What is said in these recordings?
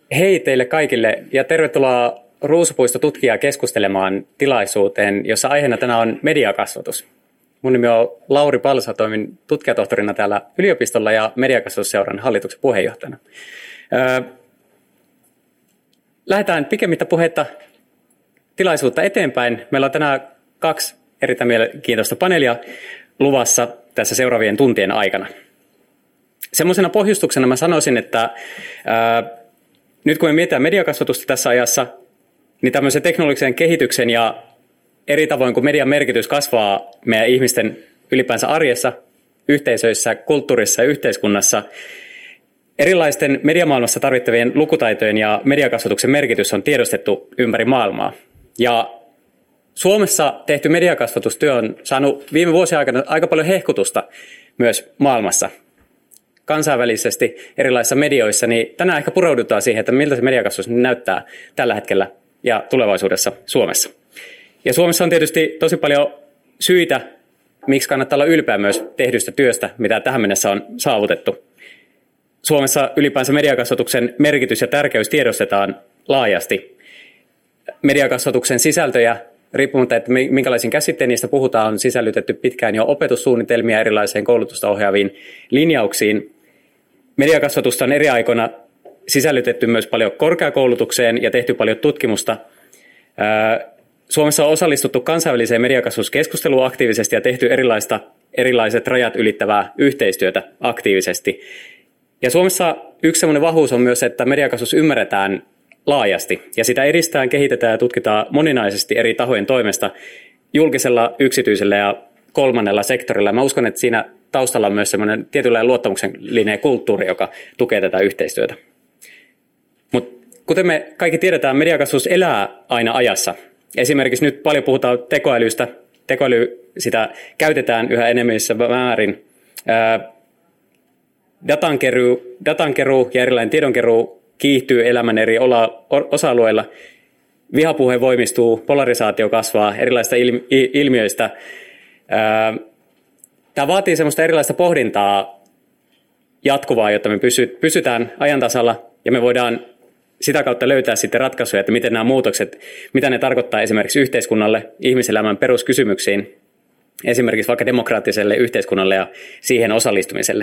Hei teille kaikille ja tervetuloa Ruusupuisto-tutkijaa keskustelemaan tilaisuuteen, jossa aiheena tänään on mediakasvatus. Mun nimi on Lauri Palsa, toimin tutkijatohtorina täällä yliopistolla ja mediakasvatusseuran hallituksen puheenjohtajana. Lähdetään pikemmittä puhetta tilaisuutta eteenpäin. Meillä on tänään 2 erittäin mielenkiintoista paneelia luvassa tässä seuraavien tuntien aikana. Semmoisena pohjustuksena mä sanoisin, että nyt kun me mietitään mediakasvatusta tässä ajassa, niin tämmöisen teknologisen kehityksen ja eri tavoin kun median merkitys kasvaa meidän ihmisten ylipäänsä arjessa, yhteisöissä, kulttuurissa ja yhteiskunnassa, erilaisten mediamaailmassa tarvittavien lukutaitojen ja mediakasvatuksen merkitys on tiedostettu ympäri maailmaa. Ja Suomessa tehty mediakasvatustyö on saanut viime vuosien aikana aika paljon hehkutusta myös maailmassa. Kansainvälisesti erilaisissa medioissa, niin tänään ehkä pureudutaan siihen, että miltä se mediakasvatus näyttää tällä hetkellä ja tulevaisuudessa Suomessa. Ja Suomessa on tietysti tosi paljon syitä, miksi kannattaa olla ylpeä myös tehdystä työstä, mitä tähän mennessä on saavutettu. Suomessa ylipäänsä mediakasvatuksen merkitys ja tärkeys tiedostetaan laajasti. Mediakasvatuksen sisältöjä, riippumatta, että minkälaisiin käsitteen niistä puhutaan, on sisällytetty pitkään jo opetussuunnitelmia erilaisiin koulutusta ohjaaviin linjauksiin. Mediakasvatusta on eri aikoina sisällytetty myös paljon korkeakoulutukseen ja tehty paljon tutkimusta. Suomessa on osallistuttu kansainväliseen mediakasvatuskeskusteluun aktiivisesti ja tehty erilaiset rajat ylittävää yhteistyötä aktiivisesti. Ja Suomessa yksi sellainen vahvuus on myös, että mediakasvatus ymmärretään laajasti ja sitä edistetään, kehitetään ja tutkitaan moninaisesti eri tahojen toimesta julkisella, yksityisellä ja kolmannella sektorilla. Mä uskon, että siinä taustalla on myös semmoinen tietynlainen luottamuksellinen kulttuuri, joka tukee tätä yhteistyötä. Mutta kuten me kaikki tiedetään, mediakasvatus elää aina ajassa. Esimerkiksi nyt paljon puhutaan tekoälystä. Tekoäly sitä käytetään yhä enemmissä määrin. Datankeruu ja erilainen tiedonkeruu kiihtyy elämän eri osa-alueilla. Vihapuhe voimistuu, polarisaatio kasvaa erilaisista ilmiöistä. Tämä vaatii semmoista erilaista pohdintaa jatkuvaa, jotta me pysytään ajan tasalla ja me voidaan sitä kautta löytää sitten ratkaisuja, että miten nämä muutokset, mitä ne tarkoittaa esimerkiksi yhteiskunnalle, ihmiselämän peruskysymyksiin, esimerkiksi vaikka demokraattiselle yhteiskunnalle ja siihen osallistumiselle.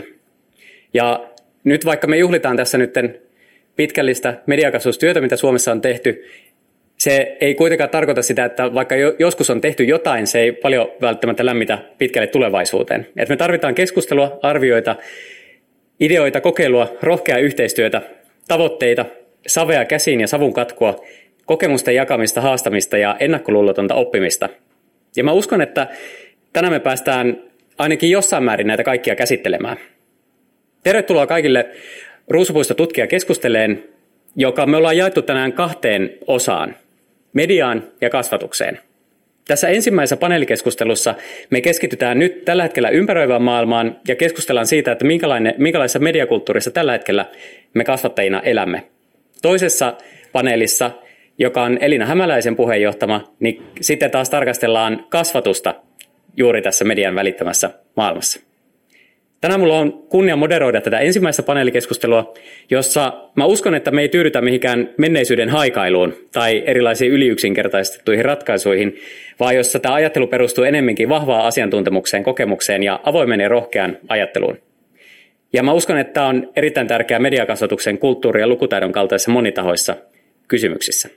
Ja nyt vaikka me juhlitaan tässä nyt pitkällistä mediakasvatustyötä, mitä Suomessa on tehty, se ei kuitenkaan tarkoita sitä, että vaikka joskus on tehty jotain, se ei paljon välttämättä lämmitä pitkälle tulevaisuuteen. Et me tarvitaan keskustelua, arvioita, ideoita, kokeilua, rohkeaa yhteistyötä, tavoitteita, savea käsiin ja savun katkua, kokemusten jakamista, haastamista ja ennakkoluulotonta oppimista. Ja mä uskon, että tänään me päästään ainakin jossain määrin näitä kaikkia käsittelemään. Tervetuloa kaikille Ruusupuisto-tutkija keskusteleen, joka me ollaan jaettu tänään 2 osaan, mediaan ja kasvatukseen. Tässä ensimmäisessä paneelikeskustelussa me keskitytään nyt tällä hetkellä ympäröivään maailmaan ja keskustellaan siitä, että minkälaisessa mediakulttuurissa tällä hetkellä me kasvattajina elämme. Toisessa paneelissa, joka on Elina Hämäläisen puheenjohtama, niin sitten taas tarkastellaan kasvatusta juuri tässä median välittämässä maailmassa. Tänään mulla on kunnia moderoida tätä ensimmäistä paneelikeskustelua, jossa mä uskon, että me ei tyydytä mihinkään menneisyyden haikailuun tai erilaisiin yliyksinkertaistettuihin ratkaisuihin, vaan jossa tämä ajattelu perustuu enemmänkin vahvaan asiantuntemukseen, kokemukseen ja avoimen ja rohkean ajatteluun. Ja mä uskon, että tämä on erittäin tärkeää mediakasvatuksen, kulttuuri- ja lukutaidon kaltaisissa monitahoissa kysymyksissä.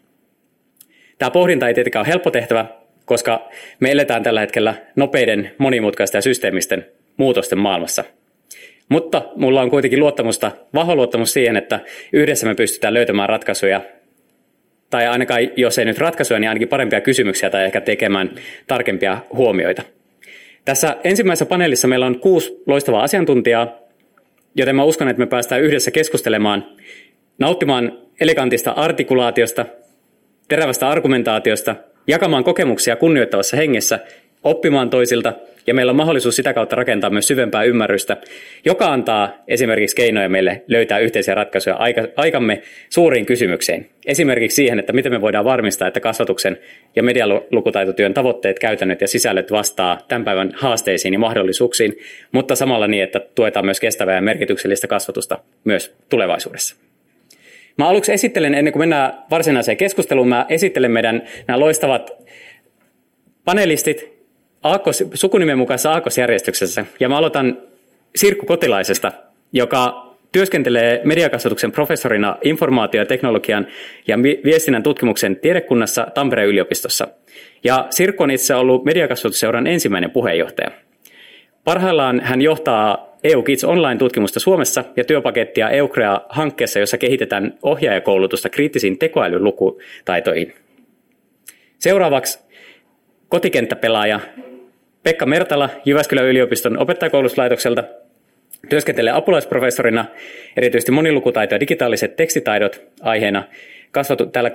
Tämä pohdinta ei tietenkään ole helppo tehtävä, koska me eletään tällä hetkellä nopeiden, monimutkaisten ja systeemisten muutosten maailmassa. Mutta mulla on kuitenkin vahva luottamus siihen, että yhdessä me pystytään löytämään ratkaisuja, tai ainakaan jos ei nyt ratkaisuja, niin ainakin parempia kysymyksiä tai ehkä tekemään tarkempia huomioita. Tässä ensimmäisessä paneelissa meillä on 6 loistavaa asiantuntijaa, joten mä uskon, että me päästään yhdessä keskustelemaan, nauttimaan elegantista artikulaatiosta, terävästä argumentaatiosta, jakamaan kokemuksia kunnioittavassa hengessä, oppimaan toisilta, ja meillä on mahdollisuus sitä kautta rakentaa myös syvempää ymmärrystä, joka antaa esimerkiksi keinoja meille löytää yhteisiä ratkaisuja aikamme suuriin kysymyksiin. Esimerkiksi siihen, että miten me voidaan varmistaa, että kasvatuksen ja medialukutaitotyön tavoitteet, käytännöt ja sisällöt vastaa tämän päivän haasteisiin ja mahdollisuuksiin, mutta samalla niin, että tuetaan myös kestävää ja merkityksellistä kasvatusta myös tulevaisuudessa. Mä aluksi esittelen, ennen kuin mennään varsinaiseen keskusteluun, mä esittelen meidän nämä loistavat panelistit sukunimen mukaisessa aakkosjärjestyksessä. Ja mä aloitan Sirkku Kotilaisesta, joka työskentelee mediakasvatuksen professorina informaatioteknologian ja viestinnän tutkimuksen tiedekunnassa Tampereen yliopistossa. Ja Sirkku on itse ollut mediakasvatusseuran ensimmäinen puheenjohtaja. Parhaillaan hän johtaa EU Kids Online-tutkimusta Suomessa ja työpakettia EUCREA-hankkeessa, jossa kehitetään ohjaajakoulutusta kriittisiin tekoälylukutaitoihin. Seuraavaksi kotikenttäpelaaja Pekka Mertala Jyväskylän yliopiston opettajakoulutuslaitokselta työskentelee apulaisprofessorina erityisesti monilukutaito ja digitaaliset tekstitaidot aiheena täällä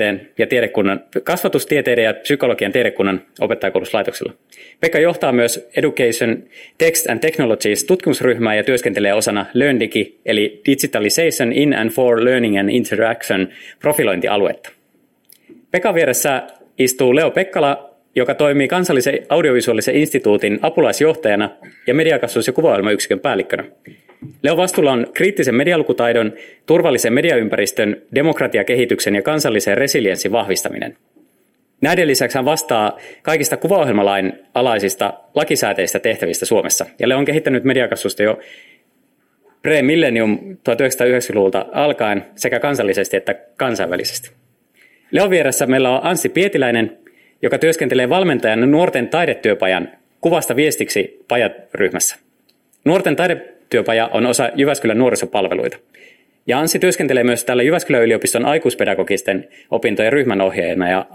kasvatustieteiden ja psykologian tiedekunnan opettajakoulutuslaitoksella. Pekka johtaa myös Education Text and Technologies tutkimusryhmää ja työskentelee osana LearnDigi eli Digitalization in and for Learning and Interaction profilointialuetta. Pekan vieressä istuu Leo Pekkala, joka toimii kansallisen audiovisuaalisen instituutin apulaisjohtajana ja mediakasvatus- ja kuvaohjelmayksikön päällikkönä. Leo vastuulla on kriittisen medialukutaidon, turvallisen mediaympäristön, demokratiakehityksen ja kansallisen resilienssin vahvistaminen. Näiden lisäksi hän vastaa kaikista kuvaohjelmalain alaisista lakisääteistä tehtävistä Suomessa. Ja Leo on kehittänyt mediakasvatusta jo pre-millennium 1990-luvulta alkaen sekä kansallisesti että kansainvälisesti. Leon vieressä meillä on Anssi Pietiläinen, joka työskentelee valmentajana nuorten taidetyöpajan Kuvasta viestiksi pajaryhmässä. Nuorten taidetyöpaja on osa Jyväskylän nuorisopalveluita. Ja Anssi työskentelee myös täällä Jyväskylän yliopiston aikuispedagogisten opintojen ryhmänohjaajana ja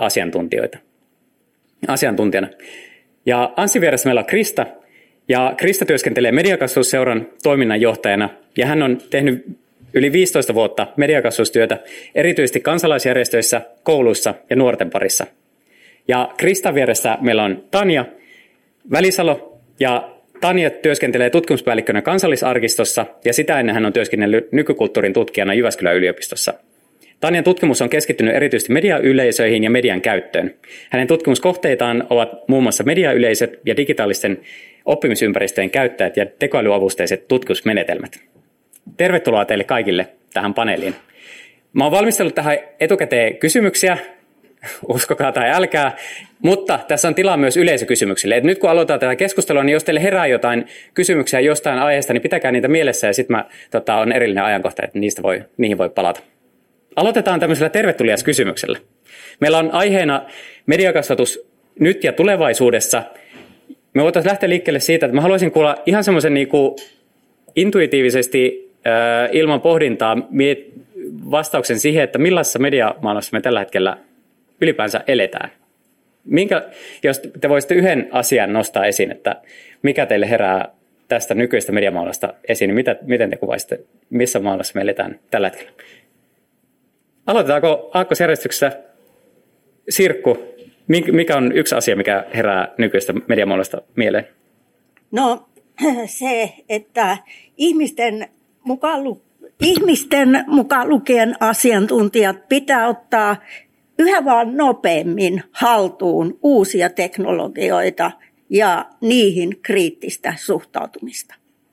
asiantuntijana. Ja Anssi vieressä meillä on Krista. Ja Krista työskentelee mediakasvatusseuran toiminnanjohtajana. Ja hän on tehnyt yli 15 vuotta mediakasvatustyötä erityisesti kansalaisjärjestöissä, kouluissa ja nuorten parissa. Ja Kristan vieressä meillä on Tanja Välisalo, ja Tanja työskentelee tutkimuspäällikkönä Kansallisarkistossa, ja sitä ennen hän on työskennellyt nykykulttuurin tutkijana Jyväskylän yliopistossa. Tanjan tutkimus on keskittynyt erityisesti mediayleisöihin ja median käyttöön. Hänen tutkimuskohteitaan ovat muun muassa mediayleisöt ja digitaalisten oppimisympäristöjen käyttäjät ja tekoälyavusteiset tutkimusmenetelmät. Tervetuloa teille kaikille tähän paneeliin. Mä oon valmistellut tähän etukäteen kysymyksiä, uskokaa tai älkää, mutta tässä on tilaa myös yleisökysymyksille. Et nyt kun aloitetaan tätä keskustelua, niin jos teille herää jotain kysymyksiä jostain aiheesta, niin pitäkää niitä mielessä ja sitten on erillinen ajankohta, että niihin voi palata. Aloitetaan tämmöisellä tervetuliaiskysymyksellä. Meillä on aiheena mediakasvatus nyt ja tulevaisuudessa. Me voitaisiin lähteä liikkeelle siitä, että mä haluaisin kuulla ihan semmoisen intuitiivisesti ilman pohdintaa vastauksen siihen, että millaisessa mediamaailmassa me tällä hetkellä ylipäänsä eletään. Jos te voisitte yhden asian nostaa esiin, että mikä teille herää tästä nykyisestä mediamaailmasta esiin, niin miten te kuvaisitte, missä maailmassa me eletään tällä hetkellä? Aloitetaanko aakkosjärjestyksessä? Sirkku, mikä on yksi asia, mikä herää nykyisestä mediamaailmasta mieleen? No se, että ihmisten mukaan lukien asiantuntijat pitää ottaa yhä vaan nopeammin haltuun uusia teknologioita ja niihin kriittistä suhtautumista.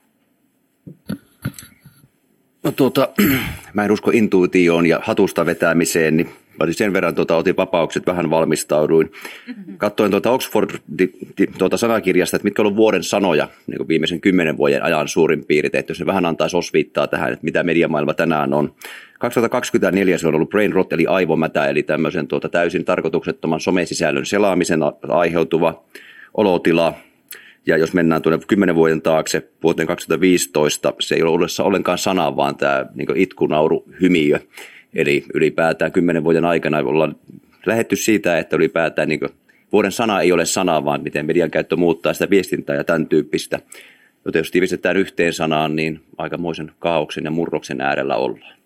No mä en usko intuitioon ja hatusta vetämiseen, niin mä sen verran otin vapaukset, vähän valmistauduin. Katsoin sanakirjasta, että mitkä on ollut vuoden sanoja niin viimeisen 10 vuoden ajan suurin piirtein, että jos se vähän antaisi osviittaa tähän, että mitä mediamaailma tänään on. 2024 se on ollut brain rot eli aivomätä, eli tämmöisen täysin tarkoituksettoman somesisällön selaamisen aiheutuva olotila. Ja jos mennään tuonne 10 vuoden taakse, vuoteen 2015, se ei ole ollut ollenkaan sana, vaan tämä niin itkunauru-hymiö. Eli ylipäätään 10 vuoden aikana ollaan lähdetty siitä, että ylipäätään niin vuoden sana ei ole sana, vaan miten median käyttö muuttaa sitä viestintää ja tämän tyyppistä. Joten jos tiivistetään yhteen sanaan, niin aikamoisen kaaoksen ja murroksen äärellä ollaan.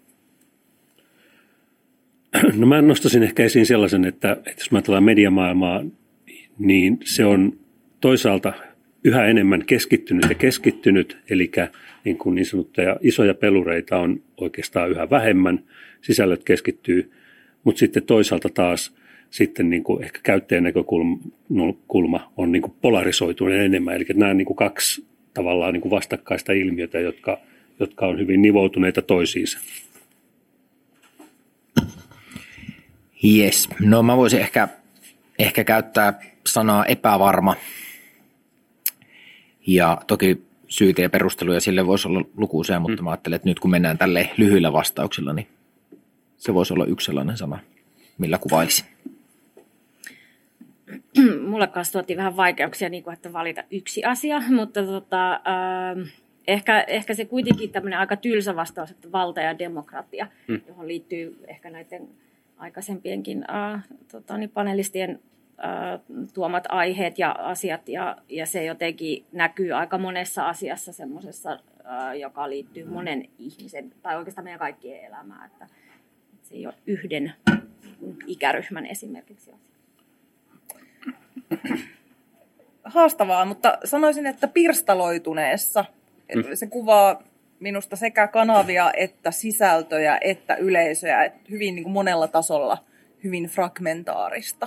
No mä nostaisin ehkä esiin sellaisen, että jos mä ajatellaan mediamaailmaa, niin se on toisaalta yhä enemmän keskittynyt, eli niin sanottuja isoja pelureita on oikeastaan yhä vähemmän, sisällöt keskittyy, mutta sitten toisaalta taas sitten niin kuin ehkä käyttäjän näkökulma on niin kuin polarisoitunut enemmän, eli nämä on niin kuin kaksi tavallaan niin kuin vastakkaista ilmiötä, jotka on hyvin nivoutuneita toisiinsa. Jes, no mä voisin ehkä käyttää sanaa epävarma. Ja toki syitä ja perusteluja sille voisi olla lukuisia, mutta mä ajattelen, että nyt kun mennään tälleen lyhyillä vastauksilla, niin se voisi olla yksi sellainen sana, millä kuvailisin. Mulle kanssa tuotiin vähän vaikeuksia, niin kuin, että valita yksi asia, mutta ehkä se kuitenkin tämmöinen aika tylsä vastaus, että valta ja demokratia, johon liittyy ehkä näiden aikaisempienkin panelistien tuomat aiheet ja asiat, ja se jotenkin näkyy aika monessa asiassa semmoisessa, joka liittyy monen ihmisen, tai oikeastaan meidän kaikkien elämään, että se ei ole yhden ikäryhmän esimerkiksi. Haastavaa, mutta sanoisin, että pirstaloituneessa. Se kuvaa minusta sekä kanavia että sisältöjä että yleisöjä, että hyvin niin kuin monella tasolla hyvin fragmentaarista.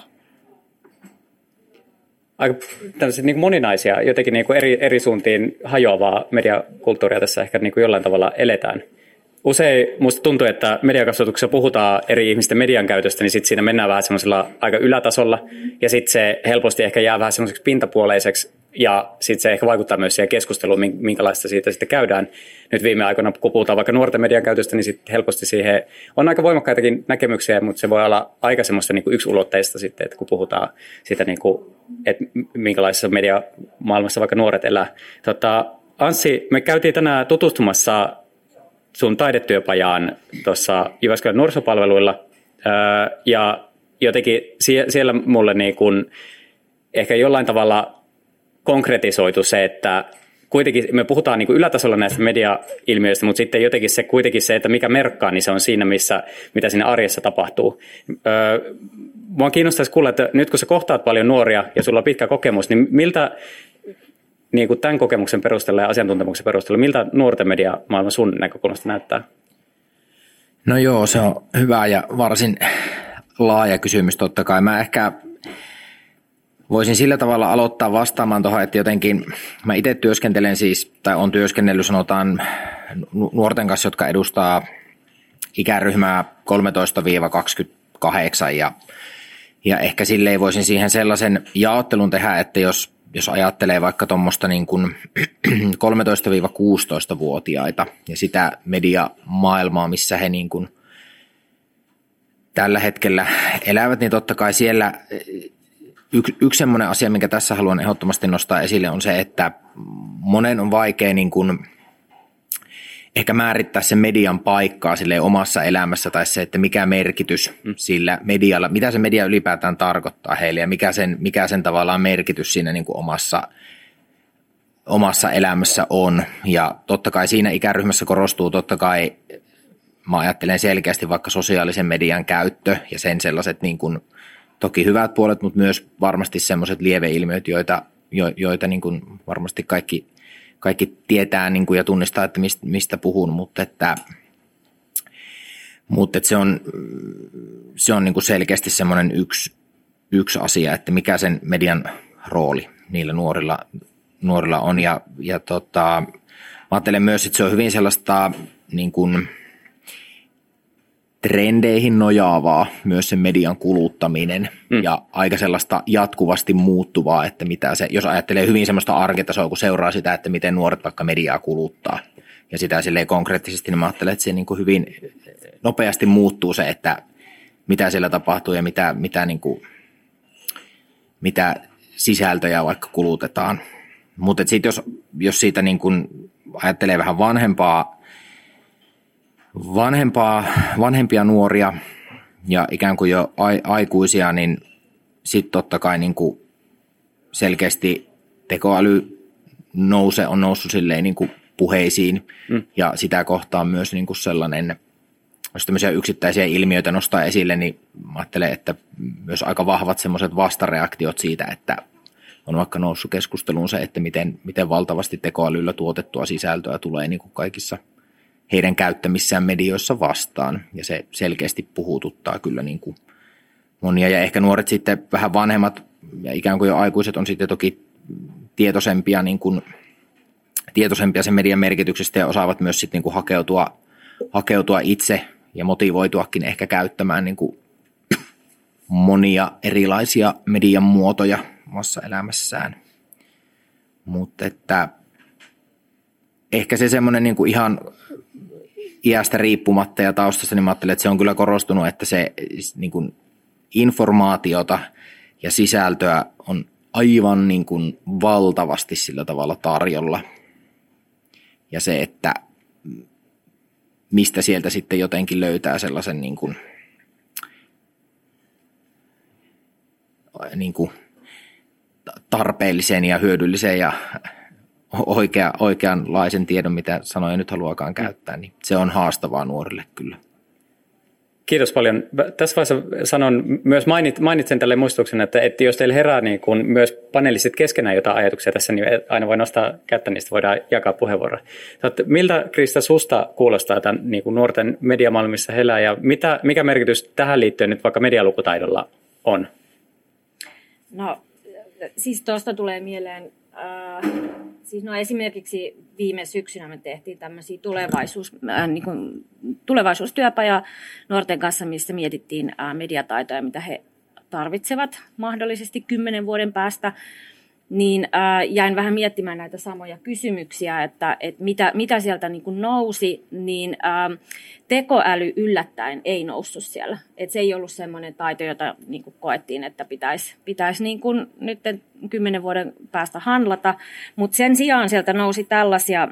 Aika tämmöisiä niin kuin moninaisia, jotenkin niin kuin eri suuntiin hajoavaa mediakulttuuria tässä ehkä niin kuin jollain tavalla eletään. Usein musta tuntuu, että mediakasvatuksessa puhutaan eri ihmisten median käytöstä, niin sitten siinä mennään vähän semmoisella aika ylätasolla, ja sitten se helposti ehkä jää vähän semmoiseksi pintapuoleiseksi, ja sitten se ehkä vaikuttaa myös siihen keskusteluun, minkälaista siitä sitten käydään. Nyt viime aikoina, kun puhutaan vaikka nuorten median käytöstä, niin sitten helposti siihen on aika voimakkaitakin näkemyksiä, mutta se voi olla aika semmoista niin kuin yksulotteista sitten, että kun puhutaan siitä, niin kuin, että minkälaisessa mediamaailmassa vaikka nuoret elää. Anssi, me käytiin tänään tutustumassa sun taidetyöpajaan tuossa Jyväskylän nuorisopalveluilla, ja jotenkin siellä mulle niin kuin ehkä jollain tavalla konkretisoitu se, että kuitenkin me puhutaan niin kuin ylätasolla näistä media-ilmiöistä, mutta sitten jotenkin kuitenkin se, että mikä merkkaa, niin se on siinä, mitä siinä arjessa tapahtuu. Mua kiinnostaisi kuulla, että nyt kun sä kohtaat paljon nuoria ja sulla on pitkä kokemus, niin miltä niin kuin tämän kokemuksen perusteella ja asiantuntemuksen perusteella, miltä nuorten mediamaailma sun näkökulmasta näyttää? No joo, se on hyvä ja varsin laaja kysymys totta kai. Mä ehkä voisin sillä tavalla aloittaa vastaamaan tuohon, että jotenkin mä itse työskentelen siis, tai on työskennellyt sanotaan nuorten kanssa, jotka edustaa ikäryhmää 13-28 ja ehkä silleen voisin siihen sellaisen jaottelun tehdä, että jos ajattelee vaikka tuommoista niin kuin 13-16-vuotiaita ja sitä mediamaailmaa, missä he niin kuin tällä hetkellä elävät, niin totta kai siellä yksi semmoinen asia, minkä tässä haluan ehdottomasti nostaa esille, on se, että monen on vaikea niin kuin ehkä määrittää sen median paikkaa sille omassa elämässä tai se, että mikä merkitys sillä medialla, mitä se media ylipäätään tarkoittaa heille ja mikä sen tavallaan merkitys siinä niin kuin omassa elämässä on. Ja totta kai siinä ikäryhmässä korostuu totta kai, mä ajattelen selkeästi vaikka sosiaalisen median käyttö ja sen sellaiset niin kuin toki hyvät puolet, mutta myös varmasti semmoiset lieveilmiöt, joita niin kuin varmasti kaikki tietää niin kuin ja tunnistaa, että mistä puhun, mutta että se on niin kuin selkeästi semmoinen yksi asia, että mikä sen median rooli niillä nuorilla on. Ja mä ajattelen myös, että se on hyvin sellaista niin kuin trendeihin nojaavaa myös sen median kuluttaminen ja aika sellaista jatkuvasti muuttuvaa, että mitä se, jos ajattelee hyvin semmoista arkitasoa, kun seuraa sitä, että miten nuoret vaikka mediaa kuluttaa ja sitä silleen konkreettisesti, niin mä ajattelen, että se niin kuin hyvin nopeasti muuttuu se, että mitä siellä tapahtuu ja mitä sisältöjä vaikka kulutetaan. Mutta sitten jos siitä niin kuin ajattelee vähän vanhempia nuoria ja ikään kuin jo aikuisia, niin sitten totta kai niin kuin selkeästi tekoäly on noussut silleen niin kuin puheisiin ja sitä kohtaan myös niin kuin sellainen, jos tämmöisiä yksittäisiä ilmiöitä nostaa esille, niin mä ajattelen, että myös aika vahvat semmoiset vastareaktiot siitä, että on vaikka noussut keskusteluun se, että miten valtavasti tekoälyllä tuotettua sisältöä tulee niin kuin kaikissa heidän käyttämissään medioissa vastaan, ja se selkeästi puhututtaa kyllä niin kuin monia, ja ehkä nuoret sitten vähän vanhemmat, ja ikään kuin jo aikuiset on sitten toki tietoisempia sen median merkityksestä, ja osaavat myös sitten niin kuin hakeutua itse, ja motivoituakin ehkä käyttämään niin kuin monia erilaisia median muotoja omassa elämässään. Mutta että ehkä se semmoinen niin kuin ihan iästä riippumatta ja taustasta, niin mä ajattelen, että se on kyllä korostunut, että se niin kuin informaatiota ja sisältöä on aivan niin kuin valtavasti sillä tavalla tarjolla. Ja se, että mistä sieltä sitten jotenkin löytää sellaisen niin kuin tarpeellisen ja hyödyllisen ja oikeanlaisen tiedon, mitä sanoja nyt haluakaan käyttää, niin se on haastavaa nuorille kyllä. Kiitos paljon. Tässä vaiheessa sanon myös mainitsen tälle muistutuksena, että jos teille herää niin kun myös panelistit keskenään jotain ajatuksia tässä, niin aina voi nostaa kättä, niistä voidaan jakaa puheenvuoroa. Miltä, Krista, susta kuulostaa tämän niin kuin nuorten mediamaailmassa elää ja mikä merkitys tähän liittyen nyt vaikka medialukutaidolla on? No siis tuosta tulee mieleen, esimerkiksi viime syksynä me tehtiin tämmöisiä tulevaisuustyöpaja nuorten kanssa, missä mietittiin mediataitoja, mitä he tarvitsevat mahdollisesti 10 vuoden päästä. Niin jäin vähän miettimään näitä samoja kysymyksiä, että mitä sieltä niin kuin nousi, niin tekoäly yllättäen ei noussut siellä. Että se ei ollut semmoinen taito, jota niin kuin koettiin, että pitäisi niin kuin nyt 10 vuoden päästä handlata. Mutta sen sijaan sieltä nousi tällaisia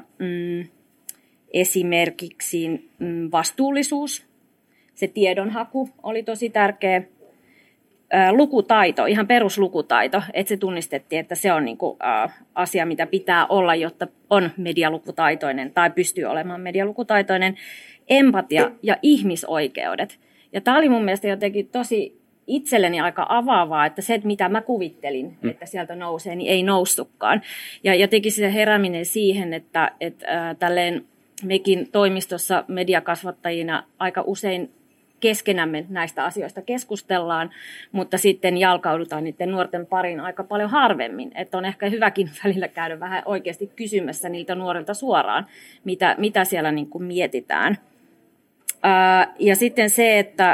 esimerkiksi vastuullisuus, se tiedonhaku oli tosi tärkeä. Lukutaito, ihan peruslukutaito, että se tunnistettiin, että se on niinku, asia, mitä pitää olla, jotta on medialukutaitoinen tai pystyy olemaan medialukutaitoinen. Empatia ja ihmisoikeudet. Ja tämä oli mun mielestä jotenkin tosi itselleni aika avaavaa, että se, että mitä mä kuvittelin, että sieltä nousee, niin ei noussutkaan. Ja jotenkin se herääminen siihen, että tälleen mekin toimistossa mediakasvattajina aika usein keskenämme näistä asioista keskustellaan, mutta sitten jalkaudutaan niiden nuorten pariin aika paljon harvemmin. Että on ehkä hyväkin välillä käydä vähän oikeasti kysymässä niiltä nuorilta suoraan, mitä siellä niin kuin mietitään. Ja sitten se, että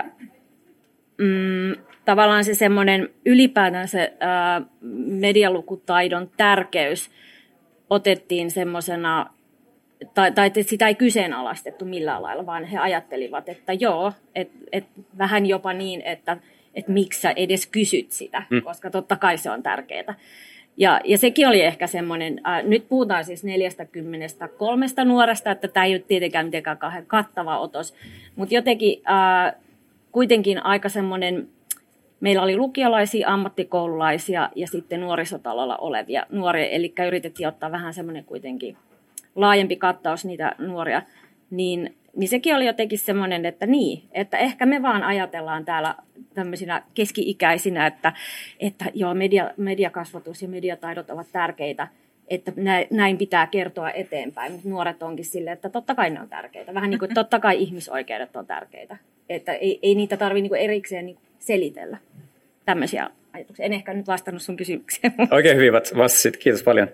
tavallaan se semmoinen ylipäätään se medialukutaidon tärkeys otettiin semmoisena, tai sitä ei kyseenalaistettu millään lailla, vaan he ajattelivat, että joo, että vähän jopa niin, että miksi sä edes kysyt sitä, koska totta kai se on tärkeää. Ja sekin oli ehkä semmoinen, nyt puhutaan siis 43 nuoresta, että tämä ei ole tietenkään mitenkään kauhean kattava otos, mutta jotenkin kuitenkin aika semmoinen, meillä oli lukiolaisia, ammattikoululaisia ja sitten nuorisotalolla olevia nuoria, eli yritettiin ottaa vähän semmoinen kuitenkin laajempi kattaus niitä nuoria, niin sekin oli jotenkin semmoinen, että ehkä me vaan ajatellaan täällä tämmöisinä keski-ikäisinä, että joo, mediakasvatus ja mediataidot ovat tärkeitä, että näin pitää kertoa eteenpäin, mutta nuoret onkin silleen, että totta kai ne on tärkeitä. Vähän niin kuin totta kai ihmisoikeudet on tärkeitä, että ei niitä tarvitse niin kuin erikseen niin selitellä. Tämmöisiä ajatuksia. En ehkä nyt vastannut sun kysymykseen. Oikein hyvin vastasit, kiitos paljon.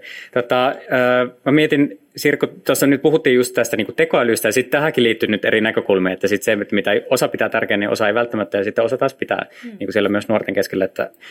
Mä mietin, Sirkku, tuossa nyt puhuttiin just tästä niin kuin tekoälystä, ja sitten tähänkin liittyy nyt eri näkökulmia, että sitten se, mitä osa pitää tärkeänä, niin osa ei välttämättä, ja sitten osa taas pitää niin kuin siellä myös nuorten keskellä.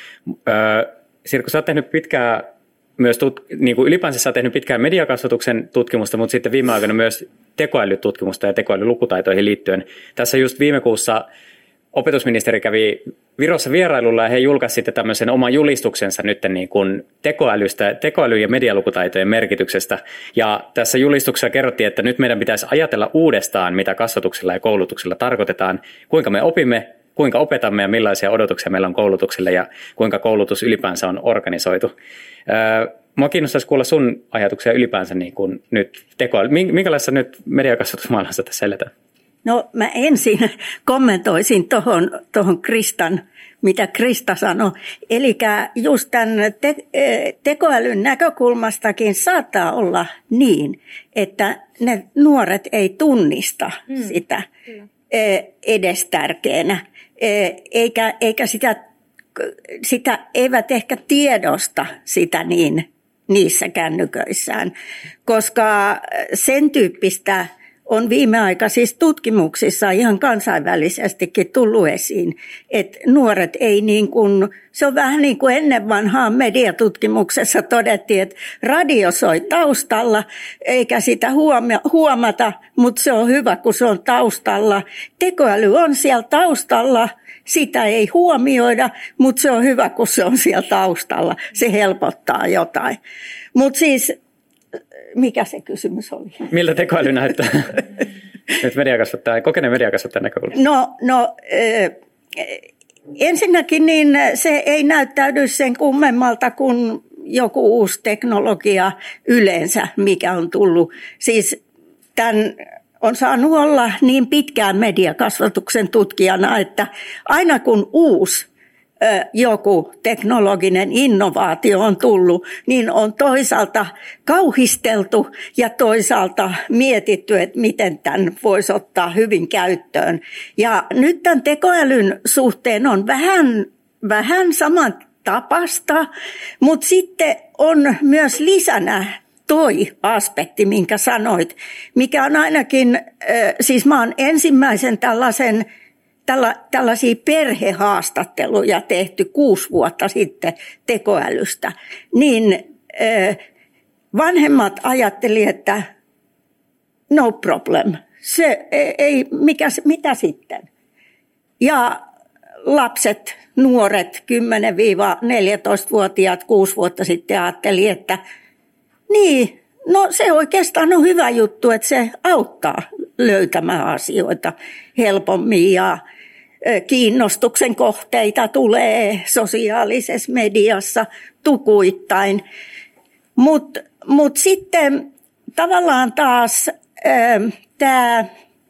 Sirkku, sä oot tehnyt pitkää, myös niin kuin ylipäänsä sä oot tehnyt pitkään mediakasvatuksen tutkimusta, mutta sitten viime aikoina myös tekoälytutkimusta ja tekoälylukutaitoihin liittyen. Tässä just viime kuussa opetusministeri kävi Virossa vierailulla ja he julkaisivat sitten tämmöisen oman julistuksensa nyt niin kuin tekoäly- ja medialukutaitojen merkityksestä. Ja tässä julistuksessa kerrottiin, että nyt meidän pitäisi ajatella uudestaan, mitä kasvatuksella ja koulutuksella tarkoitetaan, kuinka me opimme, kuinka opetamme ja millaisia odotuksia meillä on koulutukselle ja kuinka koulutus ylipäänsä on organisoitu. Mua kiinnostaisi kuulla sun ajatuksia ylipäänsä niin kuin nyt tekoäly. Minkälaisessa nyt mediakasvatusmaailmassa tässä eletään? No mä ensin kommentoisin tuohon Kristan, mitä Krista sanoi. Eli just tämän tekoälyn näkökulmastakin saattaa olla niin, että ne nuoret ei tunnista sitä edes tärkeänä, eikä sitä eivät ehkä tiedosta sitä niin niissä kännyköissään, koska sen tyyppistä on viimeaikaisissa tutkimuksissa ihan kansainvälisestikin tullut esiin, että nuoret ei niin kuin, se on vähän niin kuin ennen vanhaa mediatutkimuksessa todettiin, että radio soi taustalla eikä sitä huomata, mutta se on hyvä, kun se on taustalla. Tekoäly on siellä taustalla, sitä ei huomioida, mutta se on hyvä, kun se on siellä taustalla. Se helpottaa jotain. Mutta siis, mikä se kysymys oli? Miltä tekoäly näyttää? Nyt kokeneen mediakasvattajan näkökulmasta. Ensinnäkin niin se ei näyttäydy sen kummemmalta kuin joku uusi teknologia yleensä, mikä on tullut. Siis tämän on saanut olla niin pitkään mediakasvatuksen tutkijana, että aina kun uusi joku teknologinen innovaatio on tullut, niin on toisaalta kauhisteltu ja toisaalta mietitty, että miten tämän voisi ottaa hyvin käyttöön. Ja nyt tämän tekoälyn suhteen on vähän samantapasta, mutta sitten on myös lisänä toi aspekti, minkä sanoit, mikä on ainakin, siis mä oon ensimmäisen tällaisia perhehaastatteluja tehty 6 vuotta sitten tekoälystä, niin vanhemmat ajatteli, että no problem, se ei, mitä sitten? Ja lapset, nuoret, 10-14-vuotiaat 6 vuotta sitten ajatteli, että niin, no se oikeastaan on hyvä juttu, että se auttaa löytämään asioita helpommin ja kiinnostuksen kohteita tulee sosiaalisessa mediassa tukuittain. Mut sitten tavallaan taas tämä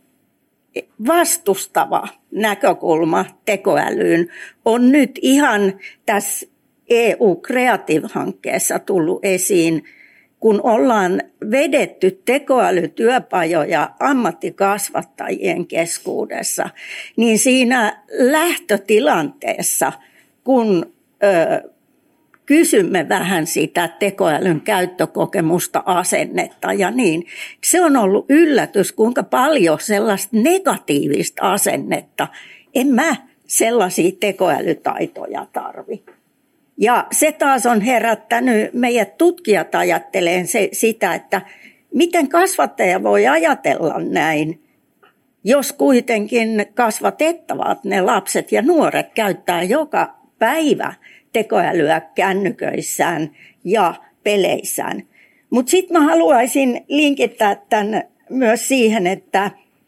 vastustava näkökulma tekoälyyn on nyt ihan tässä EU Creative-hankkeessa tullut esiin, kun ollaan vedetty tekoälytyöpajoja ammattikasvattajien keskuudessa, niin siinä lähtötilanteessa, kun kysymme vähän sitä tekoälyn käyttökokemusta, asennetta ja niin, se on ollut yllätys, kuinka paljon sellaista negatiivista asennetta. En mä sellaisia tekoälytaitoja tarvitse. Ja se taas on herättänyt meidät tutkijat ajattelemaan sitä, että miten kasvattaja voi ajatella näin, jos kuitenkin kasvatettavat ne lapset ja nuoret käyttää joka päivä tekoälyä kännyköissään ja peleissään. Mutta sitten mä haluaisin linkittää tämän myös siihen, että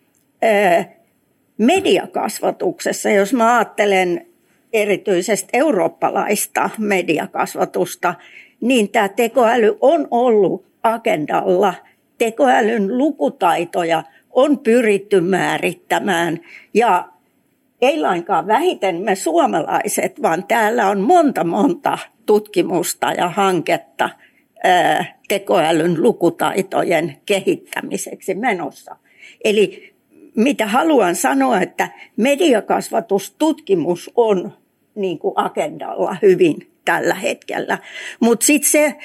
mediakasvatuksessa, jos mä ajattelen erityisesti eurooppalaista mediakasvatusta, niin tämä tekoäly on ollut agendalla. Tekoälyn lukutaitoja on pyritty määrittämään ja ei lainkaan vähiten me suomalaiset, vaan täällä on monta tutkimusta ja hanketta tekoälyn lukutaitojen kehittämiseksi menossa. Eli mitä haluan sanoa, että mediakasvatustutkimus on niin kuin agendalla hyvin tällä hetkellä. Mutta sitten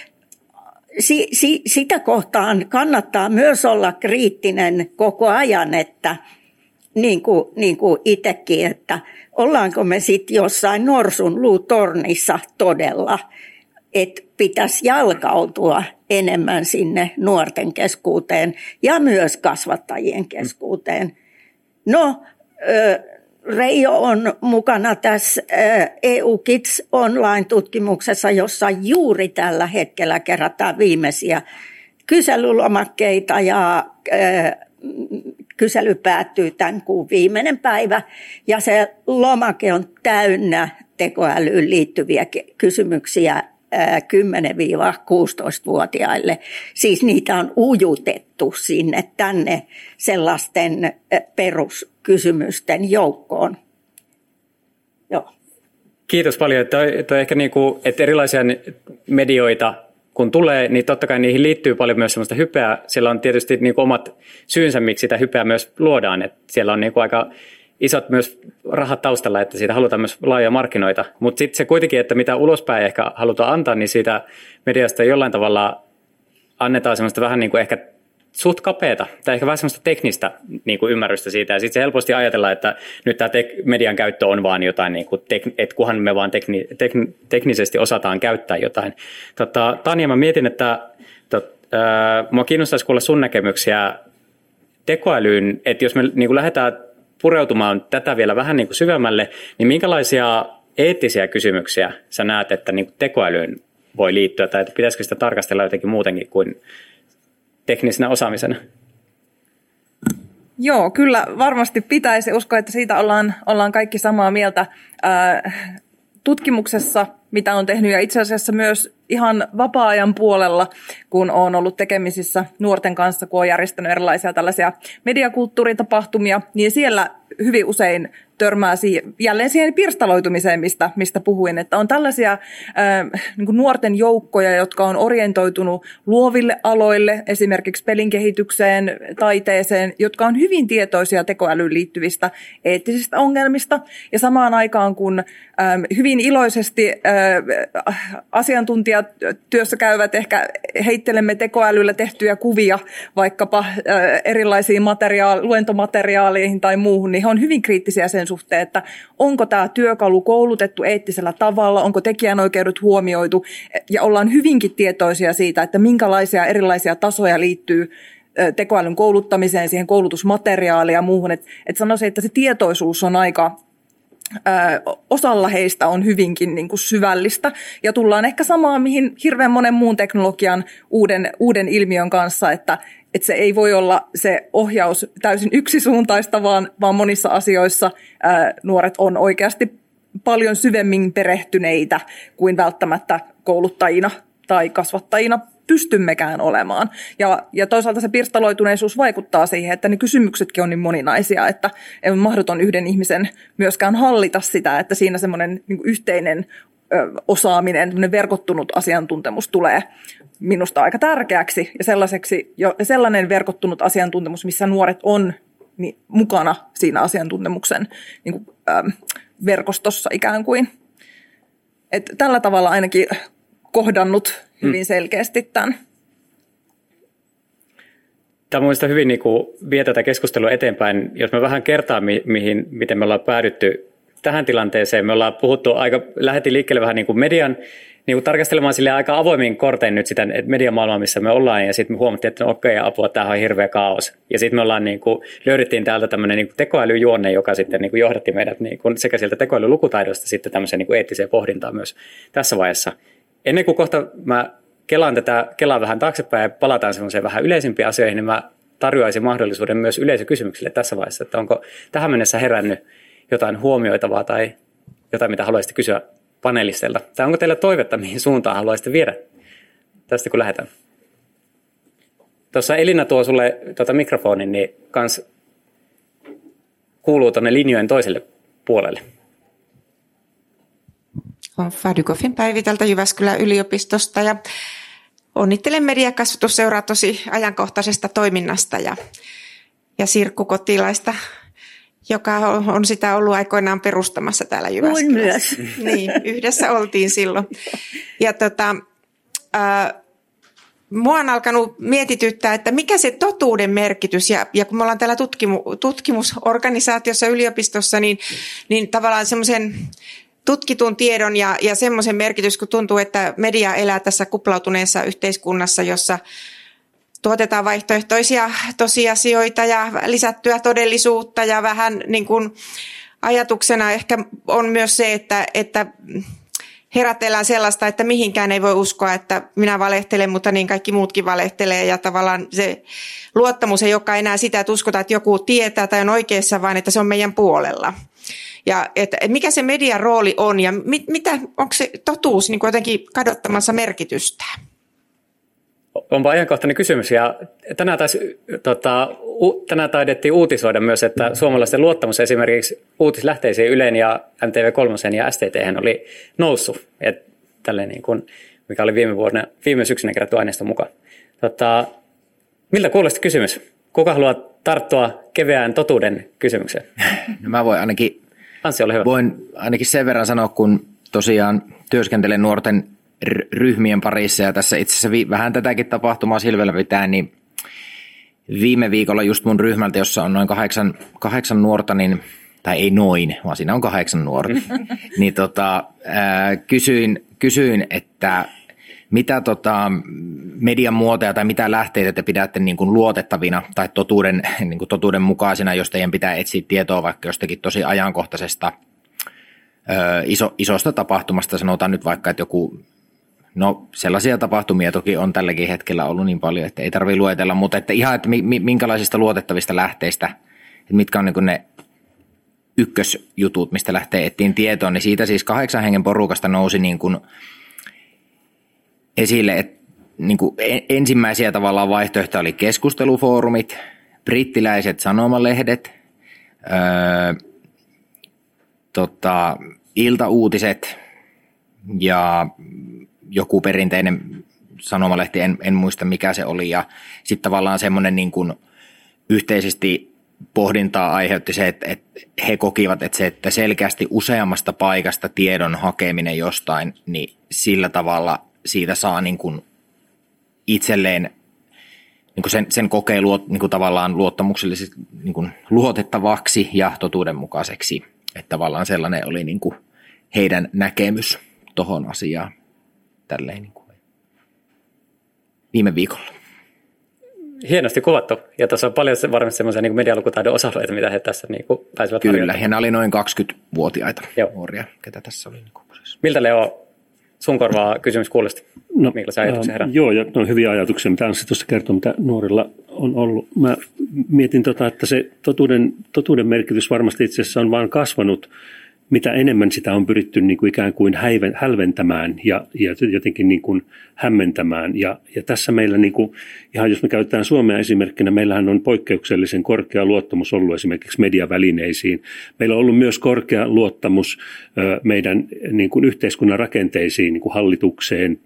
sitä kohtaan kannattaa myös olla kriittinen koko ajan, että niin kuin itsekin, että ollaanko me sitten jossain norsunluutornissa todella, että pitäisi jalkautua enemmän sinne nuorten keskuuteen ja myös kasvattajien keskuuteen. No, Reijo on mukana tässä EU Kids Online-tutkimuksessa, jossa juuri tällä hetkellä kerätään viimeisiä kyselylomakkeita ja kysely päättyy tämän kuun viimeinen päivä. Ja se lomake on täynnä tekoälyyn liittyviä kysymyksiä 10-16-vuotiaille. Siis niitä on ujutettu sinne tänne sellaisten peruskysymysten joukkoon. Joo. Kiitos paljon. Toi ehkä niinku, että erilaisia medioita kun tulee, niin totta kai niihin liittyy paljon myös sellaista hypeä. Siellä on tietysti niinku omat syynsä, miksi sitä hypeä myös luodaan. Et siellä on niinku aika isot myös rahat taustalla, että siitä halutaan myös laajoja markkinoita. Mutta sitten se kuitenkin, että mitä ulospäin ehkä halutaan antaa, niin siitä mediasta jollain tavalla annetaan semmoista vähän niin kuin ehkä suht kapeata, tai ehkä vähän semmoista teknistä niin kuin ymmärrystä siitä, ja sitten se helposti ajatellaan, että nyt tämä median käyttö on vaan jotain, niin kuin että kunhan me vaan teknisesti osataan käyttää jotain. Tanja, mä mietin, että mua kiinnostaisi kuulla sun näkemyksiä tekoälyyn, että jos me niin kuin lähdetään pureutumaan tätä vielä vähän niin kuin syvemmälle, niin minkälaisia eettisiä kysymyksiä sä näet, että niin kuin tekoälyyn voi liittyä, tai että pitäisikö sitä tarkastella jotenkin muutenkin kuin teknisenä osaamisena? Joo, kyllä varmasti pitäisi. Uskon, että siitä ollaan kaikki samaa mieltä. Tutkimuksessa, mitä on tehnyt, ja itse asiassa myös ihan vapaa-ajan puolella, kun olen ollut tekemisissä nuorten kanssa, kun olen järjestänyt erilaisia tällaisia mediakulttuuritapahtumia, niin siellä hyvin usein törmää jälleen siihen pirstaloitumiseen, mistä puhuin, että on tällaisia niin kuin nuorten joukkoja, jotka on orientoitunut luoville aloille, esimerkiksi pelin kehitykseen, taiteeseen, jotka on hyvin tietoisia tekoälyyn liittyvistä eettisistä ongelmista, ja samaan aikaan kun hyvin iloisesti asiantuntijat työssä käyvät, ehkä heittelemme tekoälyllä tehtyjä kuvia vaikkapa erilaisiin luentomateriaaleihin tai muuhun, niin he on hyvin kriittisiä sen suhteen, että onko tämä työkalu koulutettu eettisellä tavalla, onko tekijänoikeudet huomioitu, ja ollaan hyvinkin tietoisia siitä, että minkälaisia erilaisia tasoja liittyy tekoälyn kouluttamiseen, siihen koulutusmateriaaliin ja muuhun. Et sanoisin, että se tietoisuus on aika, osalla heistä on hyvinkin niin kuin syvällistä, ja tullaan ehkä samaan, mihin hirveän monen muun teknologian uuden ilmiön kanssa, että se ei voi olla se ohjaus täysin yksisuuntaista, vaan monissa asioissa nuoret on oikeasti paljon syvemmin perehtyneitä kuin välttämättä kouluttajina tai kasvattajina pystymmekään olemaan. Ja toisaalta se pirstaloituneisuus vaikuttaa siihen, että ne kysymyksetkin on niin moninaisia, että ei ole mahdoton yhden ihmisen myöskään hallita sitä, että siinä semmoinen niin kuin yhteinen osaaminen, verkottunut asiantuntemus tulee minusta aika tärkeäksi, ja sellainen verkottunut asiantuntemus, missä nuoret on niin mukana siinä asiantuntemuksen niin kuin, verkostossa ikään kuin. Et tällä tavalla ainakin kohdannut hyvin selkeästi tämän. Tämä mielestäni hyvin niin kuin vie tätä keskustelua eteenpäin. Jos me vähän kertaa, miten me ollaan päädytty tähän tilanteeseen, me ollaan puhuttu lähdettiin liikkeelle vähän niin kuin median, niin kuin tarkastelemaan sille aika avoimin kortein nyt sitä mediamaailmaa, missä me ollaan, ja sitten me huomattiin, että okei, apua, tämähän on hirveä kaos. Ja sitten me ollaan niin kuin, löydettiin täältä tämmöinen niin kuin tekoälyjuonne, joka sitten niin kuin johdatti meidät niin kuin sekä sieltä tekoälylukutaidosta sitten tämmöiseen niin kuin eettiseen pohdintaan myös tässä vaiheessa. Ennen kuin kohta mä kelaan vähän taaksepäin ja palataan semmoiseen vähän yleisimpiin asioihin, niin mä tarjoaisin mahdollisuuden myös yleisökysymyksille tässä vaiheessa, että onko tähän mennessä herännyt jotain huomioitavaa tai jotain, mitä haluaisitte kysyä panelisteilta. Tai onko teillä toivetta, mihin suuntaan haluaisitte viedä tästä, kun lähdetään? Tuossa Elina tuo sulle mikrofonin, niin kans kuuluu tuonne linjojen toiselle puolelle. Olen Fady Goffin Päivi tältä Jyväskylän yliopistosta ja onnittelen mediakasvatusseuraa tosi ajankohtaisesta toiminnasta ja Sirkku Kotilaista, joka on sitä ollut aikoinaan perustamassa täällä Jyväskylässä. Myös. Niin, yhdessä oltiin silloin. Ja mua on alkanut mietityttää, että mikä se totuuden merkitys, ja kun me ollaan täällä tutkimusorganisaatiossa yliopistossa, niin tavallaan semmoisen tutkitun tiedon ja semmoisen merkitys, kun tuntuu, että media elää tässä kuplautuneessa yhteiskunnassa, jossa tuotetaan vaihtoehtoisia tosiasioita ja lisättyä todellisuutta, ja vähän niin kuin ajatuksena ehkä on myös se, että herätellään sellaista, että mihinkään ei voi uskoa, että minä valehtelen, mutta niin kaikki muutkin valehtelee, ja tavallaan se luottamus ei olekaan enää sitä, että uskotaan, että joku tietää tai on oikeassa, vaan että se on meidän puolella. Ja että mikä se median rooli on ja onko se totuus niin kuin jotenkin kadottamassa merkitystään? Onpa ajankohtainen kysymys, ja tänään taidettiin uutisoida myös, että suomalaisten luottamus esimerkiksi uutislähteisiin Yleen ja MTV3 ja STT:hen oli noussut, niin kuin, mikä oli viime syksynä kerätty aineiston mukaan. Miltä kuulosti kysymys? Kuka haluaa tarttua keveään totuuden kysymykseen? No mä voin Anssi, ole hyvä. Voin ainakin sen verran sanoa, kun tosiaan työskentelen nuorten ryhmien parissa ja tässä itse asiassa vähän tätäkin tapahtumaa silmällä pitää, niin viime viikolla just mun ryhmältä, jossa on noin 8 nuorta, niin, tai ei noin, vaan siinä on 8 nuorta, niin kysyin, että mitä median muotoja tai mitä lähteitä te pidätte niin kuin luotettavina tai totuuden mukaisina, jos teidän pitää etsiä tietoa vaikka jostakin tosi ajankohtaisesta isosta tapahtumasta, sanotaan nyt vaikka, että joku, no sellaisia tapahtumia toki on tälläkin hetkellä ollut niin paljon, että ei tarvitse luetella, mutta että ihan, että minkälaisista luotettavista lähteistä, että mitkä on niin kuin ne ykkösjutut, mistä lähtee etsiin tietoa, niin siitä siis 8 hengen porukasta nousi niin kuin esille, että niin kuin ensimmäisiä tavallaan vaihtoehtoja oli keskustelufoorumit, brittiläiset sanomalehdet, iltauutiset ja joku perinteinen sanomalehti, en muista mikä se oli, ja sitten tavallaan semmoinen niin kuin yhteisesti pohdintaa aiheutti se, että he kokivat, että se, että selkeästi useammasta paikasta tiedon hakeminen jostain, niin sillä tavalla siitä saa niin kuin itselleen niin kuin sen kokee niin kuin tavallaan luottamuksellisesti niin kuin luotettavaksi ja totuudenmukaiseksi. Että tavallaan sellainen oli niin kuin heidän näkemys tohon asiaan tälleen niin kuin viime viikolla. Hienosti kuvattu. Ja tuossa on paljon varmasti semmoisia niin medialukutaidon osa-alueita, mitä he tässä niin kuin pääsevät Kyllä, tarjoamaan. ja nämä oli noin 20-vuotiaita nuoria, ketä tässä oli. Niin kuin miltä Leo sun korvaa kysymys kuulosti? Millaisia ajatuksia herää? Joo, ja ne on hyviä ajatuksia, mitä Anssi tuossa kertoo, mitä nuorilla on ollut. Mä mietin, että se totuuden merkitys varmasti itse asiassa on vaan kasvanut, mitä enemmän sitä on pyritty niin kuin ikään kuin hälventämään ja jotenkin niin kuin hämmentämään. Ja tässä meillä, niin kuin, ihan jos me käytetään Suomea esimerkkinä, meillähän on poikkeuksellisen korkea luottamus ollut esimerkiksi mediavälineisiin. Meillä on ollut myös korkea luottamus meidän niin kuin yhteiskunnan rakenteisiin, niin kuin hallitukseen,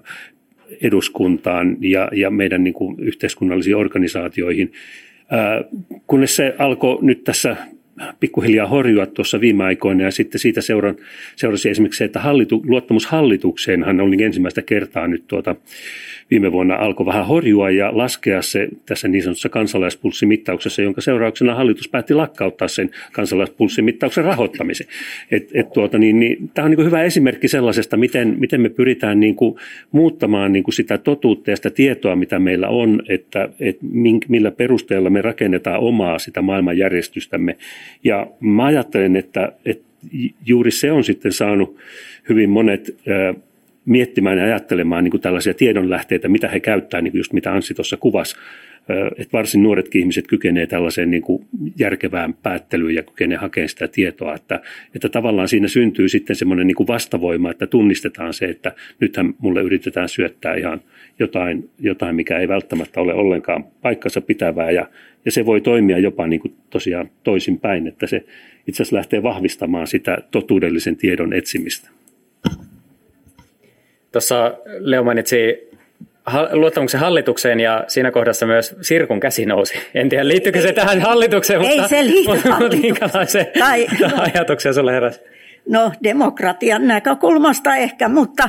eduskuntaan ja meidän niin kuin yhteiskunnallisiin organisaatioihin. Kunnes se alkoi nyt tässä pikkuhiljaa horjua tuossa viime aikoina, ja sitten siitä seurasi esimerkiksi se, että luottamus hallitukseenhan oli ensimmäistä kertaa nyt viime vuonna alkoi vähän horjua ja laskea se tässä niin sanotussa kansalaispulssimittauksessa, jonka seurauksena hallitus päätti lakkauttaa sen kansalaispulssimittauksen rahoittamisen. Tämä on niin kuin hyvä esimerkki sellaisesta, miten me pyritään niin kuin muuttamaan niin kuin sitä totuutta ja sitä tietoa, mitä meillä on, että millä perusteella me rakennetaan omaa sitä maailmanjärjestystämme. Ja mä ajattelen, että juuri se on sitten saanut hyvin monet miettimään ja ajattelemaan niin kuin tällaisia tiedonlähteitä, mitä he käyttää, niin kuin just mitä Anssi tuossa kuvasi. Että varsin nuoretkin ihmiset kykenevät tällaiseen niin kuin järkevään päättelyyn ja kykenevät hakemaan sitä tietoa, että tavallaan siinä syntyy sitten semmoinen niin kuin vastavoima, että tunnistetaan se, että nythän mulle yritetään syöttää ihan jotain, mikä ei välttämättä ole ollenkaan paikkansa pitävää, ja se voi toimia jopa niin kuin tosiaan toisinpäin, että se itse asiassa lähtee vahvistamaan sitä totuudellisen tiedon etsimistä. Tuossa Leo mainitsi luottamuksen hallitukseen, ja siinä kohdassa myös Sirkun käsi nousi. En tiedä, liittyykö se tähän hallitukseen, mutta minkälaisia ajatuksia sulle heräsi? No, demokratian näkökulmasta ehkä, mutta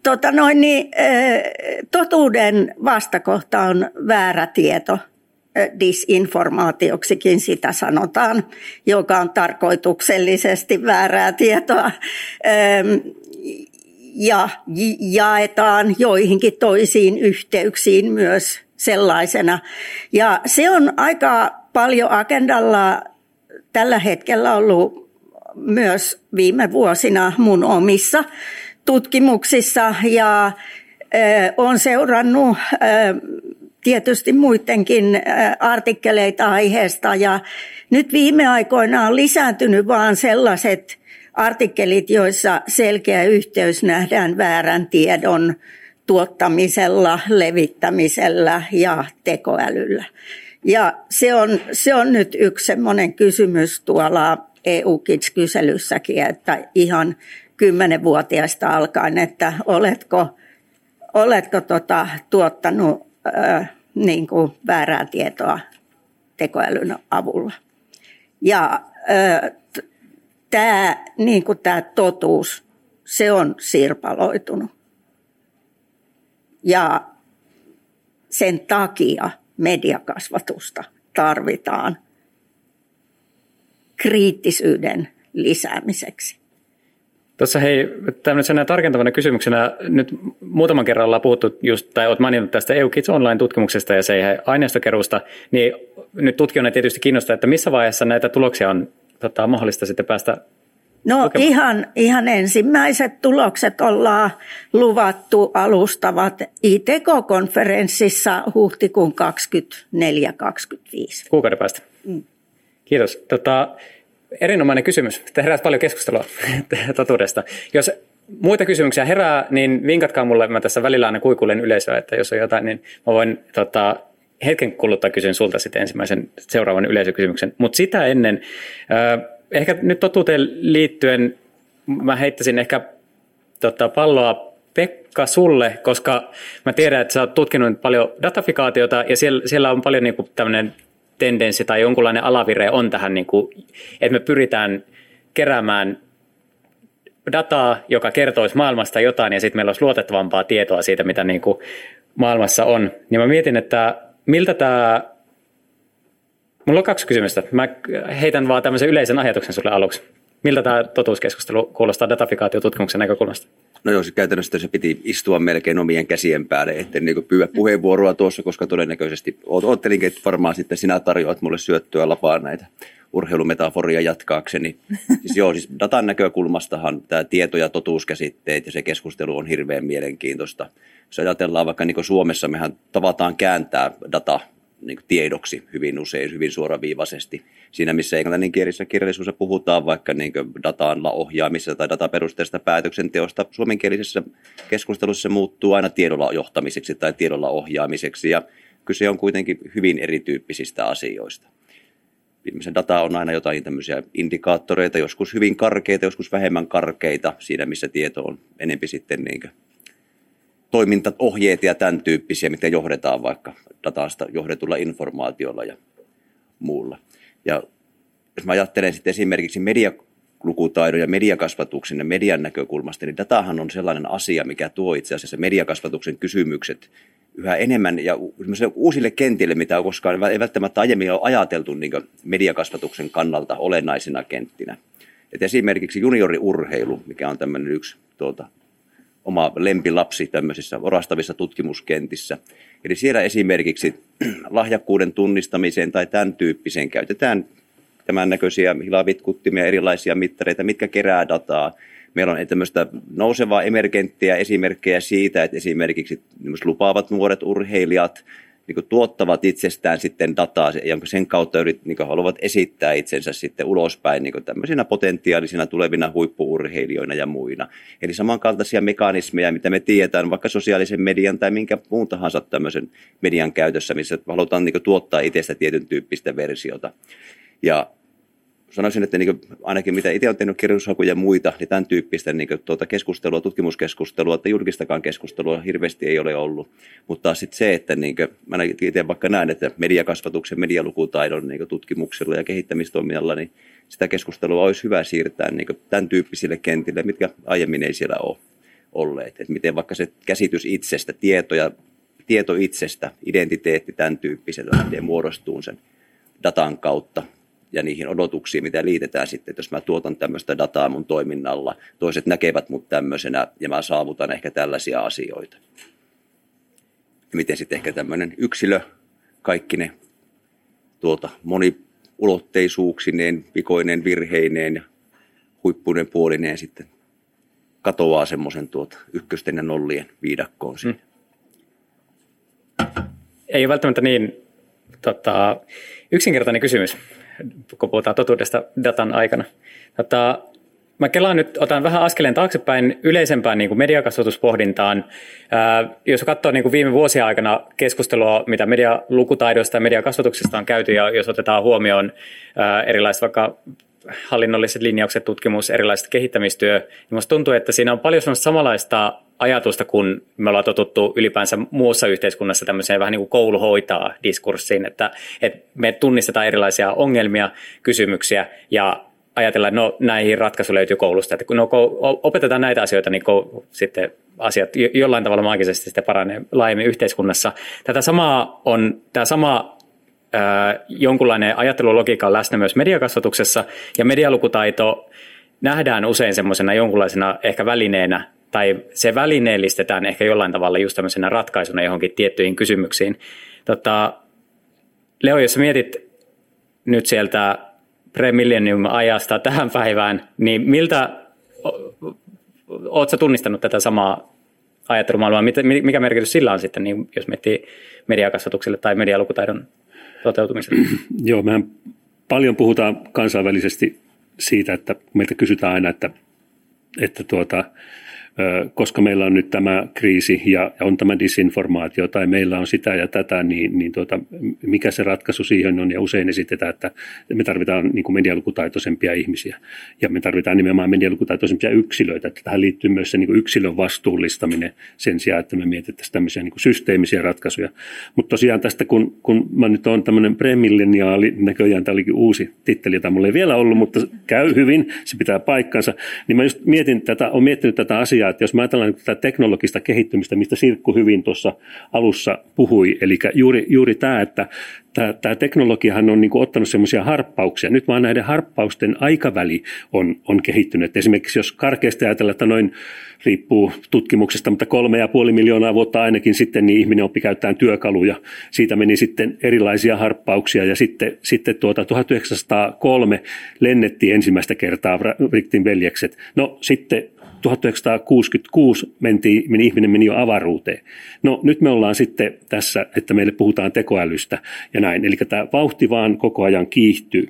totuuden vastakohta on väärä tieto. Disinformaatioksikin sitä sanotaan, joka on tarkoituksellisesti väärää tietoa. Ja jaetaan joihinkin toisiin yhteyksiin myös sellaisena. Ja se on aika paljon agendalla tällä hetkellä ollut myös viime vuosina mun omissa tutkimuksissa, ja olen seurannut tietysti muidenkin artikkeleita aiheesta, ja nyt viime aikoina on lisääntynyt vaan sellaiset artikkelit, joissa selkeä yhteys nähdään väärän tiedon tuottamisella, levittämisellä ja tekoälyllä. Ja se on nyt yksi semmoinen kysymys tuolla EU-Kids-kyselyssäkin, että ihan 10-vuotiaista alkaen, että oletko tuottanut niin kuin väärää tietoa tekoälyn avulla. Ja tämä totuus, se on sirpaloitunut. Ja sen takia mediakasvatusta tarvitaan kriittisyyden lisäämiseksi. Tuossa tämmöisenä tarkentavana kysymyksenä, nyt muutaman kerran ollaan puhuttu just, tai olet maininnut tästä EU Kids Online-tutkimuksesta ja se aineistokeruusta, niin nyt tutkijoina tietysti kiinnostaa, että missä vaiheessa näitä tuloksia on mahdollista sitten päästä lukemaan? Ihan ensimmäiset tulokset ollaan luvattu alustavat ITK-konferenssissa huhtikuun 24-25. Kuukauden päästä. Kiitos. Erinomainen kysymys. Heräät paljon keskustelua totuudesta. Jos muita kysymyksiä herää, niin vinkatkaa mulle. Mä tässä välillä aina kuikuilen yleisöä, että jos on jotain, niin mä voin hetken kuluttaa kysyn sulta sitten ensimmäisen seuraavan yleisökysymyksen. Mutta sitä ennen, ehkä nyt totuuteen liittyen, mä heittäisin ehkä palloa Pekka sulle, koska mä tiedän, että sä oot tutkinut paljon datafikaatiota ja siellä on paljon niinku tämmöinen tendenssi tai jonkunlainen alavire on tähän, että me pyritään keräämään dataa, joka kertoisi maailmasta jotain ja sitten meillä olisi luotettavampaa tietoa siitä, mitä maailmassa on. Ja mä mietin, että miltä tämä... Mulla on 2 kysymystä. Mä heitän vaan tämmöisen yleisen ajatuksen sulle aluksi. Miltä tämä totuuskeskustelu kuulostaa datafikaatiotutkimuksen näkökulmasta? No joo, käytännössä se piti istua melkein omien käsien päälle, etten pyydä puheenvuoroa tuossa, koska todennäköisesti oottelinkin, että varmaan sitten sinä tarjoat mulle syöttöä lapaan näitä urheilumetaforia jatkaakseni. Siis datan näkökulmastahan tämä tieto- ja totuuskäsitteet ja se keskustelu on hirveän mielenkiintoista. Jos ajatellaan vaikka Suomessa, mehän tavataan kääntää data tiedoksi hyvin usein, hyvin suoraviivaisesti. Siinä, missä englanninkielisessä kirjallisuudessa puhutaan vaikka datalla ohjaamisesta tai dataperusteista päätöksenteosta, suomenkielisessä keskustelussa se muuttuu aina tiedolla johtamiseksi tai tiedolla ohjaamiseksi, ja kyse on kuitenkin hyvin erityyppisistä asioista. Viimeisen data on aina jotain tämmöisiä indikaattoreita, joskus hyvin karkeita, joskus vähemmän karkeita, siinä missä tieto on enempi sitten toimintaohjeet ja tämän tyyppisiä, mitä johdetaan vaikka datasta johdetulla informaatiolla ja muulla. Ja jos mä ajattelen sitten esimerkiksi medialukutaidon ja mediakasvatuksen ja median näkökulmasta, niin datahan on sellainen asia, mikä tuo itse asiassa mediakasvatuksen kysymykset yhä enemmän ja uusille kentille, mitä koskaan ei välttämättä aiemmin ole ajateltu mediakasvatuksen kannalta olennaisina kenttinä. Et esimerkiksi junioriurheilu, mikä on tämmöinen yksi oma lempilapsi tämmöisissä orastavissa tutkimuskentissä. Eli siellä esimerkiksi lahjakkuuden tunnistamiseen tai tämän tyyppiseen käytetään tämän näköisiä hilavitkuttimia, erilaisia mittareita, mitkä kerää dataa. Meillä on tämmöistä nousevaa emergenttiä esimerkkejä siitä, että esimerkiksi lupaavat nuoret urheilijat tuottavat itsestään sitten dataa, jonka sen kautta haluavat esittää itsensä sitten ulospäin tämmöisinä potentiaalisina tulevina huippu-urheilijoina ja muina. Eli samankaltaisia mekanismeja, mitä me tiedetään vaikka sosiaalisen median tai minkä muun tahansa tämmöisen median käytössä, missä halutaan tuottaa itsestä tietyn tyyppistä versiota. Ja sanoisin, että ainakin mitä itse olen tehnyt kirjoitushakuja ja muita, niin tämän tyyppistä keskustelua, tutkimuskeskustelua tai julkistakaan keskustelua hirveästi ei ole ollut. Mutta sitten se, että mä itse vaikka näen, että mediakasvatuksen, medialukutaidon tutkimuksella ja kehittämistoiminnalla, niin sitä keskustelua olisi hyvä siirtää tämän tyyppisille kentille, mitkä aiemmin ei siellä ole olleet. Että miten vaikka se käsitys itsestä, tieto itsestä, identiteetti tämän tyyppiseltä lähtee muodostuun sen datan kautta. Ja niihin odotuksiin, mitä liitetään sitten, että jos mä tuotan tämmöistä dataa mun toiminnalla, toiset näkevät mut tämmöisenä ja mä saavutan ehkä tällaisia asioita. Ja miten sitten ehkä tämmöinen yksilö, kaikki ne moniulotteisuuksineen, vikoineen, virheineen ja huippuinen puolineen sitten katoaa semmoisen ykkösten ja nollien viidakkoon. Ei ole välttämättä niin yksinkertainen kysymys, kun puhutaan totuudesta datan aikana. Mä kelaan nyt, otan vähän askeleen taaksepäin yleisempään mediakasvatuspohdintaan. Jos katsoo viime vuosien aikana keskustelua, mitä medialukutaidosta ja mediakasvatuksesta on käyty, ja jos otetaan huomioon erilaiset vaikka hallinnolliset linjaukset, tutkimus, erilaiset kehittämistyö, niin musta tuntuu, että siinä on paljon samanlaista ajatusta, kun me ollaan totuttu ylipäänsä muussa yhteiskunnassa tämmöiseen vähän niin kuin koulu hoitaa diskurssiin, että me tunnistetaan erilaisia ongelmia, kysymyksiä ja ajatella, että no näihin ratkaisu löytyy koulusta, että kun opetetaan näitä asioita, niin sitten asiat jollain tavalla maagisesti sitten paranee laajemmin yhteiskunnassa. Tämä sama jonkunlainen ajattelulogiikka on läsnä myös mediakasvatuksessa, ja medialukutaito nähdään usein semmoisena jonkunlaisena ehkä välineenä, tai se välineellistetään ehkä jollain tavalla just tämmöisenä ratkaisuna johonkin tiettyihin kysymyksiin. Leo, jos mietit nyt sieltä pre-millennium-ajasta tähän päivään, niin oletko tunnistanut tätä samaa ajattelumaailmaa? Mikä merkitys sillä on sitten, niin jos miettii mediakasvatukselle tai medialukutaidon toteutumiselle? Joo, mehän paljon puhutaan kansainvälisesti siitä, että meiltä kysytään aina, että koska meillä on nyt tämä kriisi ja on tämä disinformaatio tai meillä on sitä ja tätä, niin mikä se ratkaisu siihen on, ja usein esitetään, että me tarvitaan niin kuin medialukutaitoisempia ihmisiä ja me tarvitaan nimenomaan medialukutaitoisempia yksilöitä, että tähän liittyy myös se niin kuin yksilön vastuullistaminen sen sijaan, että me mietittäisiin tämmöisiä niin kuin systeemisiä ratkaisuja. Mutta tosiaan tästä, kun mä nyt olen tämmöinen premilleniaali, näköjään tämä olikin uusi titteli, jota mulla ei vielä ollut, mutta käy hyvin, se pitää paikkansa, niin mä just olen miettinyt tätä asiaa, että jos mä ajatellaan tätä teknologista kehittymistä, mistä Sirkku hyvin tuossa alussa puhui, eli juuri tämä, että tämä teknologiahan on niin kuin ottanut semmoisia harppauksia. Nyt vaan näiden harppausten aikaväli on kehittynyt. Esimerkiksi jos karkeasti ajatellaan, että noin riippuu tutkimuksesta, mutta 3,5 miljoonaa vuotta ainakin sitten, niin ihminen oppi käyttämään työkaluja. Siitä meni sitten erilaisia harppauksia, ja sitten 1903 lennettiin ensimmäistä kertaa Wrightin veljekset. No sitten 1966 ihminen meni jo avaruuteen. No nyt me ollaan sitten tässä, että meille puhutaan tekoälystä ja näin. Eli tämä vauhti vaan koko ajan kiihtyy.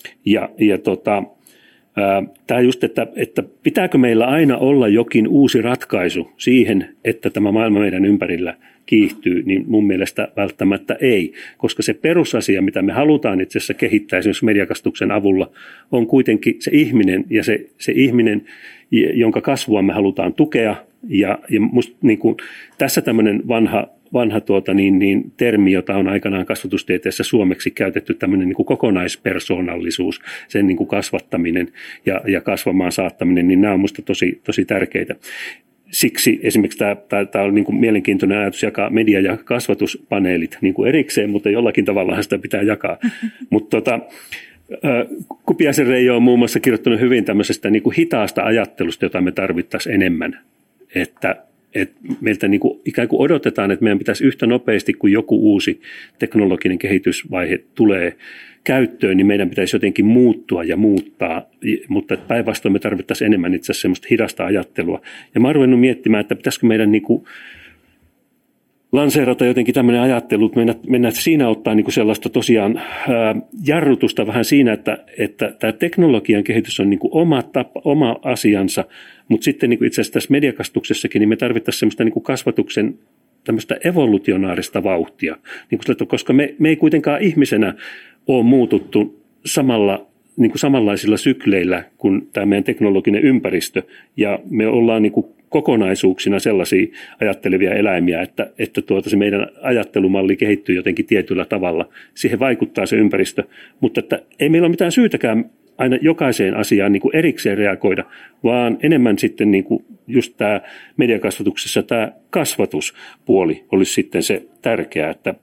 Tämä just, että pitääkö meillä aina olla jokin uusi ratkaisu siihen, että tämä maailma meidän ympärillä kiihtyy, niin mun mielestä välttämättä ei, koska se perusasia, mitä me halutaan itse asiassa kehittää esimerkiksi mediakasvatuksen avulla, on kuitenkin se ihminen ja se ihminen, jonka kasvua me halutaan tukea. Ja musta niin kuin, tässä tämmöinen vanha termi, jota on aikanaan kasvatustieteessä suomeksi käytetty, tämmöinen niin kuin kokonaispersoonallisuus, sen niin kuin kasvattaminen ja kasvamaan saattaminen, niin nämä on musta tosi tärkeitä. Siksi esimerkiksi tämä on niin kuin mielenkiintoinen ajatus jakaa media- ja kasvatuspaneelit niin kuin erikseen, mutta jollakin tavalla sitä pitää jakaa. Mutta Kupiaisen Reijo on muun muassa kirjoittanut hyvin tämmöisestä niin kuin hitaasta ajattelusta, jota me tarvittaisiin enemmän. Että meiltä niin kuin ikään kuin odotetaan, että meidän pitäisi yhtä nopeasti, kun joku uusi teknologinen kehitysvaihe tulee käyttöön, niin meidän pitäisi jotenkin muuttua ja muuttaa, mutta päinvastoin me tarvittaisiin enemmän itse asiassa semmoista hidasta ajattelua. Ja mä oon ruvennut miettimään, että pitäisikö meidän niin kuin lanseerata jotenkin tämmöinen ajattelu, että mennään siinä ottaa niin kuin sellaista tosiaan jarrutusta vähän siinä, että tämä teknologian kehitys on niin kuin oma asiansa, mutta sitten niin kuin itse asiassa tässä mediakastuksessakin niin me tarvittaisiin semmoista niin kuin kasvatuksen tämmöistä evolutionaarista vauhtia, niin kuin, koska me ei kuitenkaan ihmisenä ole muututtu niin kuin samanlaisilla sykleillä kuin tämä meidän teknologinen ympäristö, ja me ollaan niin kuin kokonaisuuksina sellaisia ajattelevia eläimiä, että se meidän ajattelumalli kehittyy jotenkin tietyllä tavalla. Siihen vaikuttaa se ympäristö, mutta että ei meillä ole mitään syytäkään aina jokaiseen asiaan niin kuin erikseen reagoida, vaan enemmän sitten niin kuin just tämä mediakasvatuksessa tämä kasvatuspuoli olisi sitten se tärkeä, että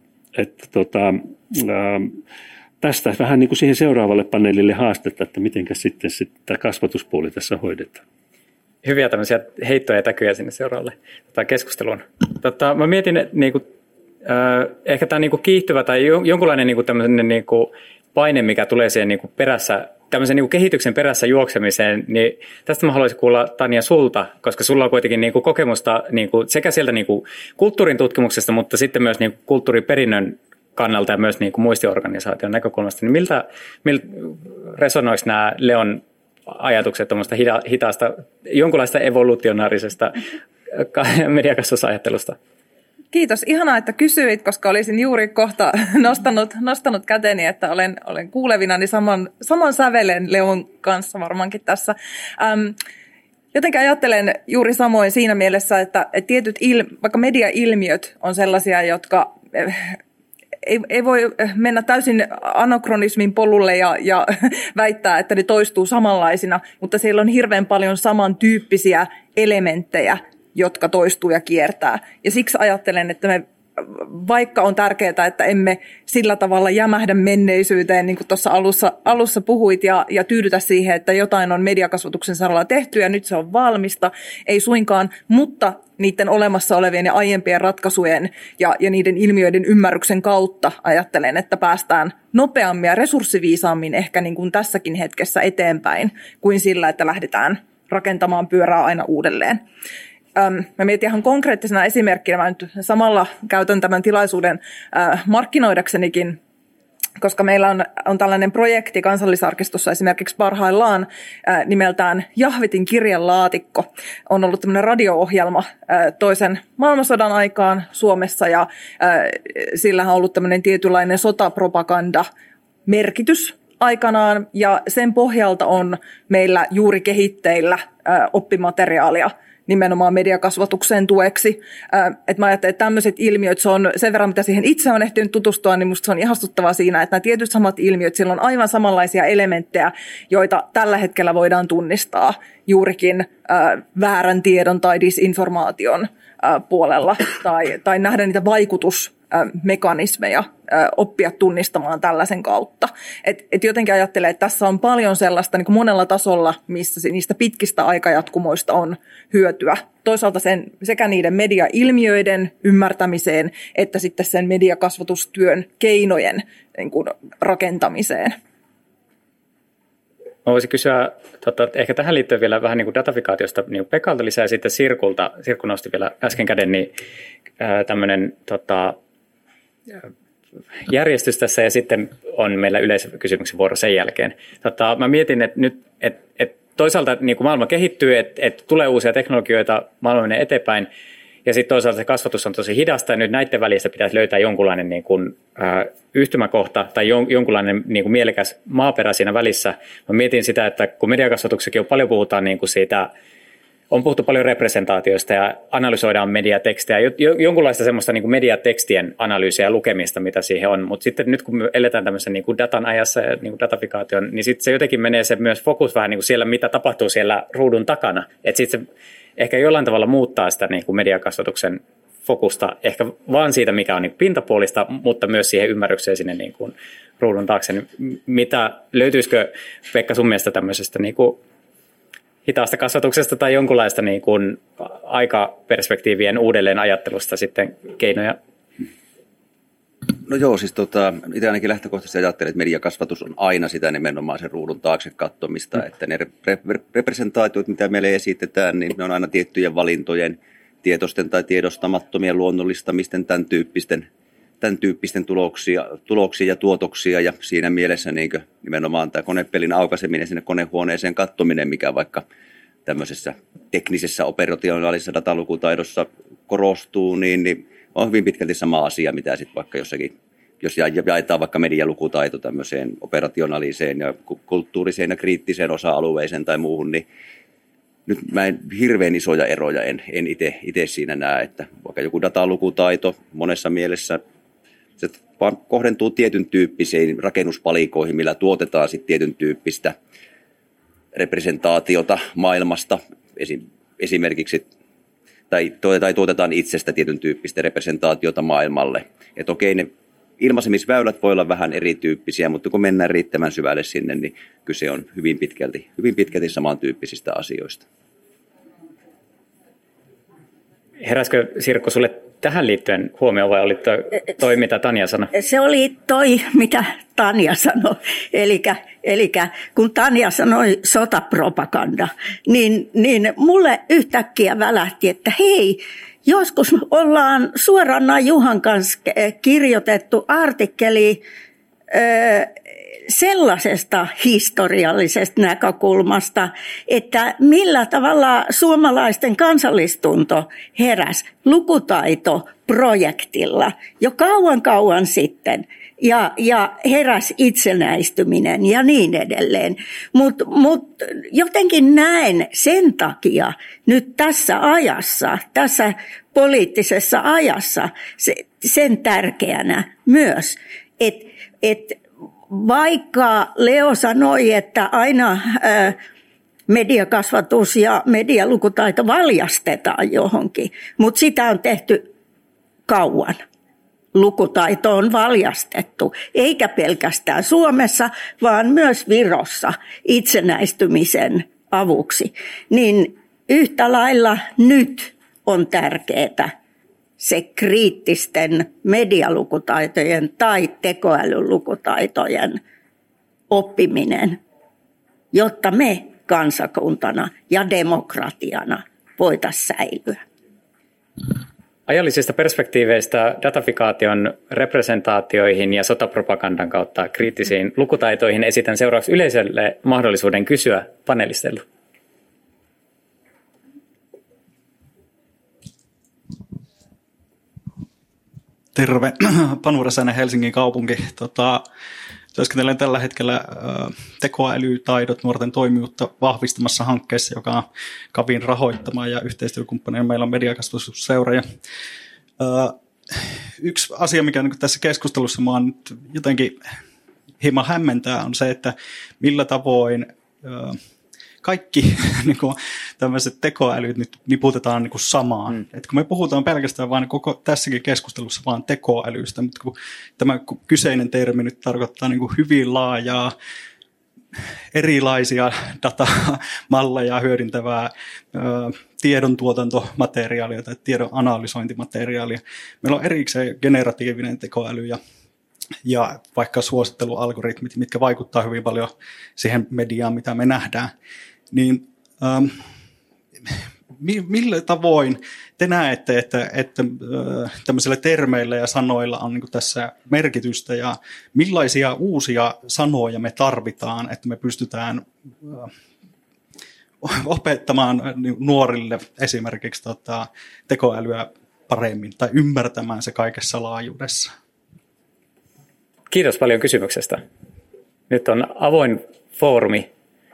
tästä vähän niin kuin siihen seuraavalle paneelille haastetta, että mitenkäs sitten tämä kasvatuspuoli tässä hoidetaan. Hyviä tämmöisiä heittoja ja täkyjä sinne seuraavalle keskusteluun. Mä mietin, että ehkä tämä niinku kiihtyvä tai jonkunlainen niinku tämmöinen niinku paine, mikä tulee siihen niinku perässä, tämmöisen niinku kehityksen perässä juoksemiseen, niin tästä mä haluaisin kuulla, Tanja, sulta, koska sulla on kuitenkin niinku kokemusta niinku sekä sieltä niinku kulttuurin tutkimuksesta, mutta sitten myös niinku kulttuuriperinnön kannalta ja myös niinku muistiorganisaation näkökulmasta. Niin miltä resonoiksi nämä Leon ajatukset tuommoista hitaasta, jonkunlaista evolutionaarisesta mediakasvatusajattelusta? Kiitos. Ihanaa, että kysyit, koska olisin juuri kohta nostanut käteni, että olen kuulevinani saman sävelen Leon kanssa varmaankin tässä. Jotenkin ajattelen juuri samoin siinä mielessä, että tietyt vaikka mediailmiöt on sellaisia, jotka ei voi mennä täysin anakronismin polulle ja väittää, että ne toistuu samanlaisina, mutta siellä on hirveän paljon samantyyppisiä elementtejä, jotka toistuu ja kiertää. Ja siksi ajattelen, että vaikka on tärkeää, että emme sillä tavalla jämähdä menneisyyteen, niin kuin tuossa alussa puhuit, ja tyydytä siihen, että jotain on mediakasvatuksen saralla tehty ja nyt se on valmista, ei suinkaan, mutta niiden olemassa olevien ja aiempien ratkaisujen ja niiden ilmiöiden ymmärryksen kautta ajattelen, että päästään nopeammin ja resurssiviisaammin ehkä niin kuin tässäkin hetkessä eteenpäin kuin sillä, että lähdetään rakentamaan pyörää aina uudelleen. Mä mietin ihan konkreettisena esimerkkinä, mä nyt samalla käytän tämän tilaisuuden markkinoidaksenikin, koska meillä on tällainen projekti Kansallisarkistossa esimerkiksi parhaillaan nimeltään Jahvetin kirjelaatikko. On ollut tämmöinen radio-ohjelma toisen maailmansodan aikaan Suomessa ja sillä on ollut tämmöinen tietynlainen sotapropaganda-merkitys aikanaan ja sen pohjalta on meillä juuri kehitteillä oppimateriaalia nimenomaan mediakasvatuksen tueksi. Mä ajattelen, että tämmöiset ilmiöt, se on sen verran, mitä siihen itse on ehtinyt tutustua, niin musta se on ihastuttavaa siinä, että nämä tietyt samat ilmiöt, sillä on aivan samanlaisia elementtejä, joita tällä hetkellä voidaan tunnistaa juurikin väärän tiedon tai disinformaation puolella tai nähdä niitä vaikutusmekanismeja, oppia tunnistamaan tällaisen kautta. Et jotenkin ajattelen, että tässä on paljon sellaista niin kuin monella tasolla, missä niistä pitkistä aikajatkumoista on hyötyä. Toisaalta sekä niiden mediailmiöiden ymmärtämiseen, että sitten sen mediakasvatustyön keinojen niin kuin rakentamiseen. Mä voisin kysyä, ehkä tähän liittyen vielä vähän niin kuin datafikaatiosta niin Pekalta lisää ja sitten Sirkulta. Sirkku nosti vielä äsken käden, niin tämmöinen järjestys tässä ja sitten on meillä yleiskysymyksen vuoro sen jälkeen. Mä mietin, että nyt toisaalta niin kuin maailma kehittyy, että tulee uusia teknologioita, maailma menee eteenpäin ja sitten toisaalta se kasvatus on tosi hidasta ja nyt näiden välissä pitäisi löytää jonkunlainen niin kuin, yhtymäkohta tai jonkunlainen niin kuin mielekäs maaperä siinä välissä. Mä mietin sitä, että kun mediakasvatuksessakin paljon puhutaan niin kuin siitä, on puhuttu paljon representaatioista ja analysoidaan mediatekstejä, jonkunlaista semmoista niin kuin mediatekstien analyysiä ja lukemista, mitä siihen on. Mutta sitten nyt kun me eletään tämmöisen niin kuin datan ajassa ja niin kuin datafikaation, niin sitten se jotenkin menee se myös fokus vähän niin kuin siellä, mitä tapahtuu siellä ruudun takana. Että sitten se ehkä jollain tavalla muuttaa sitä niin kuin mediakasvatuksen fokusta, ehkä vaan siitä, mikä on niin kuin pintapuolista, mutta myös siihen ymmärrykseen sinne niin kuin ruudun taakse. Löytyisikö, Pekka, sun mielestä tämmöisestä niin kuin hitaasta kasvatuksesta tai jonkunlaista niin kuin aikaperspektiivien uudelleen ajattelusta sitten keinoja? No joo, siis itse ainakin lähtökohtaisesti ajattelen, että mediakasvatus on aina sitä nimenomaan sen ruudun taakse katsomista, että ne representaatiot, mitä meille esitetään, niin ne on aina tiettyjen valintojen, tietoisten tai tiedostamattomien luonnollistamisten, tämän tyyppisten tuloksia ja tuotoksia, ja siinä mielessä niin nimenomaan tämä konepelin aukaiseminen sinne konehuoneeseen katsominen, mikä vaikka tämmöisessä teknisessä operationaalisessa datalukutaidossa korostuu, niin on hyvin pitkälti sama asia, mitä sitten vaikka jossakin, jos jaetaan vaikka medialukutaito tämmöiseen operationaaliseen ja kulttuuriseen ja kriittiseen osa-alueeseen tai muuhun, niin nyt mä hirveän isoja eroja en itse siinä näe, että vaikka joku datalukutaito monessa mielessä se vaan kohdentuu tietyn tyyppisiin rakennuspalikoihin, millä tuotetaan sitten tietyn tyyppistä representaatiota maailmasta esimerkiksi, tai tuotetaan itsestä tietyn tyyppistä representaatiota maailmalle. Että okei, ne ilmaisemisväylät voi olla vähän erityyppisiä, mutta kun mennään riittävän syvälle sinne, niin kyse on hyvin pitkälti samantyyppisistä asioista. Heräskö, Sirkku, sulle tähän liittyen huomioon vai oli toi mitä Tanja sanoi? Se oli toi, mitä Tanja sanoi. Eli kun Tanja sanoi sotapropaganda, niin mulle yhtäkkiä välähti, että hei, joskus ollaan suoraan Juhan kanssa kirjoitettu artikkeli sellaisesta historiallisesta näkökulmasta, että millä tavalla suomalaisten kansallistunto heräsi lukutaitoprojektilla jo kauan sitten. ja heräs itsenäistyminen ja niin edelleen. Mutta jotenkin näen sen takia nyt tässä ajassa, tässä poliittisessa ajassa sen tärkeänä myös, että vaikka Leo sanoi, että aina mediakasvatus ja medialukutaito valjastetaan johonkin, mutta sitä on tehty kauan. Lukutaito on valjastettu, eikä pelkästään Suomessa, vaan myös Virossa itsenäistymisen avuksi. Niin yhtä lailla nyt on tärkeää se kriittisten medialukutaitojen tai tekoälylukutaitojen oppiminen, jotta me kansakuntana ja demokratiana voitaisiin säilyä. Ajallisista perspektiiveistä datafikaation representaatioihin ja sotapropagandan kautta kriittisiin lukutaitoihin esitän seuraavaksi yleisölle mahdollisuuden kysyä panelisteilta. Terve, Panu Räsänen, Helsingin kaupunki. Työskentelen tällä hetkellä tekoälytaidot nuorten toimijuutta vahvistamassa hankkeessa, joka on KAVin rahoittama ja yhteistyökumppaneina meillä on mediakasvatusseura. Yksi asia, mikä tässä keskustelussa minua nyt jotenkin hieman hämmentää, on se, että millä tavoin kaikki niin kuin, tämmöiset tekoälyt nyt niputetaan niin kuin samaan. Et kun me puhutaan pelkästään vain koko tässäkin keskustelussa vaan tekoälystä, mutta kun tämä kyseinen termi nyt tarkoittaa niin kuin hyvin laajaa, erilaisia datamalleja hyödyntävää tiedontuotantomateriaalia tai tiedon analysointimateriaalia. Meillä on erikseen generatiivinen tekoäly ja vaikka suosittelualgoritmit, mitkä vaikuttaa hyvin paljon siihen mediaan, mitä me nähdään, niin millä tavoin te näette, että tämmöisillä termeillä ja sanoilla on niin kuin tässä merkitystä ja millaisia uusia sanoja me tarvitaan, että me pystytään opettamaan nuorille esimerkiksi tekoälyä paremmin tai ymmärtämään se kaikessa laajuudessa? Kiitos paljon kysymyksestä. Nyt on avoin foorumi.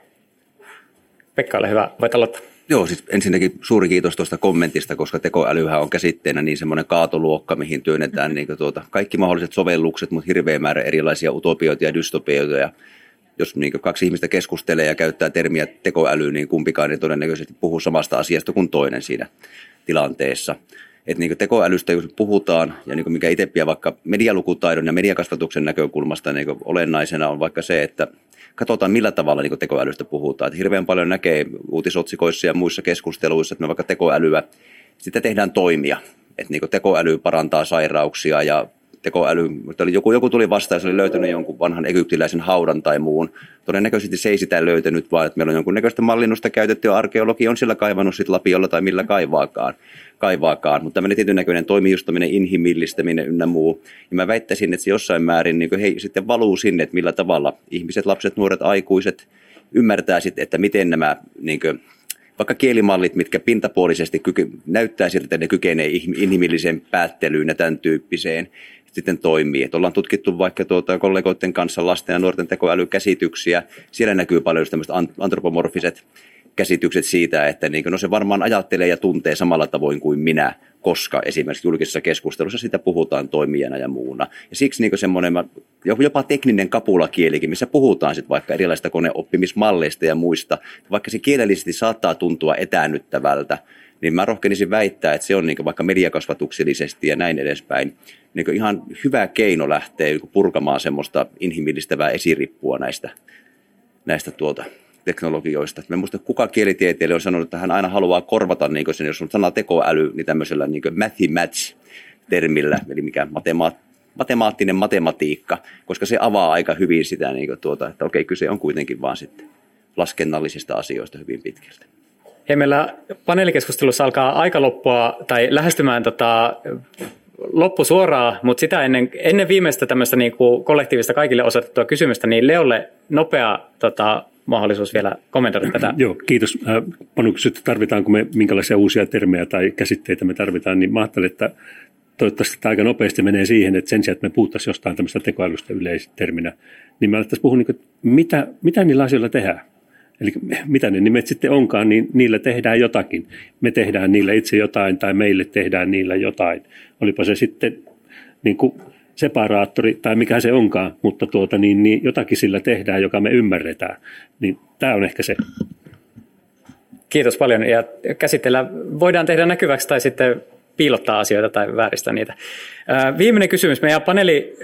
Pekka, ole hyvä. Voit aloittaa. Joo, siis ensinnäkin suuri kiitos tuosta kommentista, koska tekoälyhän on käsitteenä niin semmoinen kaatoluokka, mihin työnnetään niin kaikki mahdolliset sovellukset, mutta hirveä määrä erilaisia utopioita ja dystopioita. Ja jos niin kaksi ihmistä keskustelee ja käyttää termiä tekoäly, niin kumpikaan ei todennäköisesti puhu samasta asiasta kuin toinen siinä tilanteessa. Että niin tekoälystä, jos puhutaan, ja niin mikä itse pidän vaikka medialukutaidon ja mediakasvatuksen näkökulmasta niin olennaisena on vaikka se, että katsotaan millä tavalla niin tekoälystä puhutaan. Että hirveän paljon näkee uutisotsikoissa ja muissa keskusteluissa, että me vaikka tekoälyä, sitä tehdään toimia. Että niin tekoäly parantaa sairauksia ja tekoäly, joku tuli vastaan, se oli löytänyt jonkun vanhan egyptiläisen haudan tai muun. Todennäköisesti se ei sitä löytänyt, vaan että meillä on jonkunnäköistä mallinnusta käytetty ja arkeologi on sillä kaivannut sit Lapiolla tai millä kaivaakaan. Mutta tämmöinen tietyn näköinen toimijustaminen, inhimillistäminen ynnä muu. Ja mä väittäisin, että se jossain määrin niin sitten valuu sinne, että millä tavalla ihmiset, lapset, nuoret, aikuiset ymmärtää sitten, että miten nämä niin kuin, vaikka kielimallit, mitkä pintapuolisesti näyttää siltä, että ne kykenee inhimilliseen päättelyyn ja tämän tyyppiseen, sitten toimii. Että ollaan tutkittu vaikka kollegoiden kanssa lasten ja nuorten tekoälykäsityksiä. Siellä näkyy paljon tämmöiset antropomorfiset käsitykset siitä, että no se varmaan ajattelee ja tuntee samalla tavoin kuin minä, koska esimerkiksi julkisessa keskustelussa sitä puhutaan toimijana ja muuna. Ja siksi semmoinen jopa tekninen kapulakielikin, missä puhutaan sitten vaikka erilaisista koneoppimismalleista ja muista, vaikka se kielellisesti saattaa tuntua etäännyttävältä, niin mä rohkenisin väittää, että se on vaikka mediakasvatuksellisesti ja näin edespäin ihan hyvä keino lähteä purkamaan semmoista inhimillistävää esirippua näistä teknologioista. Mä en muista, kuka kielitieteilijä on sanonut, että hän aina haluaa korvata, sen, jos on sana tekoäly, niin tämmöisellä mathy-match-termillä, eli mikä matemaattinen matematiikka, koska se avaa aika hyvin sitä, että okei, kyse on kuitenkin vaan sitten laskennallisista asioista hyvin pitkälti. Hei, meillä paneelikeskustelussa alkaa aika loppua tai lähestymään loppusuoraa, mutta sitä ennen viimeistä tämmöistä kollektiivista kaikille osoitettua kysymystä, niin Leolle nopea mahdollisuus vielä kommentoida tätä. Joo, kiitos. Panu kysyi, että tarvitaanko me minkälaisia uusia termejä tai käsitteitä me tarvitaan, niin mä ajattelen, että toivottavasti tämä aika nopeasti menee siihen, että sen sijaan, että me puhuttaisiin jostain tämmöistä tekoälystä yleisterminä, niin me alettaisiin puhua, että mitä niillä asioilla tehdään. Eli mitä ne nimet sitten onkaan, niin niillä tehdään jotakin. Me tehdään niillä itse jotain tai meille tehdään niillä jotain. Olipa se sitten niin kuin separaattori tai mikä se onkaan, mutta niin jotakin sillä tehdään, joka me ymmärretään. Niin tämä on ehkä se. Kiitos paljon. Ja voidaan tehdä näkyväksi tai sitten piilottaa asioita tai vääristää niitä. Viimeinen kysymys. Meidän paneeli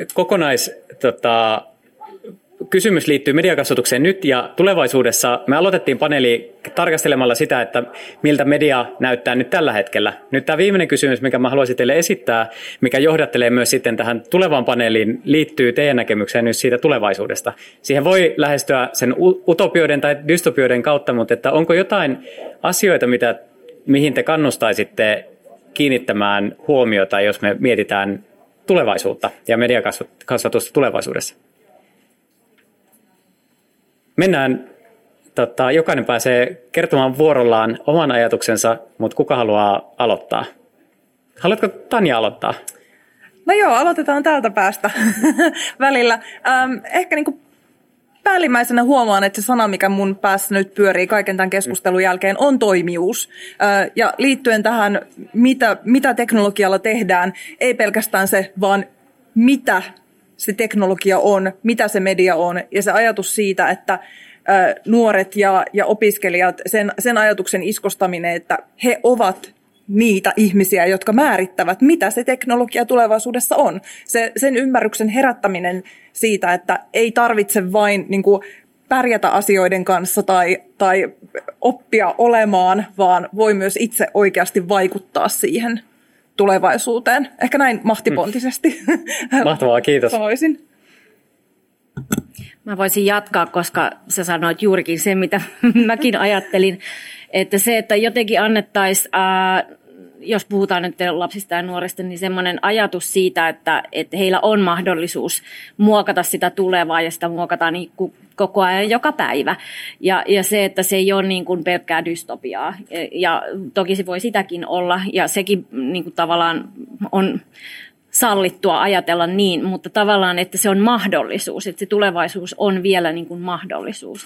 kysymys liittyy mediakasvatukseen nyt ja tulevaisuudessa. Me aloitettiin paneeli tarkastelemalla sitä, että miltä media näyttää nyt tällä hetkellä. Nyt tämä viimeinen kysymys, mikä mä haluaisin teille esittää, mikä johdattelee myös sitten tähän tulevaan paneeliin, liittyy teidän näkemykseen nyt siitä tulevaisuudesta. Siihen voi lähestyä sen utopioiden tai dystopioiden kautta, mutta että onko jotain asioita, mihin te kannustaisitte kiinnittämään huomiota, jos me mietitään tulevaisuutta ja mediakasvatusta tulevaisuudessa? Mennään, jokainen pääsee kertomaan vuorollaan oman ajatuksensa, mutta kuka haluaa aloittaa? Haluatko Tanja aloittaa? No joo, aloitetaan täältä päästä välillä. Ehkä niin kuin päällimmäisenä huomaan, että se sana, mikä mun päässä nyt pyörii kaiken tämän keskustelun jälkeen, on toimijuus. Ja liittyen tähän, mitä teknologialla tehdään, ei pelkästään se, vaan mitä se teknologia on, mitä se media on, ja se ajatus siitä, että nuoret ja opiskelijat, sen ajatuksen iskostaminen, että he ovat niitä ihmisiä, jotka määrittävät, mitä se teknologia tulevaisuudessa on. Sen ymmärryksen herättäminen siitä, että ei tarvitse vain niin kuin pärjätä asioiden kanssa tai oppia olemaan, vaan voi myös itse oikeasti vaikuttaa siihen tulevaisuuteen. Ehkä näin mahtipontisesti. Mahtavaa, kiitos. Sanoisin. Mä voisin jatkaa, koska sä sanoit juurikin sen, mitä mäkin ajattelin. Että se, että jotenkin annettaisiin, jos puhutaan nyt lapsista ja nuorista, niin semmoinen ajatus siitä, että heillä on mahdollisuus muokata sitä tulevaa ja sitä muokataan niin koko ajan joka päivä. Ja se, että se ei ole niin kuin pelkkää dystopiaa. Ja toki se voi sitäkin olla ja sekin niin kuin tavallaan on sallittua ajatella niin, mutta tavallaan, että se on mahdollisuus, että se tulevaisuus on vielä niin kuin mahdollisuus.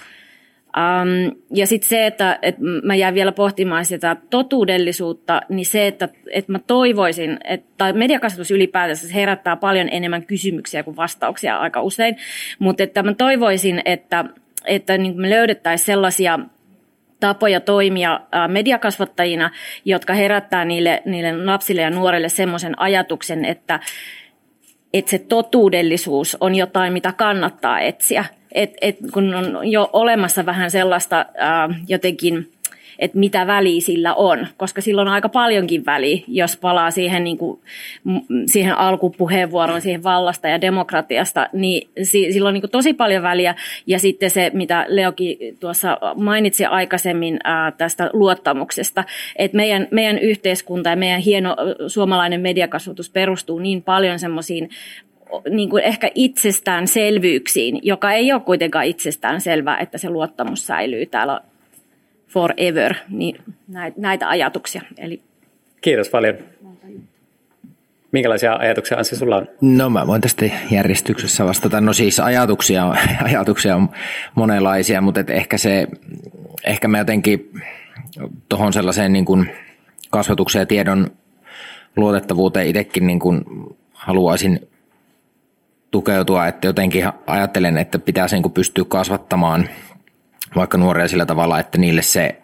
Ja sitten se, että mä jään vielä pohtimaan sitä totuudellisuutta, niin se, että mä toivoisin, että mediakasvatus ylipäätänsä herättää paljon enemmän kysymyksiä kuin vastauksia aika usein, mutta että mä toivoisin, että niin me löydettäisiin sellaisia tapoja toimia mediakasvattajina, jotka herättää niille lapsille ja nuorille semmoisen ajatuksen, että se totuudellisuus on jotain, mitä kannattaa etsiä. Kun on jo olemassa vähän sellaista jotenkin, että mitä väliä sillä on, koska sillä on aika paljonkin väliä, jos palaa siihen, niin kuin, siihen alkupuheenvuoroon, siihen vallasta ja demokratiasta, niin sillä on niin kuin tosi paljon väliä. Ja sitten se, mitä Leokin tuossa mainitsi aikaisemmin tästä luottamuksesta, että meidän yhteiskunta ja meidän hieno suomalainen mediakasvatus perustuu niin paljon semmoisiin niin kuin ehkä itsestäänselvyyksiin, joka ei ole kuitenkaan itsestäänselvää, että se luottamus säilyy täällä forever, niin näitä ajatuksia. Eli kiitos paljon. Minkälaisia ajatuksia, Anssi, sulla on? No mä voin tästä järjestyksessä vastata. No siis ajatuksia on monenlaisia, mutta ehkä mä jotenkin tuohon sellaiseen niin kuin kasvatuksen ja tiedon luotettavuuteen itsekin niin kuin haluaisin tukeutua, että jotenkin ajattelen, että pitäisi niin kuin pystyä kasvattamaan vaikka nuoria sillä tavalla, että niille se,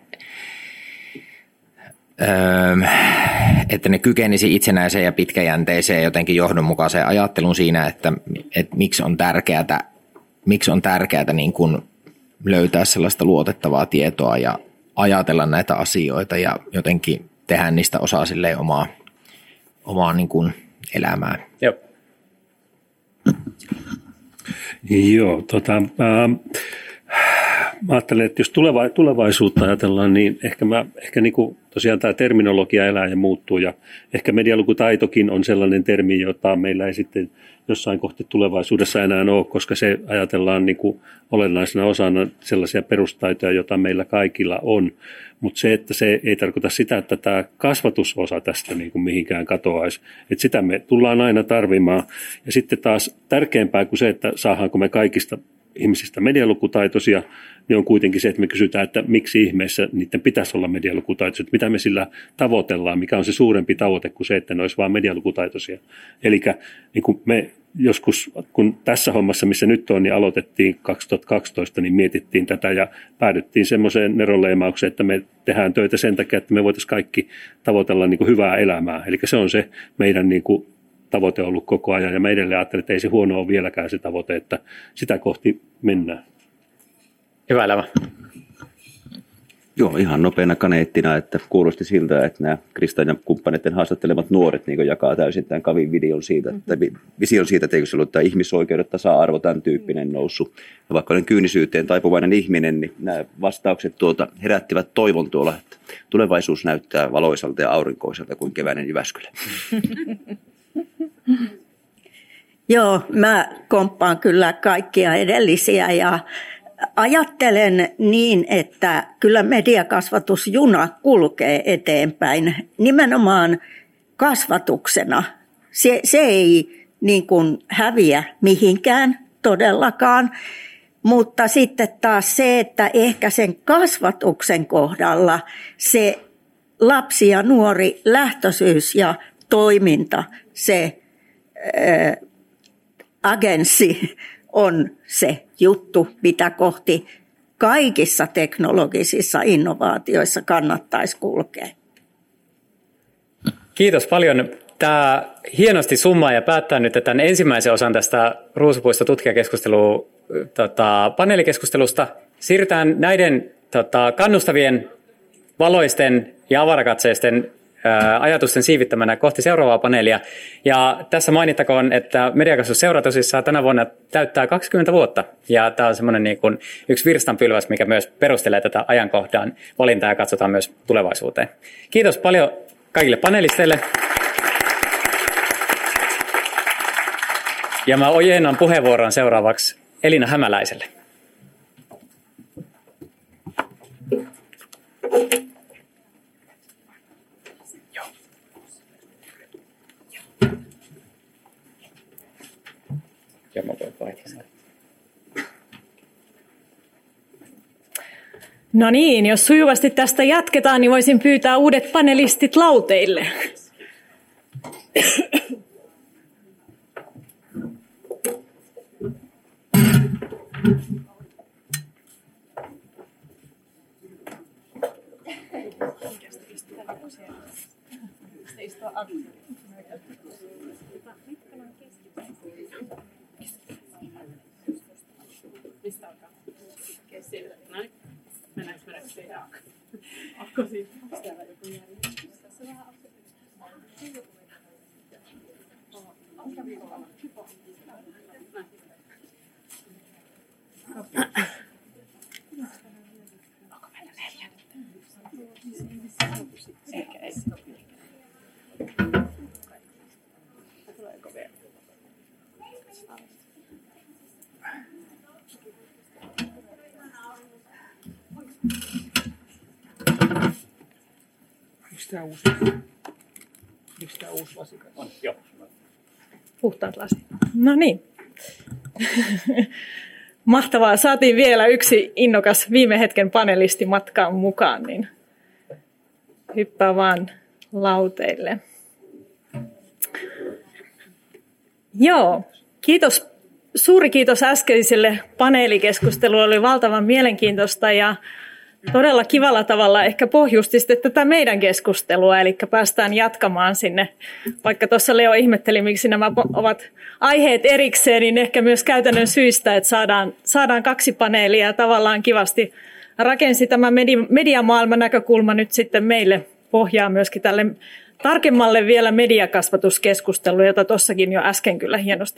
että ne kykenisi itsenäiseen ja pitkäjänteiseen jotenkin johdonmukaiseen ajatteluun siinä, että miksi on tärkeää niin kuin löytää sellaista luotettavaa tietoa ja ajatella näitä asioita ja jotenkin tehdä niistä osaa silleen omaa niin kuin elämää. Joo. Joo, Mä ajattelen, että jos tulevaisuutta ajatellaan, niin ehkä niin kuin tosiaan tämä terminologia elää ja muuttuu, ja ehkä medialukutaitokin on sellainen termi, jota meillä ei sitten jossain kohti tulevaisuudessa enää ole, koska se ajatellaan niin kuin olennaisena osana sellaisia perustaitoja, joita meillä kaikilla on. Mutta se, että se ei tarkoita sitä, että tämä kasvatusosa tästä niin kuin mihinkään katoaisi. Että sitä me tullaan aina tarvimaan. Ja sitten taas tärkeämpää kuin se, että saadaanko me kaikista ihmisistä medialukutaitoisia, niin on kuitenkin se, että me kysytään, että miksi ihmeessä niiden pitäisi olla medialukutaitoisia, mitä me sillä tavoitellaan, mikä on se suurempi tavoite kuin se, että ne olisi vain medialukutaitoisia. Eli niin kuin me joskus, kun tässä hommassa, missä nyt on, niin aloitettiin 2012, niin mietittiin tätä ja päädyttiin semmoiseen neronleimaukseen, että me tehdään töitä sen takia, että me voitaisiin kaikki tavoitella niin kuin hyvää elämää. Eli se on se meidän niin kuin tavoite ollut koko ajan, ja mä edelleen ajattelen, että ei se huono ole vieläkään se tavoite, että sitä kohti mennään. Hyvä elämä. Joo, ihan nopeana kaneettina, että kuulosti siltä, että nämä Kristan ja kumppaneiden haastattelemat nuoret niin jakaa täysin tämän Kavin vision siitä, että eikö se ollut tämä ihmisoikeudet, tasa-arvo, tämän tyyppinen noussut. Ja vaikka olen kyynisyyteen taipuvainen ihminen, niin nämä vastaukset herättivät toivon tuolla, että tulevaisuus näyttää valoisalta ja aurinkoiselta kuin keväinen Jyväskylä. Joo, mä komppaan kyllä kaikkia edellisiä ja ajattelen niin, että kyllä mediakasvatusjuna kulkee eteenpäin nimenomaan kasvatuksena. Se ei niin kuin häviä mihinkään todellakaan, mutta sitten taas se, että ehkä sen kasvatuksen kohdalla se lapsi ja nuori lähtöisyys ja toiminta, se agenssi on se juttu, mitä kohti kaikissa teknologisissa innovaatioissa kannattaisi kulkea. Kiitos paljon. Tämä hienosti summaa ja päättää nyt tämän ensimmäisen osan tästä Ruusupuisto tutkijakeskustelua paneelikeskustelusta. Siirrytään näiden kannustavien, valoisten ja avarakatseisten ajatusten siivittämänä kohti seuraavaa paneelia. Ja tässä mainittakoon, että Mediakasvatusseura tosissaan tänä vuonna täyttää 20 vuotta. Ja tämä on semmoinen niin kuin yksi virstanpylväs, mikä myös perustelee tätä ajankohdan valintaa ja katsotaan myös tulevaisuuteen. Kiitos paljon kaikille panelisteille. Ja mä ojennan puheenvuoron seuraavaksi Elina Hämäläiselle. Ja mä voin vaihtaa. No niin, jos sujuvasti tästä jatketaan, niin voisin pyytää uudet panelistit lauteille. Miksi tämä uusi lasikas on? Joo. Puhtaat lasit. No niin. Mahtavaa. Saatiin vielä yksi innokas viime hetken panelisti matkaan mukaan, niin hyppää vaan lauteille. Joo, kiitos. Suuri kiitos äskeiselle paneelikeskustelulle. Oli valtavan mielenkiintoista ja todella kivalla tavalla ehkä pohjustitte tätä meidän keskustelua, eli päästään jatkamaan sinne. Vaikka tuossa Leo ihmetteli, miksi nämä ovat aiheet erikseen, niin ehkä myös käytännön syistä, että saadaan kaksi paneelia ja tavallaan kivasti rakensi tämä mediamaailman näkökulma nyt sitten meille pohjaa myöskin tälle tarkemmalle vielä mediakasvatuskeskustelulle, jota tuossakin jo äsken kyllä hienosti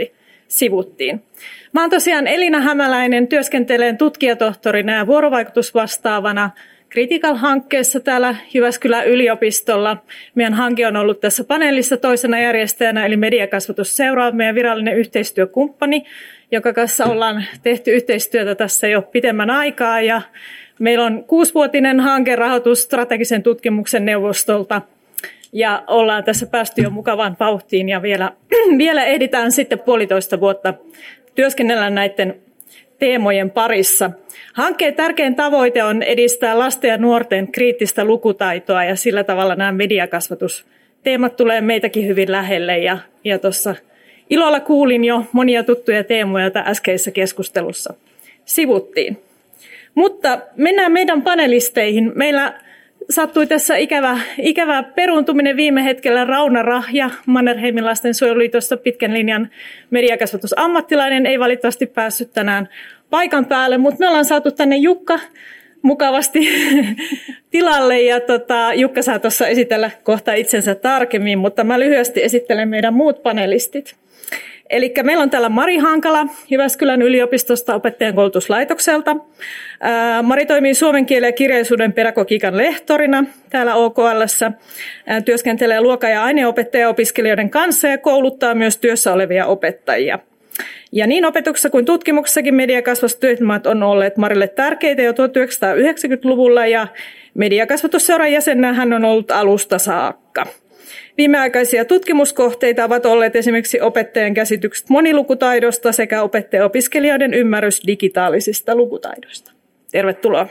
sivuttiin. Mä oon tosiaan Elina Hämäläinen, työskentelen tutkijatohtorina ja vuorovaikutusvastaavana Critical-hankkeessa täällä Jyväskylän yliopistolla. Meidän hanke on ollut tässä paneelissa toisena järjestäjänä, eli Mediakasvatusseura on meidän virallinen yhteistyökumppani, joka kanssa ollaan tehty yhteistyötä tässä jo pitemmän aikaa. Ja meillä on 6-vuotinen hankerahoitus strategisen tutkimuksen neuvostolta, ja ollaan tässä päästy jo mukavaan vauhtiin, ja vielä ehditään sitten 1,5 vuotta työskennellä näiden teemojen parissa. Hankkeen tärkein tavoite on edistää lasten ja nuorten kriittistä lukutaitoa, ja sillä tavalla nämä mediakasvatusteemat tulee meitäkin hyvin lähelle. Ja tuossa ilolla kuulin jo monia tuttuja teemoja, joita äskeisessä keskustelussa sivuttiin. Mutta mennään meidän panelisteihin. Meillä sattui tässä ikävä peruuntuminen viime hetkellä. Rauna Rahja, Mannerheimin lastensuojeluliitosta pitkän linjan mediakasvatusammattilainen, ei valitettavasti päässyt tänään paikan päälle, mutta me ollaan saatu tänne Jukka mukavasti tilalle, ja Jukka saa tuossa esitellä kohta itsensä tarkemmin, mutta mä lyhyesti esittelen meidän muut panelistit. Eli meillä on täällä Mari Hankala Jyväskylän yliopistosta opettajankoulutuslaitokselta. Mari toimii suomen kielen ja kirjallisuuden pedagogiikan lehtorina täällä OKL:ssä. Työskentelee luokan- ja aineopettajaopiskelijoiden kanssa ja kouluttaa myös työssä olevia opettajia. Ja niin opetuksessa kuin tutkimuksessakin mediakasvatustyöt on olleet Marille tärkeitä jo 1990-luvulla, ja mediakasvatusseuran jäsenenä hän on ollut alusta saakka. Viimeaikaisia tutkimuskohteita ovat olleet esimerkiksi opettajan käsitykset monilukutaidosta sekä opettaja-opiskelijoiden ymmärrys digitaalisista lukutaidoista. Tervetuloa.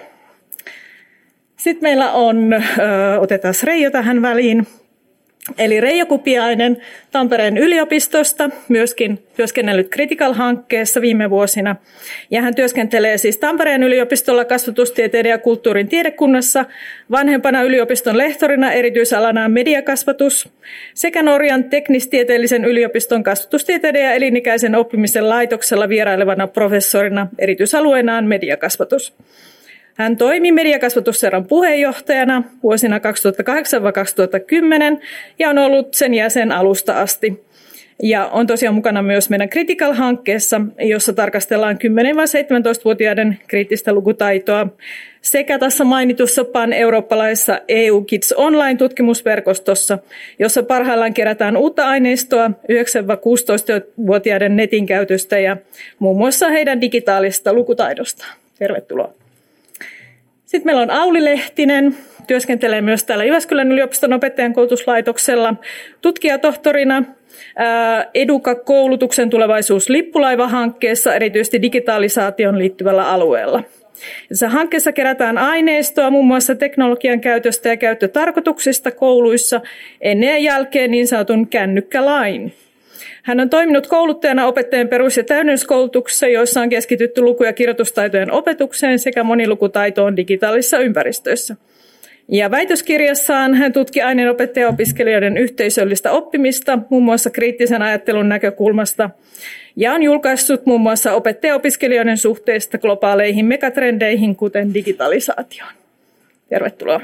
Sitten meillä on, otetaan Reijo tähän väliin, eli Reijo Kupiainen Tampereen yliopistosta, myöskin työskennellyt Critical-hankkeessa viime vuosina. Ja hän työskentelee siis Tampereen yliopistolla kasvatustieteiden ja kulttuurin tiedekunnassa, vanhempana yliopiston lehtorina erityisalanaan mediakasvatus, sekä Norjan teknistieteellisen yliopiston kasvatustieteiden ja elinikäisen oppimisen laitoksella vierailevana professorina erityisalueenaan mediakasvatus. Hän toimi mediakasvatusseuran puheenjohtajana vuosina 2008-2010 ja on ollut sen jäsen alusta asti. Ja on tosiaan mukana myös meidän Critical-hankkeessa, jossa tarkastellaan 10-17-vuotiaiden kriittistä lukutaitoa, sekä tässä mainitussa pan-eurooppalaisessa EU Kids Online-tutkimusverkostossa, jossa parhaillaan kerätään uutta aineistoa 9-16-vuotiaiden netin käytöstä ja muun muassa heidän digitaalisesta lukutaidosta. Tervetuloa. Sitten meillä on Auli Lehtinen, työskentelee myös täällä Jyväskylän yliopiston opettajankoulutuslaitoksella tutkijatohtorina Educa-koulutuksen tulevaisuus lippulaiva-hankkeessa, erityisesti digitalisaation liittyvällä alueella. Tässä hankkeessa kerätään aineistoa muun muassa teknologian käytöstä ja käyttötarkoituksista kouluissa ennen ja jälkeen niin sanotun kännykkälain. Hän on toiminut kouluttajana opettajien perus- ja täydennyskoulutuksessa, joissa on keskitytty luku- ja kirjoitustaitojen opetukseen sekä monilukutaitoon digitaalisissa ympäristöissä. Ja väitöskirjassaan hän tutki aineenopettaja-opiskelijoiden yhteisöllistä oppimista, muun muassa kriittisen ajattelun näkökulmasta, ja on julkaissut muun muassa opettaja-opiskelijoiden suhteista globaaleihin megatrendeihin, kuten digitalisaatioon. Tervetuloa.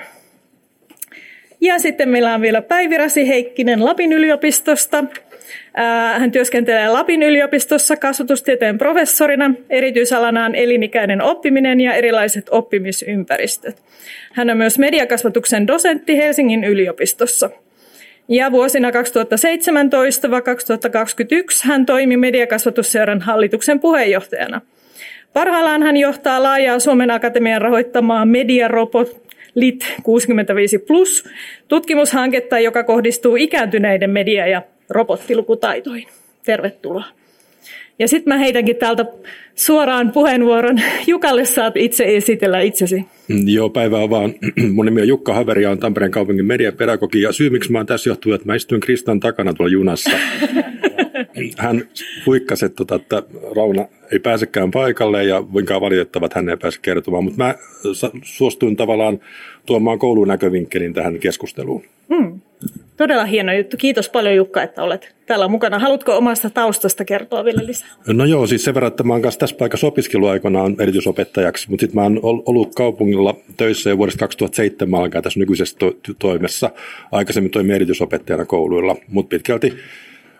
Ja sitten meillä on vielä Päivi Rasi Heikkinen Lapin yliopistosta. Hän työskentelee Lapin yliopistossa kasvatustieteen professorina, erityisalanaan elinikäinen oppiminen ja erilaiset oppimisympäristöt. Hän on myös mediakasvatuksen dosentti Helsingin yliopistossa. Ja vuosina 2017-2021 hän toimi mediakasvatusseuran hallituksen puheenjohtajana. Parhaillaan hän johtaa laajaa Suomen Akatemian rahoittamaa Mediarobot Lit 65+ tutkimushanketta, joka kohdistuu ikääntyneiden media- ja robottilukutaitoihin. Tervetuloa. Ja sitten mä heitänkin täältä suoraan puheenvuoron. Jukalle saat itse esitellä itsesi. Joo, päivää vaan. Mun nimi on Jukka Haveri ja on Tampereen kaupungin mediapedagogi. Ja syy, miksi mä oon tässä johtuu, että mä istuin Kristan takana tuolla junassa. Hän huikkasi, että Rauna ei pääsekään paikalle ja voinkaan valitettava, että hän ei pääse kertomaan. Mutta mä suostuin tavallaan tuomaan koulun näkövinkkelin tähän keskusteluun. Todella hieno juttu. Kiitos paljon Jukka, että olet täällä mukana. Haluatko omasta taustasta kertoa vielä lisää? No joo, siis sen verran, että mä oon kanssa tässä paikassa opiskeluaikanaan erityisopettajaksi, mutta sitten mä oon ollut kaupungilla töissä jo vuodesta 2007 alkaen tässä nykyisessä toimessa. Aikaisemmin toimin erityisopettajana kouluilla, mutta pitkälti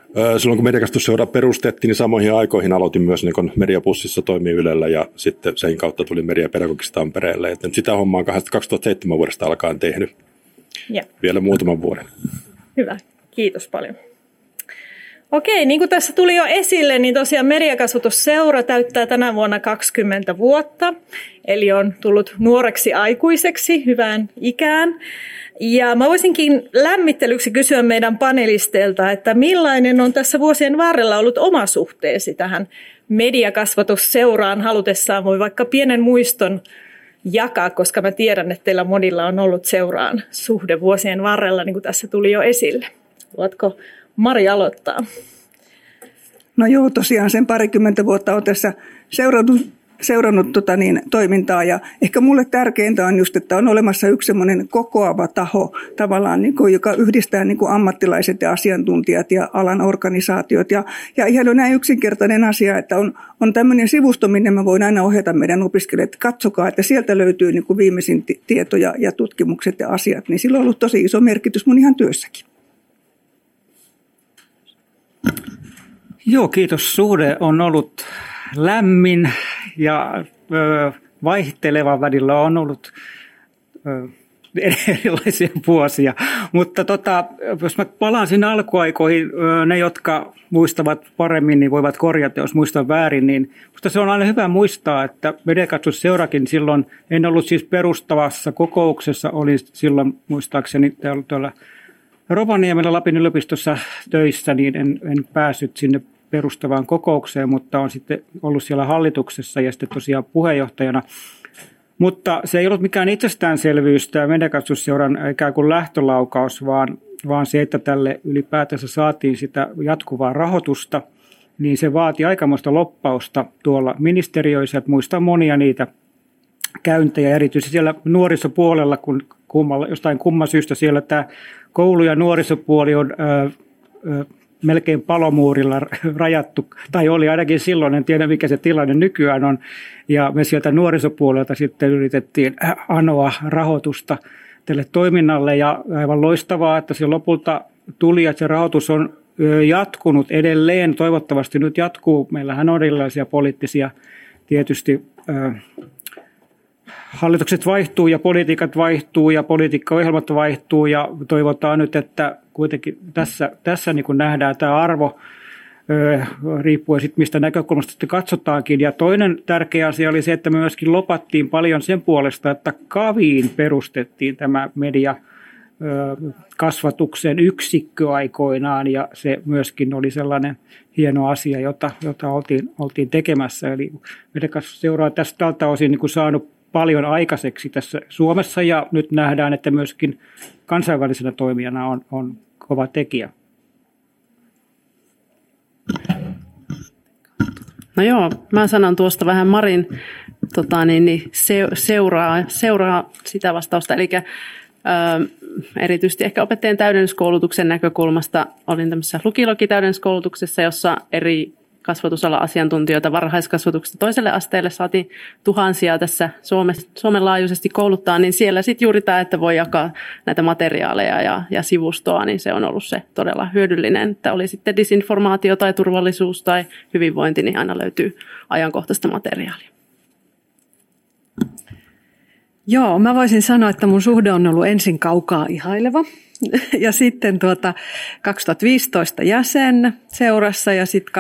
Silloin kun mediakasvatusseura perustettiin, niin samoihin aikoihin aloitin myös niin Mediabussissa toimia Ylellä ja sitten sen kautta tuli Mediapedagogiksi Tampereelle. Et sitä hommaa on 2007 vuodesta alkaen tehnyt vielä muutaman vuoden. Hyvä, kiitos paljon. Okei, niin kuin tässä tuli jo esille, niin tosiaan Mediakasvatusseura täyttää tänä vuonna 20 vuotta, eli on tullut nuoreksi aikuiseksi hyvään ikään. Ja mä voisinkin lämmittelyksi kysyä meidän panelisteilta, että millainen on tässä vuosien varrella ollut oma suhteesi tähän Mediakasvatusseuraan. Halutessaan voi vaikka pienen muiston jakaa, koska mä tiedän, että teillä monilla on ollut seuraan suhde vuosien varrella, niin kuin tässä tuli jo esille. Voitko Mari aloittaa? No joo, tosiaan sen parikymmentä vuotta olen tässä seurannut toimintaa ja ehkä mulle tärkeintä on just, että on olemassa yksi semmoinen kokoava taho tavallaan, joka yhdistää ammattilaiset ja asiantuntijat ja alan organisaatiot ja ihan on näin yksinkertainen asia, että on tämmöinen sivusto, minne mä voin aina ohjata meidän opiskelijat, että katsokaa, että sieltä löytyy viimeisin tietoja ja tutkimukset ja asiat, niin sillä on ollut tosi iso merkitys mun ihan työssäkin. Joo, kiitos. Suhde on ollut lämmin ja vaihteleva, välillä on ollut erilaisia vuosia. Mutta jos mä palaan sinne alkuaikoihin, ne jotka muistavat paremmin, niin voivat korjata, jos muistan väärin. Niin musta se on aina hyvä muistaa, että Mediakasvatusseurakin silloin, en ollut siis perustavassa kokouksessa, olin silloin muistaakseni tuolla Rovaniemellä Lapin yliopistossa töissä, niin en päässyt sinne perustavaan kokoukseen, mutta on sitten ollut siellä hallituksessa ja sitten tosiaan puheenjohtajana. Mutta se ei ollut mikään itsestäänselvyys tämä Mediakasvatusseuran ikään kuin lähtölaukaus, vaan se, että tälle ylipäätänsä saatiin sitä jatkuvaa rahoitusta, niin se vaati aikamoista loppausta tuolla ministeriöissä, että muistan monia niitä käyntejä, erityisesti siellä nuorisopuolella, kun jostain kumman syystä siellä tämä koulu- ja nuorisopuoli on melkein palomuurilla rajattu, tai oli ainakin silloin, en tiedä mikä se tilanne nykyään on, ja me sieltä nuorisopuolelta sitten yritettiin anoa rahoitusta tälle toiminnalle, ja aivan loistavaa, että se lopulta tuli, että se rahoitus on jatkunut edelleen, toivottavasti nyt jatkuu, meillähän on erilaisia poliittisia tietysti hallitukset vaihtuu ja politiikat vaihtuu ja politiikkaohjelmat vaihtuu ja toivotaan nyt, että kuitenkin tässä niin kuin nähdään tämä arvo riippuen sitten mistä näkökulmasta sitten katsotaankin. Ja toinen tärkeä asia oli se, että me myöskin lopattiin paljon sen puolesta, että KAViin perustettiin tämä mediakasvatuksen yksikkö aikoinaan ja se myöskin oli sellainen hieno asia, jota oltiin tekemässä. Eli Mediakasvatusseura on tältä osin niin kuin saanut paljon aikaiseksi tässä Suomessa ja nyt nähdään, että myöskin kansainvälisenä toimijana on kova tekijä. No joo, mä sanon tuosta vähän Marin seuraa sitä vastausta, eli erityisesti ehkä opettajien täydennyskoulutuksen näkökulmasta olin tämmöisessä lukilogi-täydennyskoulutuksessa, jossa eri kasvatusalan asiantuntijoita varhaiskasvatuksesta toiselle asteelle saatiin tuhansia tässä Suomen laajuisesti kouluttaa, niin siellä sitten juuri tämä, että voi jakaa näitä materiaaleja ja sivustoa, niin se on ollut se todella hyödyllinen, että oli sitten disinformaatio tai turvallisuus tai hyvinvointi, niin aina löytyy ajankohtaista materiaalia. Joo, mä voisin sanoa, että mun suhde on ollut ensin kaukaa ihaileva ja sitten 2015 jäsen seurassa ja sitten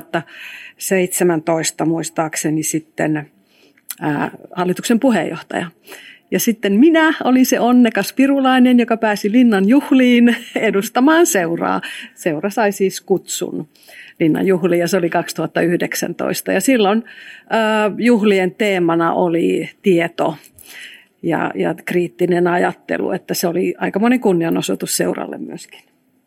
2017 muistaakseni sitten hallituksen puheenjohtaja. Ja sitten minä olin se onnekas pirulainen, joka pääsi Linnan juhliin edustamaan seuraa. Seura sai siis kutsun Linnan juhliin ja se oli 2019 ja silloin juhlien teemana oli tieto. Ja kriittinen ajattelu, että se oli aikamoinen kunnianosoitus seuralle myöskin.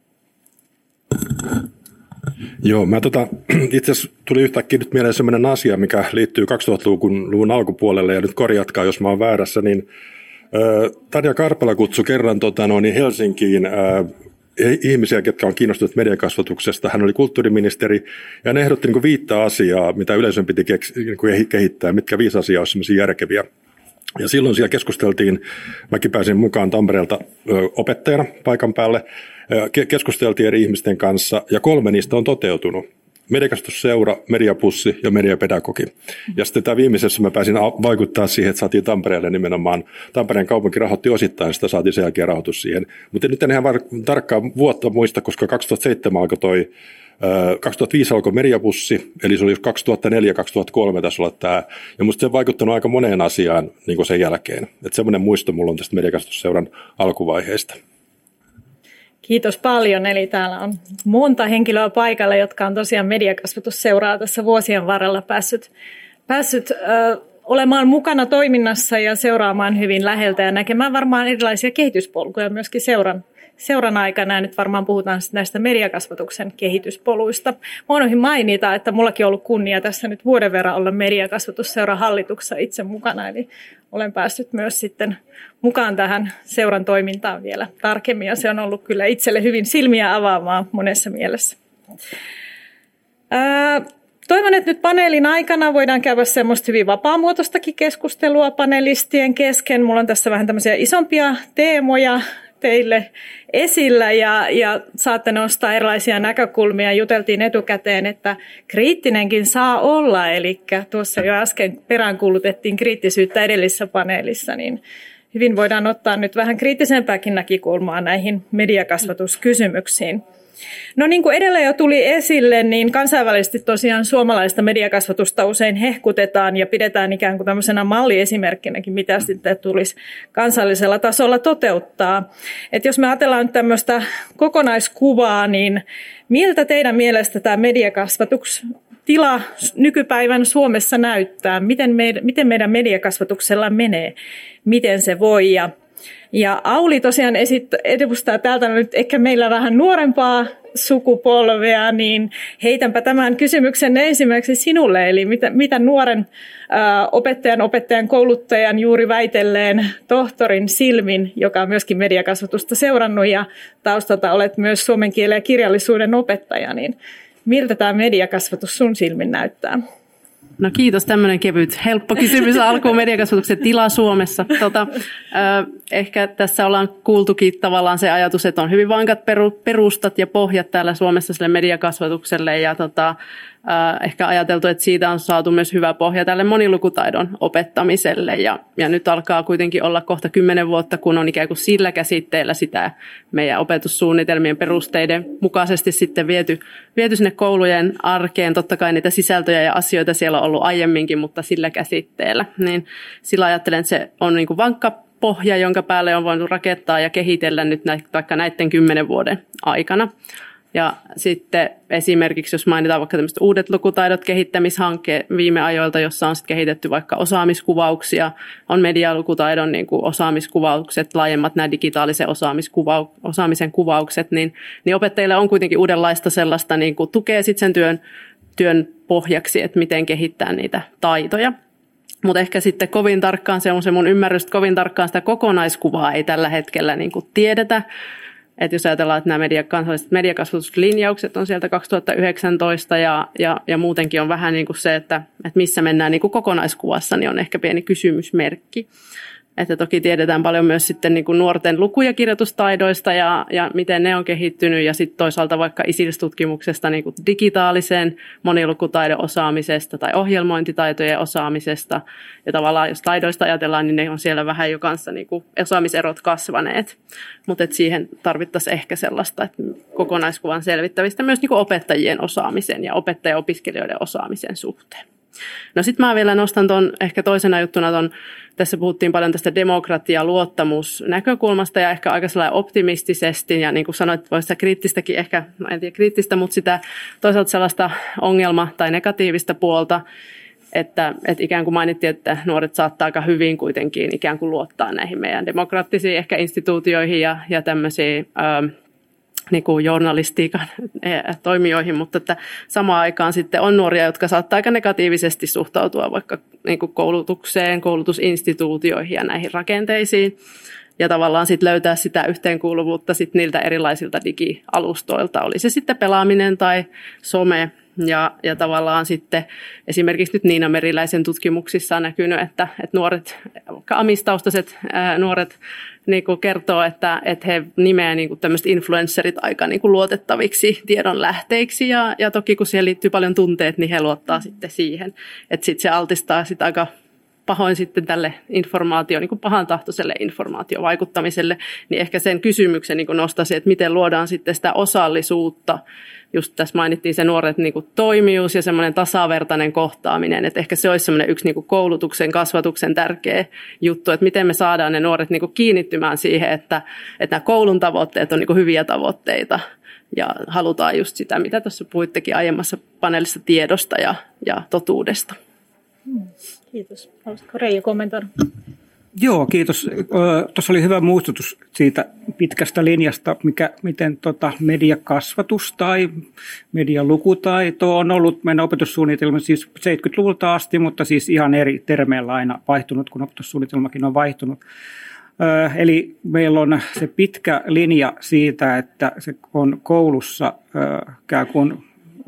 Joo, itse asiassa tuli yhtäkkiä nyt mieleen sellainen asia, mikä liittyy 2000-luvun alkupuolelle, ja nyt korjatkaa, jos mä oon väärässä, niin Tarja Karpela kutsui kerran Helsinkiin ihmisiä, ketkä on kiinnostuneet mediakasvatuksesta. Hän oli kulttuuriministeri, ja hän ehdotti 5 asiaa, mitä yleisön piti kehittää, mitkä 5 asiaa olisi sellaisia järkeviä. Ja silloin siellä keskusteltiin, mäkin pääsin mukaan Tampereelta opettajana paikan päälle, keskusteltiin eri ihmisten kanssa ja 3 niistä on toteutunut. Mediakasvatusseura, mediapussi ja mediapedagogi. Ja sitten tämä viimeisessä mä pääsin vaikuttaa siihen, että saatiin Tampereelle nimenomaan. Tampereen kaupunki rahoitti osittain, sitä saatiin sen jälkeen rahoitus siihen. Mutta nyt en ihan tarkkaa vuotta muista, koska 2007 alkoi 2005 alkoi mediapussi, eli se oli 2004-2003 taisi olla tämä. Ja musta se on vaikuttanut aika moneen asiaan niin kuin sen jälkeen. Että semmoinen muisto mulla on tästä mediakasvatusseuran alkuvaiheesta. Kiitos paljon. Eli täällä on monta henkilöä paikalla, jotka on tosiaan mediakasvatusseuraa tässä vuosien varrella päässyt olemaan mukana toiminnassa ja seuraamaan hyvin läheltä ja näkemään varmaan erilaisia kehityspolkuja myöskin seuran aikana. Ja nyt varmaan puhutaan näistä mediakasvatuksen kehityspoluista. Mä unohdin mainita, että mullakin on ollut kunnia tässä nyt vuoden verran olla mediakasvatusseuran hallituksessa itse mukana. Eli olen päässyt myös sitten mukaan tähän seuran toimintaan vielä tarkemmin. Ja se on ollut kyllä itselle hyvin silmiä avaamaan monessa mielessä. Toivon, että nyt paneelin aikana voidaan käydä semmoista hyvin vapaamuotoistakin keskustelua panelistien kesken. Mulla on tässä vähän tämmöisiä isompia teemoja teille esillä ja saatte nostaa erilaisia näkökulmia. Juteltiin etukäteen, että kriittinenkin saa olla, eli tuossa jo äsken peräänkuulutettiin kriittisyyttä edellisessä paneelissa, niin hyvin voidaan ottaa nyt vähän kriittisempääkin näkökulmaa näihin mediakasvatuskysymyksiin. No niin kuin edellä jo tuli esille, niin kansainvälisesti tosiaan suomalaista mediakasvatusta usein hehkutetaan ja pidetään ikään kuin tämmöisenä malliesimerkkinäkin, mitä sitten tulisi kansallisella tasolla toteuttaa. Et jos me ajatellaan nyt tämmöistä kokonaiskuvaa, niin miltä teidän mielestä tämä mediakasvatustila nykypäivän Suomessa näyttää? Miten meidän mediakasvatuksella menee? Miten se voi? Ja Auli tosiaan edustaa täältä nyt ehkä meillä vähän nuorempaa sukupolvea, niin heitänpä tämän kysymyksen ensimmäiseksi sinulle. Eli mitä nuoren opettajan kouluttajan juuri väitelleen tohtorin silmin, joka on myöskin mediakasvatusta seurannut ja taustalta olet myös suomen kielen ja kirjallisuuden opettaja, niin miltä tämä mediakasvatus sun silmin näyttää? No kiitos, tämmöinen kevyt, helppo kysymys alkuun mediakasvatuksen tila Suomessa. Ehkä tässä ollaan kuultukin tavallaan se ajatus, että on hyvin vankat perustat ja pohjat täällä Suomessa sille mediakasvatukselle ja ehkä ajateltu, että siitä on saatu myös hyvä pohja tälle monilukutaidon opettamiselle ja nyt alkaa kuitenkin olla kohta 10 vuotta, kun on ikään kuin sillä käsitteellä sitä meidän opetussuunnitelmien perusteiden mukaisesti sitten viety sinne koulujen arkeen. Totta kai niitä sisältöjä ja asioita siellä on ollut aiemminkin, mutta sillä käsitteellä. Niin sillä ajattelen, että se on niin kuin vankka pohja, jonka päälle on voinut rakentaa ja kehitellä nyt vaikka näiden 10 vuoden aikana. Ja sitten esimerkiksi, jos mainitaan vaikka tämmöiset uudet lukutaidot kehittämishanke viime ajoilta, jossa on sitten kehitetty vaikka osaamiskuvauksia, on medialukutaidon niin kuin osaamiskuvaukset, laajemmat nämä digitaalisen osaamisen kuvaukset, niin opettajille on kuitenkin uudenlaista sellaista niin kuin tukea sitten sen työn pohjaksi, että miten kehittää niitä taitoja. Mutta ehkä sitten kovin tarkkaan, se on se mun ymmärrys, että kovin tarkkaan sitä kokonaiskuvaa ei tällä hetkellä niin kuin tiedetä. Että jos ajatellaan, että nämä kansalliset mediakasvatuslinjaukset on sieltä 2019 ja muutenkin on vähän niin kuin se, että missä mennään niin kuin kokonaiskuvassa, niin on ehkä pieni kysymysmerkki. Että toki tiedetään paljon myös sitten niin kuin nuorten luku- ja kirjoitustaidoista ja miten ne on kehittynyt ja sitten toisaalta vaikka ISIS-tutkimuksesta niin kuin digitaalisen monilukutaidon osaamisesta tai ohjelmointitaitojen osaamisesta. Ja tavallaan jos taidoista ajatellaan, niin ne on siellä vähän jo kanssa niin kuin osaamiserot kasvaneet. Mutta siihen tarvittaisiin ehkä sellaista että kokonaiskuvan selvittävistä myös niin kuin opettajien osaamisen ja opettaja-opiskelijoiden osaamisen suhteen. No sitten mä vielä nostan tuon ehkä toisena juttuna tässä puhuttiin paljon tästä demokratia-luottamusnäkökulmasta ja ehkä aika sellainen optimistisesti ja niin kuin sanoit, voi sitä kriittistäkin ehkä, en tiedä kriittistä, mutta sitä toisaalta sellaista ongelma- tai negatiivista puolta, että ikään kuin mainittiin, että nuoret saattaa aika hyvin kuitenkin ikään kuin luottaa näihin meidän demokraattisiin ehkä instituutioihin ja tämmöisiin niin kuin journalistiikan toimijoihin, mutta että samaan aikaan sitten on nuoria, jotka saattaa aika negatiivisesti suhtautua vaikka niin kuin koulutukseen, koulutusinstituutioihin ja näihin rakenteisiin ja tavallaan sitten löytää sitä yhteenkuuluvuutta sitten niiltä erilaisilta digialustoilta, oli se sitten pelaaminen tai some Ja tavallaan sitten esimerkiksi nyt Niina Meriläisen tutkimuksissa on näkynyt, että nuoret, amistaustaiset nuoret niin kuin kertoo, että he nimeää niin kuin tämmöiset influencerit aika niin kuin luotettaviksi tiedonlähteiksi. Ja toki kun siihen liittyy paljon tunteet, niin he luottaa sitten siihen. Että sitten se altistaa sitä aika pahoin sitten tälle niin kuin pahantahtoiselle informaatiovaikuttamiselle, niin ehkä sen kysymyksen niin kuin nostaisin, että miten luodaan sitten sitä osallisuutta. Just tässä mainittiin se nuoret niin kuin toimijuus ja semmoinen tasavertainen kohtaaminen, että ehkä se olisi semmoinen yksi niin kuin koulutuksen, kasvatuksen tärkeä juttu, että miten me saadaan ne nuoret niin kuin kiinnittymään siihen, että nämä koulun tavoitteet on niin kuin hyviä tavoitteita ja halutaan just sitä, mitä tuossa puhuittekin aiemmassa paneelissa tiedosta ja totuudesta. Kiitos. Haluaisitko Reijo kommentoida? Joo, kiitos. Tuossa oli hyvä muistutus siitä pitkästä linjasta, miten mediakasvatus tai median lukutaito on ollut meidän opetussuunnitelmassa siis 70-luvulta asti, mutta siis ihan eri termeillä aina vaihtunut, kun opetussuunnitelmakin on vaihtunut. Eli meillä on se pitkä linja siitä, että se on koulussa ikään kuin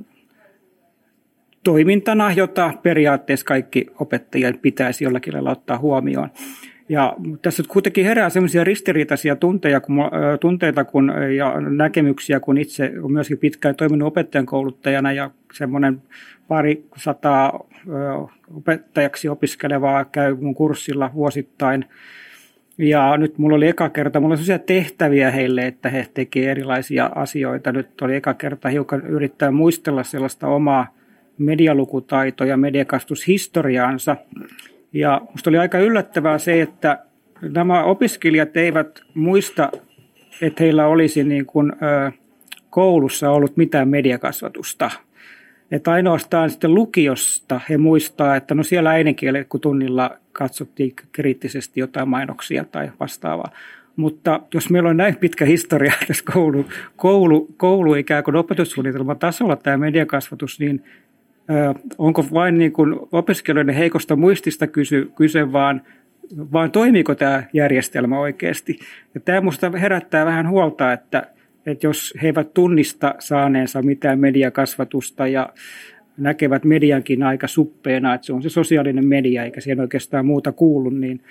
toimintana, jota periaatteessa kaikki opettajien pitäisi jollakin lailla ottaa huomioon. Ja tässä kuitenkin herää sellaisia ristiriitaisia tunteita ja näkemyksiä, kun itse olen myöskin pitkään toiminut opettajan kouluttajana ja semmoinen 200 opettajaksi opiskelevaa käy mun kurssilla vuosittain. Ja nyt mulla oli eka kerta, mulla on sellaisia tehtäviä heille, että he tekevät erilaisia asioita. Nyt oli eka kerta hiukan yrittää muistella sellaista omaa medialukutaito- ja mediakasvatushistoriaansa. Ja musta oli aika yllättävää se, että nämä opiskelijat eivät muista, että heillä olisi niin kuin, koulussa ollut mitään mediakasvatusta. Että ainoastaan sitten lukiosta he muistaa, että no siellä äidinkielen kun tunnilla katsottiin kriittisesti jotain mainoksia tai vastaavaa. Mutta jos meillä on näin pitkä historia, jos koulu ikään kuin opetussuunnitelman tasolla tämä mediakasvatus, niin onko vain niin kuin opiskelijoiden heikosta muistista kyse, vaan toimiiko tämä järjestelmä oikeasti? Ja tämä minusta herättää vähän huolta, että jos he eivät tunnista saaneensa mitään mediakasvatusta ja näkevät mediankin aika suppeena, että se on se sosiaalinen media eikä siihen oikeastaan muuta kuulu, niin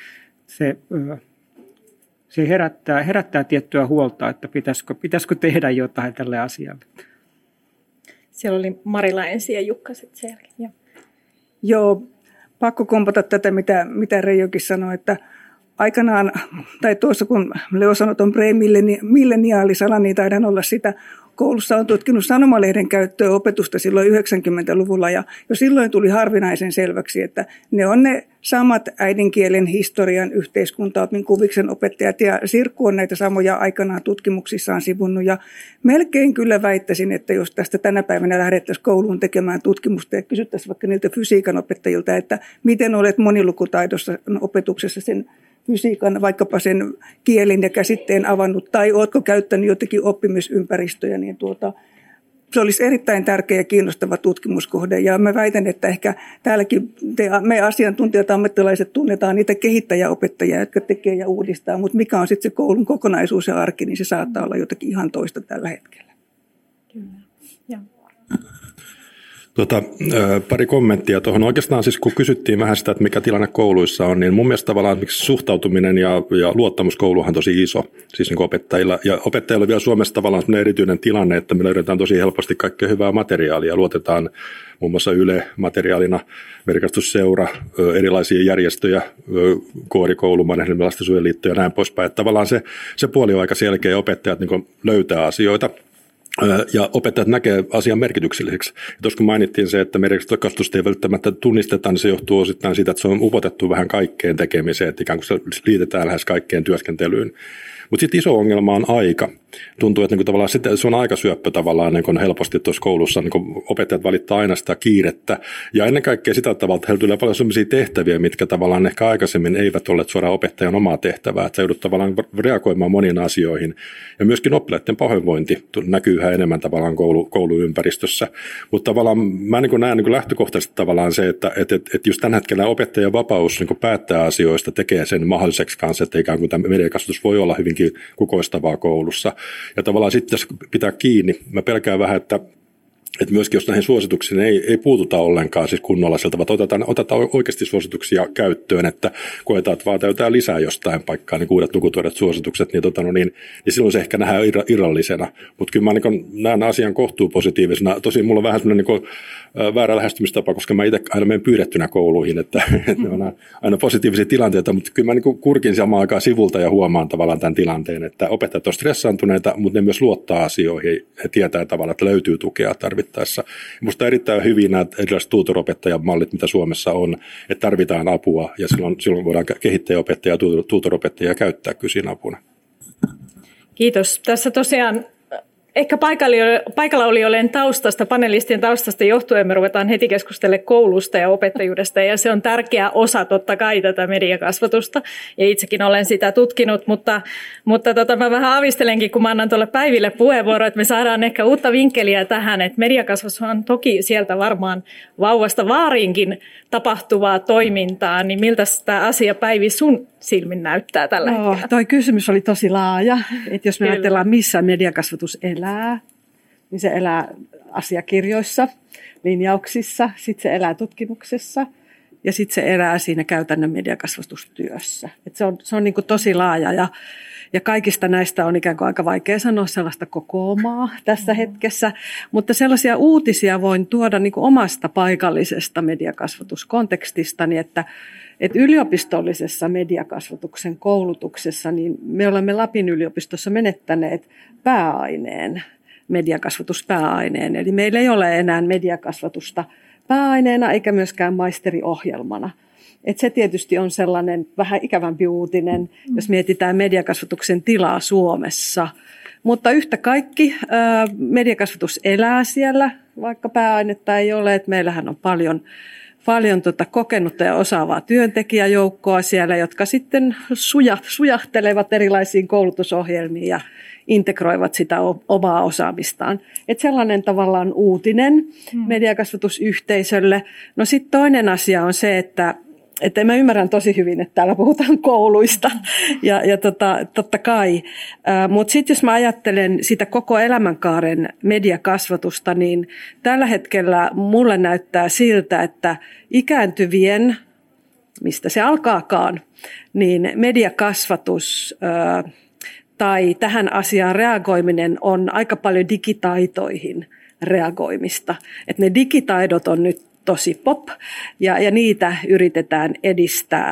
se herättää tiettyä huolta, että pitäisikö tehdä jotain tälle asialle. Siellä oli Marila ensin ja Jukka sitten sen jälkeen. Joo, pakko kompata tätä, mitä Reijokin sanoi, että aikanaan, tai tuossa kun Leo sanoi tuon pre-milleniaalisala, niin taidan olla sitä. Koulussa on tutkinut sanomalehden käyttöä opetusta silloin 90-luvulla ja jo silloin tuli harvinaisen selväksi, että ne on ne samat äidinkielen historian yhteiskuntaopin kuviksen opettajat ja Sirkku on näitä samoja aikanaan tutkimuksissaan sivunnut ja melkein kyllä väittäisin, että jos tästä tänä päivänä lähdettäisiin kouluun tekemään tutkimusta ja kysyttäisiin vaikka niiltä fysiikan opettajilta, että miten olet monilukutaidossa opetuksessa sen fysiikan, vaikkapa sen kielen ja käsitteen avannut, tai oletko käyttänyt jotakin oppimisympäristöjä, niin se olisi erittäin tärkeä ja kiinnostava tutkimuskohde. Ja mä väitän, että ehkä täälläkin me asiantuntijat, ammattilaiset tunnetaan niitä kehittäjäopettajia, jotka tekee ja uudistaa, mutta mikä on sitten se koulun kokonaisuus ja arki, niin se saattaa olla jotakin ihan toista tällä hetkellä. Kyllä, joo. Pari kommenttia tuohon. Oikeastaan siis kun kysyttiin vähän sitä, että mikä tilanne kouluissa on, niin mun mielestä tavallaan suhtautuminen ja luottamus kouluun on tosi iso, siis niin opettajilla. Ja opettajilla on vielä Suomessa tavallaan sellainen erityinen tilanne, että me löydetään tosi helposti kaikkea hyvää materiaalia. Luotetaan muun muassa Yle-materiaalina, Merikastusseura, erilaisia järjestöjä, Koorikoulu, Mannerheimin lastensuojeluliitto ja näin poispäin. Että tavallaan se puoli on aika selkeä, opettajat niin löytää asioita. Ja opettajat näkee asian merkitykselliseksi. Ja tuossa kun mainittiin se, että merkityskasvatusta ei välttämättä tunnisteta, niin se johtuu osittain siitä, että se on upotettu vähän kaikkeen tekemiseen, että ikään kuin se liitetään lähes kaikkeen työskentelyyn. Mutta sitten iso ongelma on aika. Tuntuu, että tavallaan se on aikasyöppö tavallaan helposti tuossa koulussa. Opettajat valittaa aina sitä kiirettä. Ja ennen kaikkea sitä tavalla, että heillä tulee paljon sellaisia tehtäviä, mitkä tavallaan ehkä aikaisemmin eivät olleet suoraan opettajan omaa tehtävää. Että sä joudut tavallaan reagoimaan moniin asioihin. Ja myöskin oppilaiden pahoinvointi näkyy yhä enemmän tavallaan kouluympäristössä. Mutta tavallaan mä näen lähtökohtaisesti tavallaan se, että just tämän hetkellä opettajan vapaus päättää asioista tekee sen mahdolliseksi kanssa, että ikään kuin tämä mediakasvatus voi olla hyvinkin kukoistavaa koulussa. Ja tavallaan sitten jos pitää kiinni, mä pelkään vähän, että että myöskin jos näihin suosituksiin ei puututa ollenkaan siis kunnolla sieltä, vaan otetaan oikeasti suosituksia käyttöön, että koetaan, että vaan täytää lisää jostain paikkaa, niin uudet lukutuoreet suositukset, niin silloin se ehkä nähdään irrallisena. Mutta kyllä mä niin näen asian kohtuu positiivisena. Tosin mulla on vähän sellainen niin väärä lähestymistapa, koska mä itse aina menen pyydettynä kouluihin, että ne on aina positiivisia tilanteita, mutta kyllä mä niin kurkin samaan aikaan sivulta ja huomaan tavallaan tämän tilanteen, että opettajat on stressaantuneita, mutta ne myös luottaa asioihin ja tietää tavallaan, että löytyy tukea tarvittaessa. Minusta erittäin hyvin nämä erilaiset tuutoropettajamallit, mitä Suomessa on, että tarvitaan apua ja silloin voidaan kehittäjäopettajia ja tuutoropettajia käyttää kyllä siinä apuna. Kiitos. Tässä tosiaan ehkä paikalla olijoiden taustasta, panelistien taustasta johtuen me ruvetaan heti keskustelemaan koulusta ja opettajuudesta, ja se on tärkeä osa totta kai tätä mediakasvatusta, ja itsekin olen sitä tutkinut, mutta mä vähän avistelenkin, kun mä annan tuolle Päiville puheenvuoro, että me saadaan ehkä uutta vinkkeliä tähän, että mediakasvatus on toki sieltä varmaan vauvasta vaariinkin tapahtuvaa toimintaa, niin miltä tämä asia, Päivi, sun silmin näyttää tällä hetkellä? Toi kysymys oli tosi laaja, että jos me ajatellaan, missä mediakasvatus elää, niin se elää asiakirjoissa, linjauksissa, sitten se elää tutkimuksessa ja sitten se elää siinä käytännön mediakasvatustyössä. Et se on niin kuin tosi laaja ja kaikista näistä on ikään kuin aika vaikea sanoa sellaista kokoomaa tässä hetkessä, mutta sellaisia uutisia voin tuoda niin kuin omasta paikallisesta mediakasvatuskontekstistani, että yliopistollisessa mediakasvatuksen koulutuksessa niin me olemme Lapin yliopistossa menettäneet pääaineen, mediakasvatuspääaineen. Eli meillä ei ole enää mediakasvatusta pääaineena eikä myöskään maisteriohjelmana. Et se tietysti on sellainen vähän ikävämpi uutinen, jos mietitään mediakasvatuksen tilaa Suomessa. Mutta yhtä kaikki mediakasvatus elää siellä, vaikka pääainetta ei ole. Et meillähän on paljon kokenutta ja osaavaa työntekijäjoukkoa siellä, jotka sitten sujahtelevat erilaisiin koulutusohjelmiin ja integroivat sitä omaa osaamistaan. Että sellainen tavallaan uutinen mediakasvatusyhteisölle. No sitten toinen asia on se, että mä ymmärrän tosi hyvin, että täällä puhutaan kouluista ja totta kai. Mutta sitten jos mä ajattelen sitä koko elämänkaaren mediakasvatusta, niin tällä hetkellä mulle näyttää siltä, että ikääntyvien, mistä se alkaakaan, niin mediakasvatus tai tähän asiaan reagoiminen on aika paljon digitaitoihin reagoimista. Että ne digitaidot on nyt tosi pop, ja niitä yritetään edistää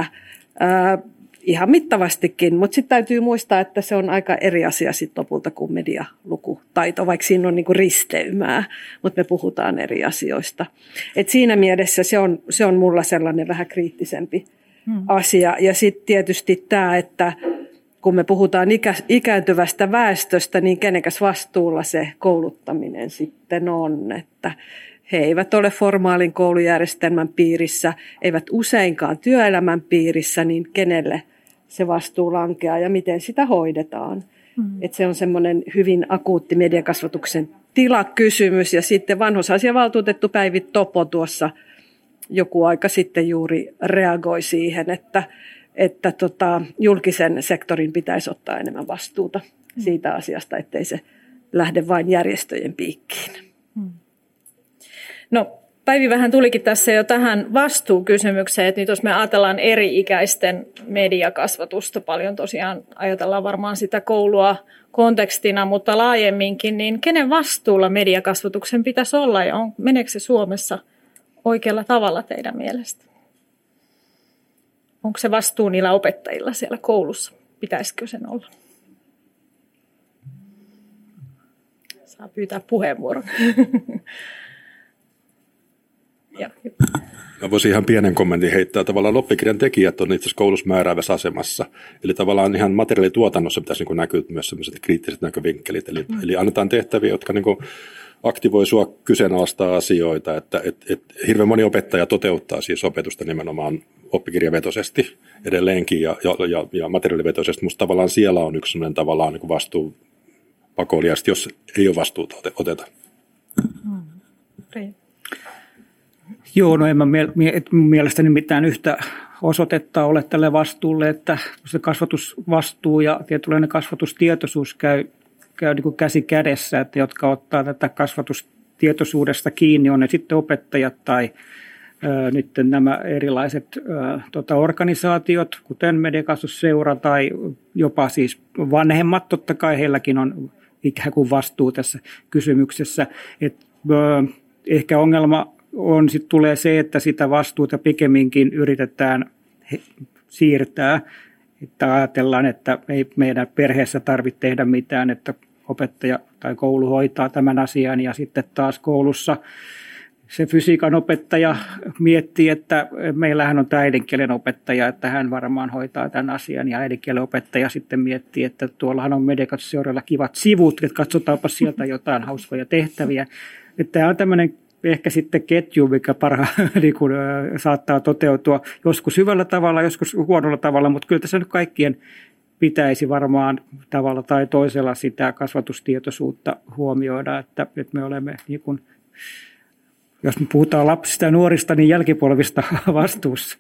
ihan mittavastikin, mutta sitten täytyy muistaa, että se on aika eri asia sitten lopulta kuin medialukutaito, vaikka siinä on niinku risteymää, mutta me puhutaan eri asioista. Et siinä mielessä se on mulla sellainen vähän kriittisempi asia. Ja sitten tietysti tämä, että kun me puhutaan ikääntyvästä väestöstä, niin kenekäs vastuulla se kouluttaminen sitten on, että he eivät ole formaalin koulujärjestelmän piirissä, eivät useinkaan työelämän piirissä, niin kenelle se vastuu lankeaa ja miten sitä hoidetaan. Että se on semmoinen hyvin akuutti mediakasvatuksen tilakysymys. Ja sitten vanhusasiavaltuutettu Päivi Topo tuossa joku aika sitten juuri reagoi siihen, että julkisen sektorin pitäisi ottaa enemmän vastuuta siitä asiasta, ettei se lähde vain järjestöjen piikkiin. No, Päivi vähän tulikin tässä jo tähän vastuukysymykseen, että nyt jos me ajatellaan eri-ikäisten mediakasvatusta, paljon tosiaan ajatellaan varmaan sitä koulua kontekstina, mutta laajemminkin, niin kenen vastuulla mediakasvatuksen pitäisi olla ja meneekö se Suomessa oikealla tavalla teidän mielestä? Onko se vastuu niillä opettajilla siellä koulussa? Pitäisikö sen olla? Saa pyytää puheenvuoron. Mä voisin ihan pienen kommentin heittää. Tavallaan oppikirjan tekijät on itse asiassa koulussa määräävässä asemassa. Eli tavallaan ihan materiaalituotannossa pitäisi niin näkyä myös sellaiset kriittiset näkövinkkelit. Eli annetaan tehtäviä, jotka niin aktivoi sua kyseenalaistaa asioita. Että hirveän moni opettaja toteuttaa siis opetusta nimenomaan oppikirjavetoisesti edelleenkin ja materiaalivetoisesti. Musta tavallaan siellä on yksi sellainen tavallaan niin vastuu pakollisesti, jos ei ole vastuuta oteta. Joo, no en mun mielestäni mitään yhtä osoitetta ole tälle vastuulle, että se kasvatusvastuu ja tietynlainen kasvatustietoisuus käy niin kuin käsi kädessä, että jotka ottaa tätä tietoisuudesta kiinni, on ne sitten opettajat tai nyt nämä erilaiset organisaatiot, kuten Mediakasvatusseura tai jopa siis vanhemmat, totta kai heilläkin on ikään kuin vastuu tässä kysymyksessä. Ehkä ongelma tulee se, että sitä vastuuta pikemminkin yritetään siirtää. Että ajatellaan, että ei meidän perheessä tarvitse tehdä mitään, että opettaja tai koulu hoitaa tämän asian ja sitten taas koulussa se fysiikan opettaja miettii, että meillähän on tämä äidinkielen opettaja, että hän varmaan hoitaa tämän asian. Ja äidinkielen opettaja sitten miettii, että tuollahan on Mediakasvatusseuralla kivat sivut, että katsotaanpa sieltä jotain hauskoja tehtäviä. Että tämä on tämmöinen ehkä sitten ketju, mikä niin saattaa toteutua joskus hyvällä tavalla, joskus huonolla tavalla, mutta kyllä tässä nyt kaikkien pitäisi varmaan tavalla tai toisella sitä kasvatustietoisuutta huomioida, että me olemme niin kuin, jos me puhutaan lapsista ja nuorista, niin jälkipolvista vastuussa.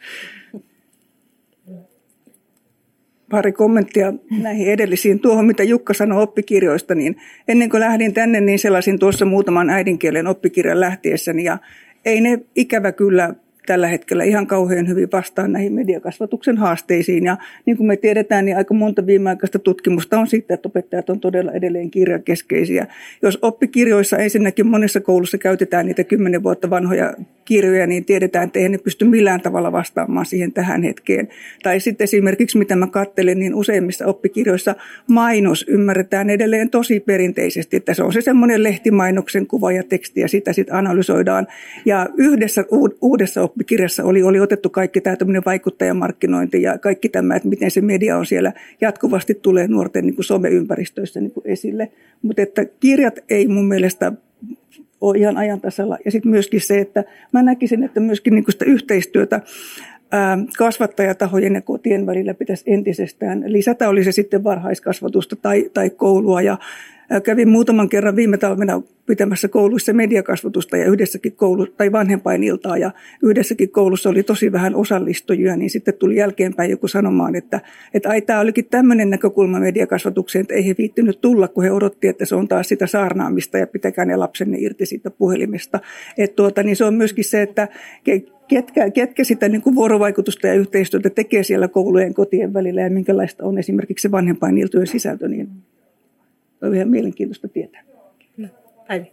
Pari kommenttia näihin edellisiin. Tuohon, mitä Jukka sanoi oppikirjoista, niin ennen kuin lähdin tänne, niin sellaisin tuossa muutaman äidinkielen oppikirjan lähtiessäni. Ja ei ne ikävä kyllä tällä hetkellä ihan kauhean hyvin vastaa näihin mediakasvatuksen haasteisiin. Ja niin kuin me tiedetään, niin aika monta viimeaikaista tutkimusta on siitä, että opettajat on todella edelleen kirjakeskeisiä. Jos oppikirjoissa ensinnäkin monessa koulussa käytetään niitä 10 vuotta vanhoja kirjoja, niin tiedetään, että eihän ne pysty millään tavalla vastaamaan siihen tähän hetkeen. Tai sitten esimerkiksi, mitä mä katselen, niin useimmissa oppikirjoissa mainos ymmärretään edelleen tosi perinteisesti, että se on se semmoinen lehtimainoksen kuva ja teksti ja sitä sitten analysoidaan. Ja yhdessä uudessa oppikirjassa oli otettu kaikki tämä tämmöinen vaikuttajamarkkinointi ja kaikki tämä, että miten se media on siellä jatkuvasti tulee nuorten niin kuin someympäristöissä niin kuin esille. Mutta että kirjat ei mun mielestä ole ihan ajan tasalla. Ja sitten myöskin se, että mä näkisin, että myöskin niin kuin sitä yhteistyötä kasvattajatahojen ja kotien välillä pitäisi entisestään lisätä, oli se sitten varhaiskasvatusta tai koulua. Ja kävin muutaman kerran viime talvena pitämässä kouluissa mediakasvatusta ja yhdessäkin tai vanhempainiltaa ja yhdessäkin koulussa oli tosi vähän osallistujia, niin sitten tuli jälkeenpäin joku sanomaan, että ai tämä olikin tämmöinen näkökulma mediakasvatukseen, että ei he viittynyt tulla, kun he odotti, että se on taas sitä saarnaamista ja pitäkää ne lapsenne irti siitä puhelimesta. Niin se on myöskin se, että ketkä sitä niin kuin vuorovaikutusta ja yhteistyötä tekee siellä koulujen kotien välillä ja minkälaista on esimerkiksi se vanhempainiltojen sisältö, niin on ihan mielenkiintoista tietää. Päivi.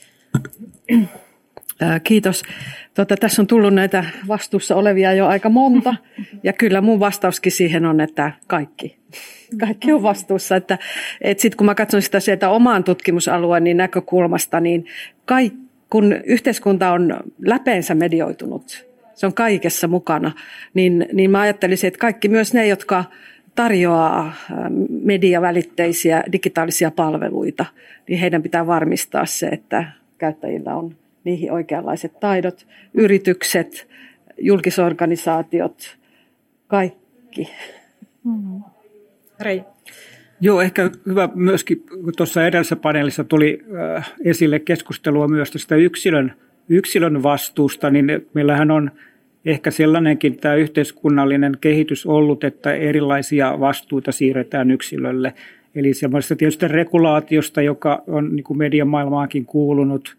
Kiitos. Tässä on tullut näitä vastuussa olevia jo aika monta. Ja kyllä mun vastauskin siihen on, että kaikki. Kaikki on vastuussa. Että sitten kun mä katson sitä sieltä omaan tutkimusalueen näkökulmasta, niin kun yhteiskunta on läpeensä medioitunut, se on kaikessa mukana, niin mä ajattelisin, että kaikki myös ne, jotka tarjoaa mediavälitteisiä digitaalisia palveluita, niin heidän pitää varmistaa se, että käyttäjillä on niihin oikeanlaiset taidot, yritykset, julkisorganisaatiot, kaikki. Rei. Joo, ehkä hyvä myöskin, kun tuossa edellisessä paneelissa tuli esille keskustelua myös tästä yksilön vastuusta, niin meillähän on ehkä sellainenkin tämä yhteiskunnallinen kehitys ollut, että erilaisia vastuuta siirretään yksilölle. Eli semmoisesta tietysti regulaatiosta, joka on niin kuin mediamaailmaankin kuulunut,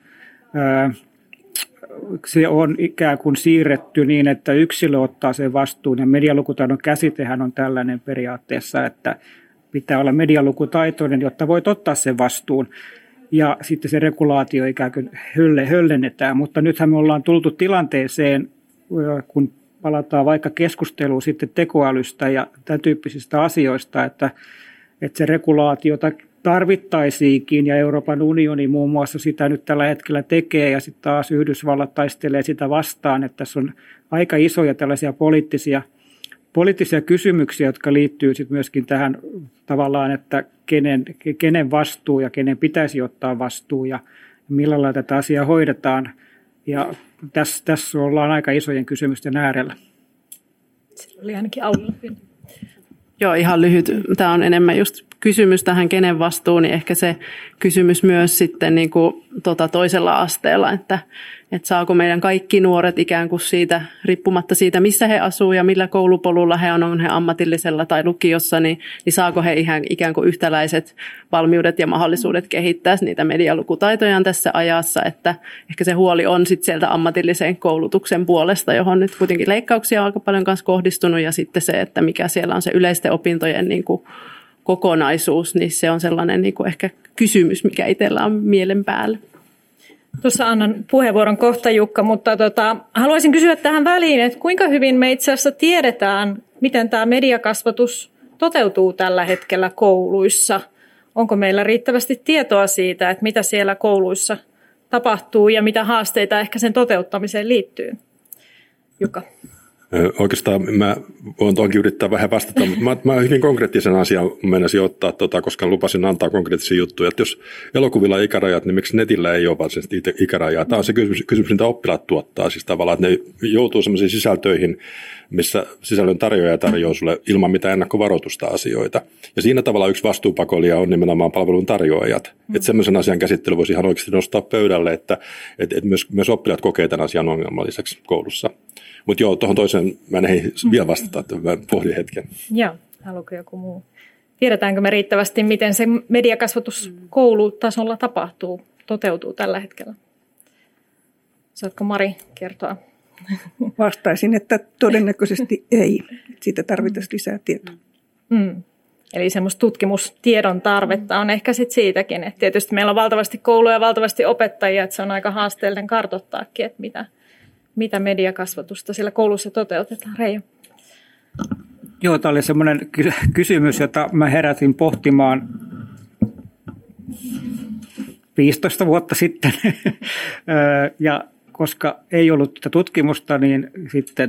se on ikään kuin siirretty niin, että yksilö ottaa sen vastuun. Ja medialukutaidon käsitehän on tällainen periaatteessa, että pitää olla medialukutaitoinen, jotta voit ottaa sen vastuun. Ja sitten se regulaatio ikään kuin höllennetään. Mutta nythän me ollaan tultu tilanteeseen, kun palataan vaikka keskusteluun sitten tekoälystä ja tämän tyyppisistä asioista, että se regulaatiota tarvittaisiinkin ja Euroopan unioni muun muassa sitä nyt tällä hetkellä tekee ja sitten taas Yhdysvallat taistelee sitä vastaan, että tässä on aika isoja tällaisia poliittisia kysymyksiä, jotka liittyy sitten myöskin tähän tavallaan, että kenen vastuu ja kenen pitäisi ottaa vastuu ja millä lailla tätä asiaa hoidetaan. Ja tässä ollaan aika isojen kysymysten äärellä. Se oli ainakin Aulilla. Joo, ihan lyhyt. Tämä on enemmän just kysymys tähän, kenen vastuu, niin ehkä se kysymys myös sitten niin kuin toisella asteella, että saako meidän kaikki nuoret ikään kuin siitä, riippumatta siitä, missä he asuu ja millä koulupolulla he on he ammatillisella tai lukiossa, niin saako he ihan ikään kuin yhtäläiset valmiudet ja mahdollisuudet kehittää niitä medialukutaitojaan tässä ajassa, että ehkä se huoli on sitten sieltä ammatillisen koulutuksen puolesta, johon nyt kuitenkin leikkauksia on aika paljon kanssa kohdistunut, ja sitten se, että mikä siellä on se yleisten opintojen niin kuin kokonaisuus, niin se on sellainen niin kuin ehkä kysymys, mikä itsellä on mielen päällä. Tuossa annan puheenvuoron kohta, Jukka, mutta haluaisin kysyä tähän väliin, että kuinka hyvin me itse asiassa tiedetään, miten tämä mediakasvatus toteutuu tällä hetkellä kouluissa. Onko meillä riittävästi tietoa siitä, että mitä siellä kouluissa tapahtuu ja mitä haasteita ehkä sen toteuttamiseen liittyy? Jukka. Oikeastaan mä voin tuonkin yrittää vähän vastata. Mä hyvin konkreettisen asian menisin ottaa, koska lupasin antaa konkreettisia juttuja. Että jos elokuvilla on ikärajat, niin miksi netillä ei ole varsinaisesti ikärajaa? Tämä on se kysymys, mitä oppilaat tuottaa. Siis tavallaan, että ne joutuu sellaisiin sisältöihin, missä sisällön tarjoaja tarjoaa sulle ilman mitään ennakkovaroitusta asioita. Ja siinä tavalla yksi vastuupakoilija on nimenomaan palvelun tarjoajat. Että semmoisen asian käsittely voisi ihan oikeasti nostaa pöydälle, että myös oppilaat kokee tämän asian ongelmalliseksi koulussa. Mutta joo, tuohon toiseen mä en vielä vastata, että mä pohdin hetken. Joo, haluatko joku muu? Tiedetäänkö me riittävästi, miten se mediakasvatus koulutasolla toteutuu tällä hetkellä? Saatko Mari kertoa? Vastaisin, että todennäköisesti ei. Siitä tarvitaan lisää tietoa. Eli semmoista tutkimustiedon tarvetta on ehkä sit siitäkin. Et tietysti meillä on valtavasti kouluja ja valtavasti opettajia, että se on aika haasteellinen kartoittaakin, että mitä mediakasvatusta siellä koulussa toteutetaan. Reijo. Joo, tämä oli semmoinen kysymys, jota mä herätin pohtimaan 15 vuotta sitten. Ja koska ei ollut tätä tutkimusta, niin sitten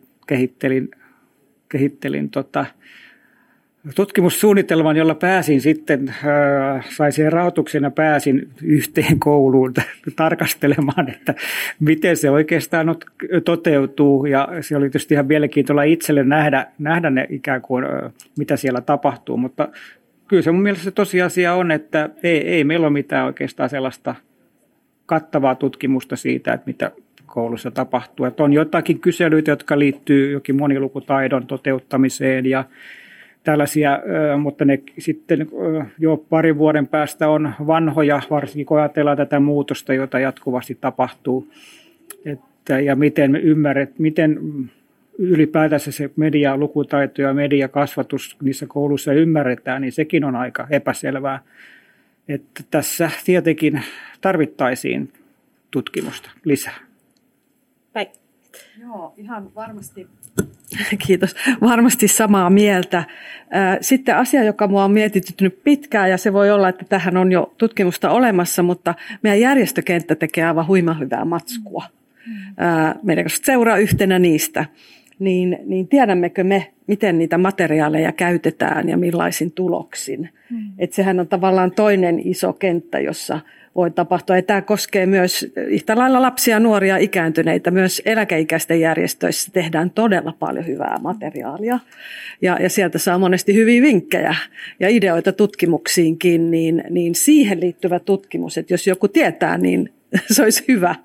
kehittelin tutkimussuunnitelman, jolla pääsin sitten, sain siihen rahoituksen ja pääsin yhteen kouluun tarkastelemaan, että miten se oikeastaan toteutuu. Ja se oli tietysti ihan mielenkiintoista itselle nähdä ne ikään kuin, mitä siellä tapahtuu. Mutta kyllä se mun mielestä tosiasia on, että ei meillä ole mitään oikeastaan sellaista kattavaa tutkimusta siitä, että mitä koulussa tapahtuu. Että on jotakin kyselyitä, jotka liittyy jokin monilukutaidon toteuttamiseen ja tällaisia, mutta ne sitten jo parin vuoden päästä on vanhoja, varsinkin kun ajatellaan tätä muutosta, jota jatkuvasti tapahtuu. Ja miten ylipäätänsä se medialukutaito ja mediakasvatus niissä kouluissa ymmärretään, niin sekin on aika epäselvää. Että tässä tietenkin tarvittaisiin tutkimusta lisää. Päin. Joo, ihan varmasti. Kiitos. Varmasti samaa mieltä. Sitten asia, joka minua on mietitynyt pitkään, ja se voi olla, että tähän on jo tutkimusta olemassa, mutta meidän järjestökenttä tekee aivan huima hyvää matskua. Meidän kanssa seuraa yhtenä niistä. Niin tiedämmekö me, miten niitä materiaaleja käytetään ja millaisin tuloksin. Että sehän on tavallaan toinen iso kenttä, jossa voi tapahtua. Ja tämä koskee myös yhtä lailla lapsia, nuoria, ikääntyneitä. Myös eläkeikäisten järjestöissä tehdään todella paljon hyvää materiaalia. Ja sieltä saa monesti hyviä vinkkejä ja ideoita tutkimuksiinkin. Niin siihen liittyvä tutkimus, että jos joku tietää, niin se olisi hyvä.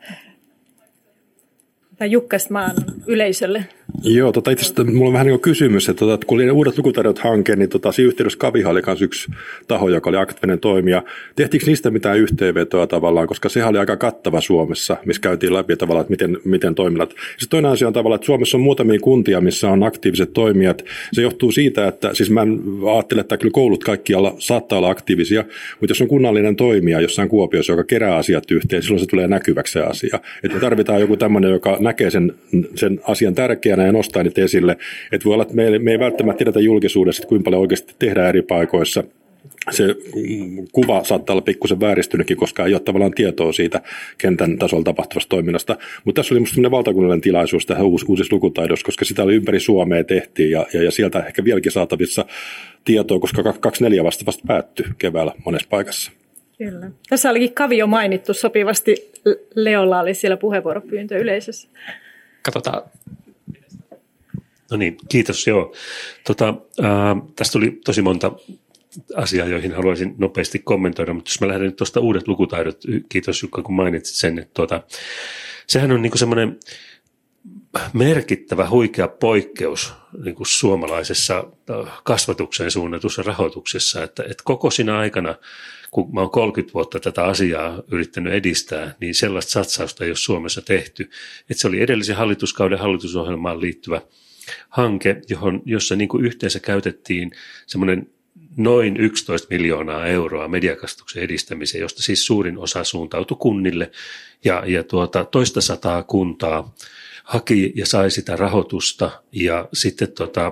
Tai Jukkasta mä annan yleisölle. Joo, itse asiassa mulla on vähän niin kuin kysymys, että kun oli uudet lukutaidot-hanke, niin siinä yhteydessä Kaviha oli myös yksi taho, joka oli aktiivinen toimija. Tehtiinkö niistä mitään yhteenvetoa tavallaan, koska sehän oli aika kattava Suomessa, missä käytiin läpi tavallaan, että miten toiminnat. Sitten toinen asia on tavallaan, että Suomessa on muutamia kuntia, missä on aktiiviset toimijat. Se johtuu siitä, että siis mä ajattelen, että kyllä koulut kaikkialla saattaa olla aktiivisia, mutta jos on kunnallinen toimija jossain Kuopiossa, joka kerää asiat yhteen, silloin se tulee näkyväksi se asia. Että me tarvitaan joku tämmöinen, joka näkee sen asian tärkeänä ja nostaa niitä esille. Että voi olla, että me ei välttämättä tiedetä julkisuudessa, että kuinka paljon oikeasti tehdään eri paikoissa. Se kuva saattaa olla pikkusen vääristynytkin, koska ei ole tavallaan tietoa siitä kentän tasolla tapahtuvasta toiminnasta. Mutta tässä oli minusta sellainen valtakunnallinen tilaisuus tähän uusissa lukutaidossa, koska sitä oli ympäri Suomea tehtiin ja sieltä ehkä vieläkin saatavissa tietoa, koska 24 vasta päättyi keväällä monessa paikassa. Kyllä. Tässä olikin Kavio mainittu sopivasti. Leolla oli siellä puheenvuoropyyntö yleisössä. Katsotaan. No niin, kiitos. Joo. Tästä tuli tosi monta asiaa, joihin haluaisin nopeasti kommentoida, mutta jos mä lähden nyt tuosta uudet lukutaidot, kiitos Jukka, kun mainitsit sen, että sehän on niin kuin semmoinen merkittävä, huikea poikkeus niin kuin suomalaisessa kasvatukseen suunnatussa rahoituksessa, että koko siinä aikana, kun mä oon 30 vuotta tätä asiaa yrittänyt edistää, niin sellaista satsausta ei ole Suomessa tehty. Että se oli edellisen hallituskauden hallitusohjelmaan liittyvä hanke, jossa niin kuin yhteensä käytettiin semmoinen noin 11 miljoonaa euroa mediakasvatuksen edistämiseen, josta siis suurin osa suuntautui kunnille ja toista sataa kuntaa haki ja sai sitä rahoitusta ja sitten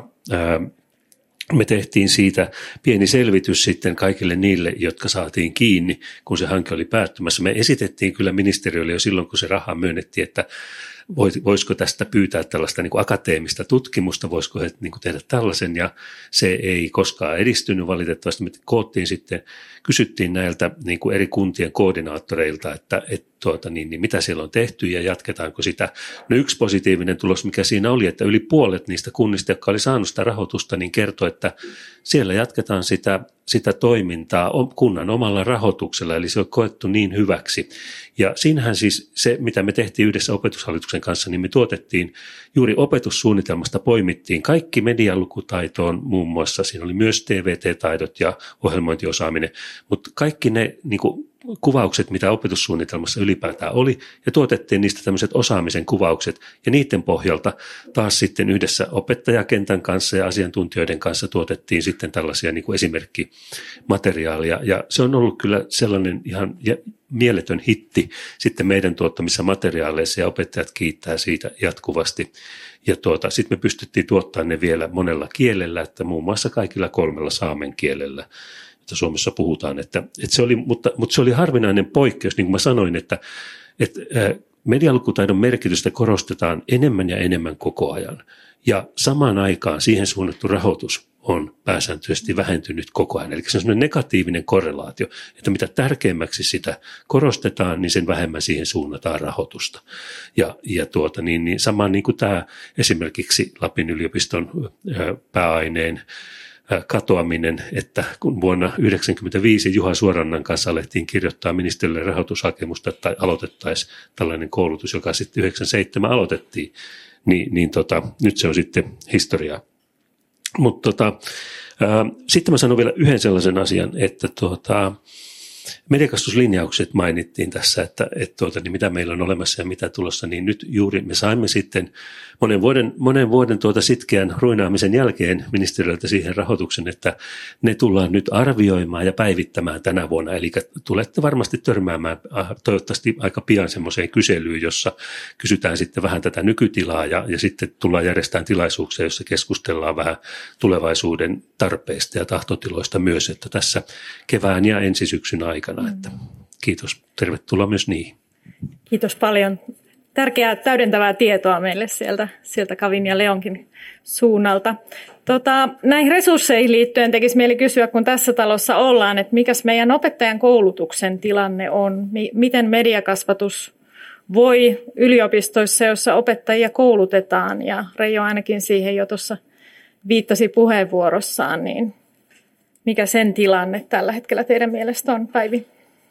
me tehtiin siitä pieni selvitys sitten kaikille niille, jotka saatiin kiinni, kun se hanke oli päättymässä. Me esitettiin kyllä ministeriölle jo silloin, kun se raha myönnettiin, että voisiko tästä pyytää tällaista niin kuin akateemista tutkimusta, voisiko he niin kuin tehdä tällaisen, ja se ei koskaan edistynyt valitettavasti. Me kysyttiin näiltä niin kuin eri kuntien koordinaattoreilta, että mitä siellä on tehty ja jatketaanko sitä. No yksi positiivinen tulos, mikä siinä oli, että yli puolet niistä kunnista, jotka oli saanut sitä rahoitusta, niin kertoi, että siellä jatketaan sitä toimintaa kunnan omalla rahoituksella, eli se on koettu niin hyväksi. Ja siinähän siis se, mitä me tehtiin yhdessä Opetushallituksen kanssa, niin me tuotettiin juuri opetussuunnitelmasta, poimittiin kaikki medialukutaitoon muun muassa, siinä oli myös TVT-taidot ja ohjelmointiosaaminen, mutta kaikki ne niin kuin kuvaukset, mitä opetussuunnitelmassa ylipäätään oli, ja tuotettiin niistä tämmöiset osaamisen kuvaukset, ja niiden pohjalta taas sitten yhdessä opettajakentän kanssa ja asiantuntijoiden kanssa tuotettiin sitten tällaisia niin kuin esimerkkimateriaalia, ja se on ollut kyllä sellainen ihan mieletön hitti sitten meidän tuottamissa materiaaleissa, ja opettajat kiittää siitä jatkuvasti, ja sitten me pystyttiin tuottamaan ne vielä monella kielellä, että muun muassa kaikilla 3 saamen kielellä, että Suomessa puhutaan, että se oli, mutta se oli harvinainen poikkeus, niin kuin mä sanoin, että medialukutaidon merkitystä korostetaan enemmän ja enemmän koko ajan, ja samaan aikaan siihen suunnattu rahoitus on pääsääntöisesti vähentynyt koko ajan, eli se on sellainen negatiivinen korrelaatio, että mitä tärkeämmäksi sitä korostetaan, niin sen vähemmän siihen suunnataan rahoitusta, ja samaan niin kuin tämä esimerkiksi Lapin yliopiston pääaineen katoaminen, että kun vuonna 1995 Juha Suorannan kanssa alettiin kirjoittaa ministeriölle rahoitushakemusta, että aloitettaisiin tällainen koulutus, joka sitten 1997 aloitettiin, niin nyt se on sitten historiaa. Mutta sitten mä sanon vielä yhden sellaisen asian, että mediakasvatuslinjaukset mainittiin tässä, että niin mitä meillä on olemassa ja mitä tulossa, niin nyt juuri me saimme sitten monen vuoden sitkeän ruinaamisen jälkeen ministeriöltä siihen rahoituksen, että ne tullaan nyt arvioimaan ja päivittämään tänä vuonna. Eli tulette varmasti törmäämään toivottavasti aika pian semmoiseen kyselyyn, jossa kysytään sitten vähän tätä nykytilaa ja sitten tullaan järjestämään tilaisuuksia, jossa keskustellaan vähän tulevaisuuden tarpeista ja tahtotiloista myös, että tässä kevään ja ensi syksyn aikana. Että kiitos, tervetuloa myös niihin. Kiitos paljon. Tärkeää täydentävää tietoa meille sieltä Kavin ja Leonkin suunnalta. Näihin resursseihin liittyen tekisi mieli kysyä, kun tässä talossa ollaan, että mikäs meidän opettajan koulutuksen tilanne on, miten mediakasvatus voi yliopistoissa, joissa opettajia koulutetaan, ja Reijo ainakin siihen jo tuossa viittasi puheenvuorossaan, niin mikä sen tilanne tällä hetkellä teidän mielestä on, Päivi?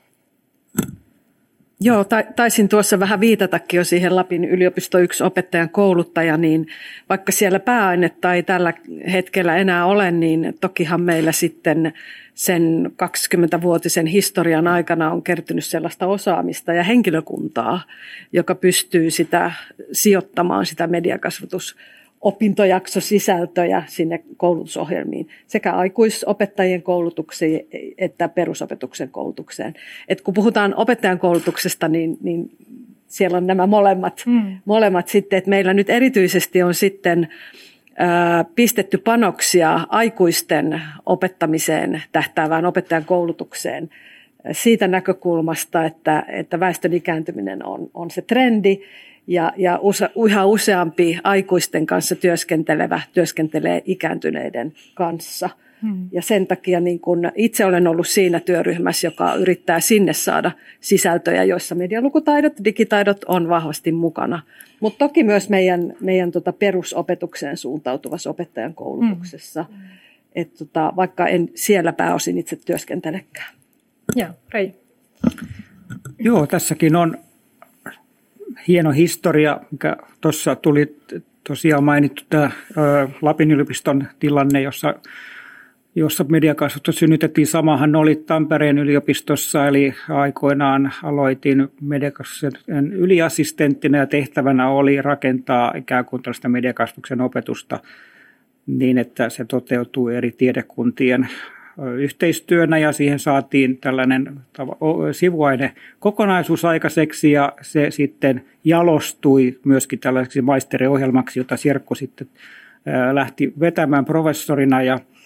Joo, taisin tuossa vähän viitatakin jo siihen Lapin yliopisto 1 opettajan kouluttaja, niin vaikka siellä pääainetta ei tällä hetkellä enää ole, niin tokihan meillä sitten sen 20-vuotisen historian aikana on kertynyt sellaista osaamista ja henkilökuntaa, joka pystyy sitä sijoittamaan sitä mediakasvatusopintojaksosisältöjä sinne koulutusohjelmiin, sekä aikuisopettajien koulutukseen että perusopetuksen koulutukseen. Et kun puhutaan opettajan koulutuksesta, niin siellä on nämä molemmat sitten, että meillä nyt erityisesti on sitten pistetty panoksia aikuisten opettamiseen tähtäävään opettajan koulutukseen siitä näkökulmasta, että väestön ikääntyminen on se trendi, ja yhä useampi aikuisten kanssa työskentelevä työskentelee ikääntyneiden kanssa. Ja sen takia niin kun itse olen ollut siinä työryhmässä, joka yrittää sinne saada sisältöjä, joissa medialukutaidot, digitaidot on vahvasti mukana. Mutta toki myös meidän perusopetukseen suuntautuvassa opettajan koulutuksessa. vaikka en siellä pääosin itse työskentelekään. Joo, Rei. Joo, tässäkin on hieno historia, mikä tuossa tuli tosiaan mainittu tämä Lapin yliopiston tilanne, jossa mediakasvatus synnytettiin. Samahan oli Tampereen yliopistossa, eli aikoinaan aloitin mediakasvatuksen yliassistenttina ja tehtävänä oli rakentaa ikään kuin tällaista mediakasvatuksen opetusta niin, että se toteutuu eri tiedekuntien yhteistyönä ja siihen saatiin tällainen sivuaine kokonaisuus aikaiseksi ja se sitten jalostui myöskin tällaiseksi maisteriohjelmaksi, jota Sierkko sitten lähti vetämään professorina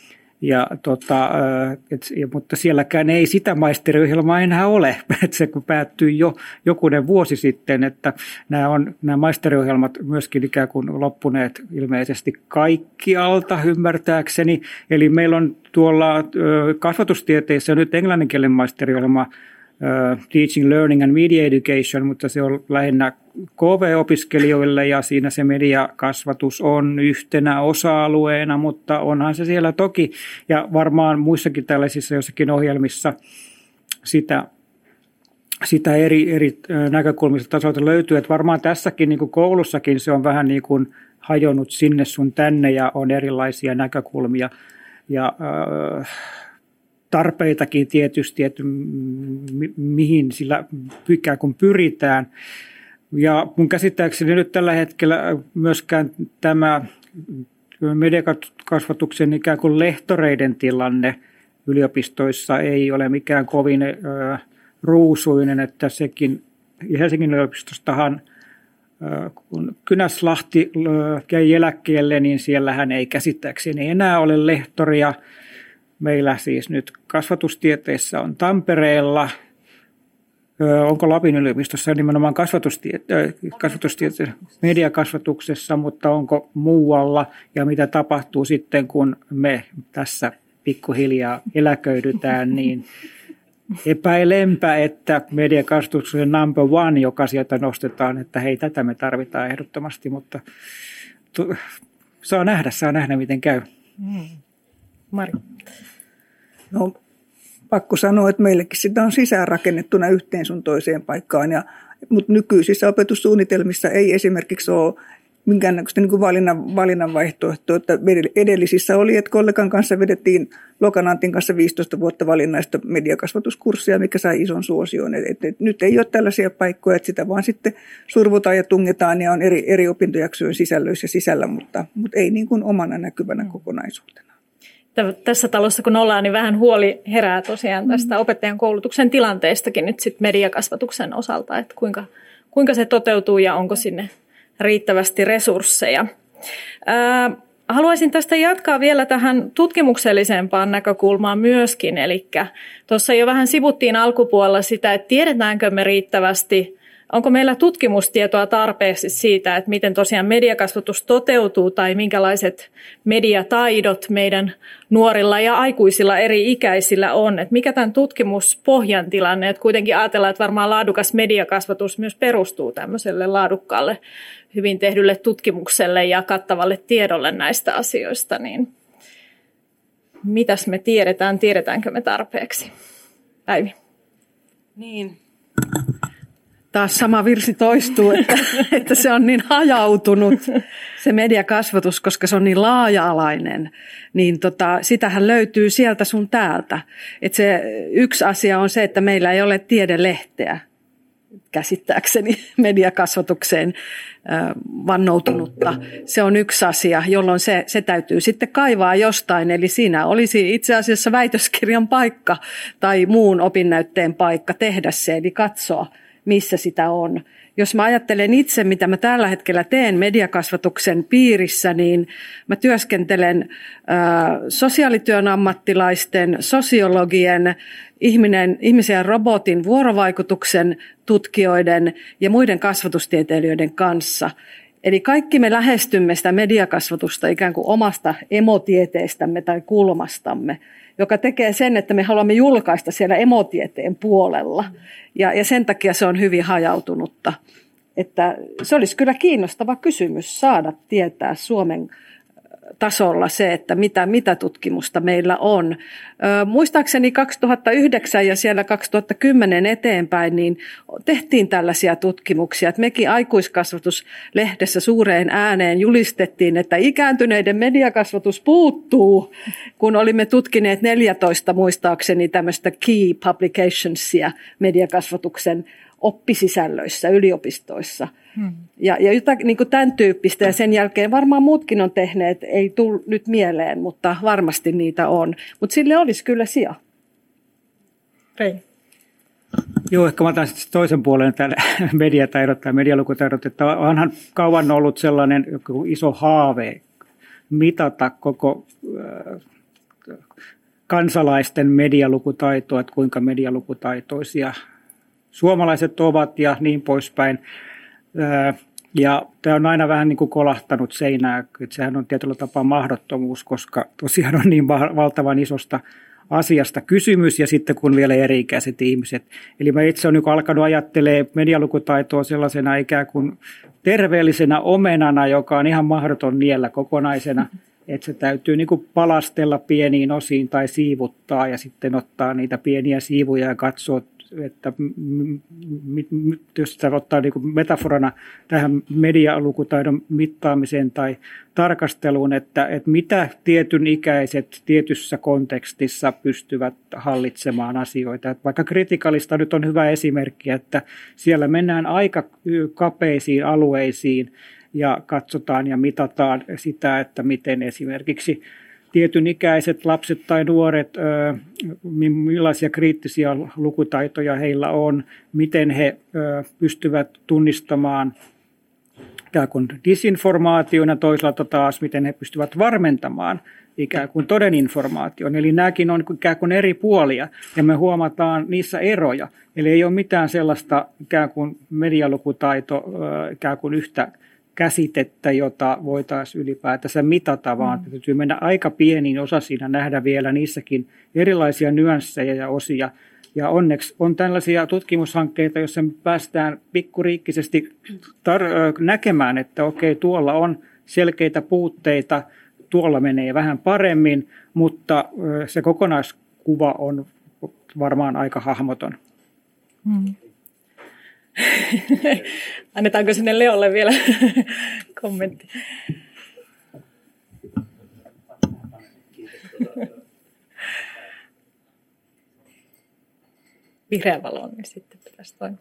mutta sielläkään ei sitä maisteriohjelmaa enää ole, että se kun päättyi jo jokunen vuosi sitten, että nämä maisteriohjelmat myöskin ikään kuin loppuneet ilmeisesti kaikkialta ymmärtääkseni, eli meillä on tuolla kasvatustieteissä nyt englanninkielen maisteriohjelma Teaching, Learning and Media Education, mutta se on lähinnä KV-opiskelijoille ja siinä se mediakasvatus on yhtenä osa-alueena, mutta onhan se siellä toki ja varmaan muissakin tällaisissa jossakin ohjelmissa sitä eri näkökulmista tasolta löytyy, että varmaan tässäkin niin kuin koulussakin se on vähän niin kuin hajonnut sinne sun tänne ja on erilaisia näkökulmia ja tarpeitakin tietysti, että mihin sillä ikään kuin pyritään. Ja mun käsittääkseni nyt tällä hetkellä myöskään tämä mediakasvatuksen ikään kuin lehtoreiden tilanne yliopistoissa ei ole mikään kovin ruusuinen, että sekin Helsingin yliopistostahan kun Kynäslahti jäi eläkkeelle, niin siellähän ei käsittääkseni enää ole lehtoria. Meillä siis nyt kasvatustieteissä on Tampereella. Onko Lapin yliopistossa nimenomaan kasvatustieteessä, mediakasvatuksessa, mutta onko muualla ja mitä tapahtuu sitten, kun me tässä pikkuhiljaa eläköidytään, niin epäilenpä, että mediakasvatuksen number one, joka sieltä nostetaan, että hei, tätä me tarvitaan ehdottomasti, mutta saa nähdä miten käy. Mari. No, pakko sanoa, että meillekin sitä on sisäänrakennettuna yhteen sun toiseen paikkaan, mutta nykyisissä opetussuunnitelmissa ei esimerkiksi ole minkäännäköistä niin kuin valinnan vaihtoehtoa, että edellisissä oli, että kollegan kanssa vedettiin Lokanantin kanssa 15 vuotta valinnaista mediakasvatuskurssia, mikä sai ison suosion. Nyt ei ole tällaisia paikkoja, että sitä vaan sitten survotaan ja tungetaan ja on eri opintojaksojen sisällöissä sisällä, mutta ei niin kuin omana näkyvänä kokonaisuutena. Tässä talossa kun ollaan, niin vähän huoli herää tosiaan tästä opettajan koulutuksen tilanteestakin nyt sitten mediakasvatuksen osalta, että kuinka se toteutuu ja onko sinne riittävästi resursseja. Haluaisin tästä jatkaa vielä tähän tutkimuksellisempaan näkökulmaan myöskin, eli tuossa jo vähän sivuttiin alkupuolella sitä, että tiedetäänkö me riittävästi, onko meillä tutkimustietoa tarpeeksi siitä, että miten tosiaan mediakasvatus toteutuu tai minkälaiset mediataidot meidän nuorilla ja aikuisilla eri ikäisillä on. Että mikä tämän tutkimuspohjan tilanne, että kuitenkin ajatellaan, että varmaan laadukas mediakasvatus myös perustuu tämmöiselle laadukkaalle, hyvin tehdylle tutkimukselle ja kattavalle tiedolle näistä asioista, niin mitäs me tiedetäänkö me tarpeeksi? Päivi. Niin. Taas sama virsi toistuu, että se on niin hajautunut se mediakasvatus, koska se on niin laaja-alainen, niin sitähän löytyy sieltä sun täältä. Et se yksi asia on se, että meillä ei ole tiedelehteä käsittääkseni mediakasvatukseen vannoutunutta. Se on yksi asia, jolloin se täytyy sitten kaivaa jostain. Eli siinä olisi itse asiassa väitöskirjan paikka tai muun opinnäytteen paikka tehdä se, eli katsoa, missä sitä on. Jos mä ajattelen itse, mitä mä tällä hetkellä teen mediakasvatuksen piirissä, niin mä työskentelen sosiaalityön ammattilaisten, sosiologien, ihmisen ja robotin vuorovaikutuksen tutkijoiden ja muiden kasvatustieteilijöiden kanssa. Eli kaikki me lähestymme sitä mediakasvatusta ikään kuin omasta emotieteestämme tai kulmastamme, joka tekee sen, että me haluamme julkaista siellä emotieteen puolella. Ja sen takia se on hyvin hajautunutta. Että se olisi kyllä kiinnostava kysymys saada tietää Suomen tasolla se, että mitä tutkimusta meillä on. Muistaakseni 2009 ja siellä 2010 eteenpäin niin tehtiin tällaisia tutkimuksia, että mekin Aikuiskasvatuslehdessä suureen ääneen julistettiin, että ikääntyneiden mediakasvatus puuttuu, kun olimme tutkineet 14 muistaakseni tämmöistä key publicationsia mediakasvatuksen oppisisällöissä yliopistoissa. Ja jotain niin kuin tämän tyyppistä, ja sen jälkeen varmaan muutkin on tehneet, ei tule nyt mieleen, mutta varmasti niitä on. Mutta sille olisi kyllä sija. Rei. Joo, ehkä mä otan sitten toisen puolen täällä mediataidot tai medialukutaidot, että onhan kauan ollut sellainen iso haave mitata koko kansalaisten medialukutaitoa, että kuinka medialukutaitoisia suomalaiset ovat ja niin poispäin. Ja tämä on aina vähän niin kuin kolahtanut seinää, että sehän on tietyllä tapaa mahdottomuus, koska tosiaan on niin valtavan isosta asiasta kysymys ja sitten kun vielä eri-ikäiset ihmiset. Eli mä itse olen alkanut ajattelemaan medialukutaitoa sellaisena ikään kuin terveellisenä omenana, joka on ihan mahdoton niellä kokonaisena, että se täytyy niin kuin palastella pieniin osiin tai siivuttaa ja sitten ottaa niitä pieniä siivuja ja katsoa, että jos sitä ottaa niin kuin metaforana tähän medialukutaidon mittaamiseen tai tarkasteluun, että mitä tietyn ikäiset tietyssä kontekstissa pystyvät hallitsemaan asioita. Että vaikka Kritikallista nyt on hyvä esimerkki, että siellä mennään aika kapeisiin alueisiin ja katsotaan ja mitataan sitä, että miten esimerkiksi tietyn ikäiset lapset tai nuoret, millaisia kriittisiä lukutaitoja heillä on, miten he pystyvät tunnistamaan ikään kuin disinformaation ja toisaalta taas, miten he pystyvät varmentamaan ikään kuin todeninformaation. Eli nämäkin on ikään kuin eri puolia ja me huomataan niissä eroja. Eli ei ole mitään sellaista ikään kuin medialukutaito ikään kuin yhtä käsitettä, jota voitaisiin ylipäätänsä mitata, vaan täytyy mennä aika pieniin osasiin ja nähdä vielä niissäkin erilaisia nyansseja ja osia. Ja onneksi on tällaisia tutkimushankkeita, joissa me päästään pikkuriikkisesti näkemään, että okei, tuolla on selkeitä puutteita, tuolla menee vähän paremmin, mutta se kokonaiskuva on varmaan aika hahmoton. Annetaanko sinne Leolle vielä kommentti? Vihreä valo on, niin sitten pitäisi toimia.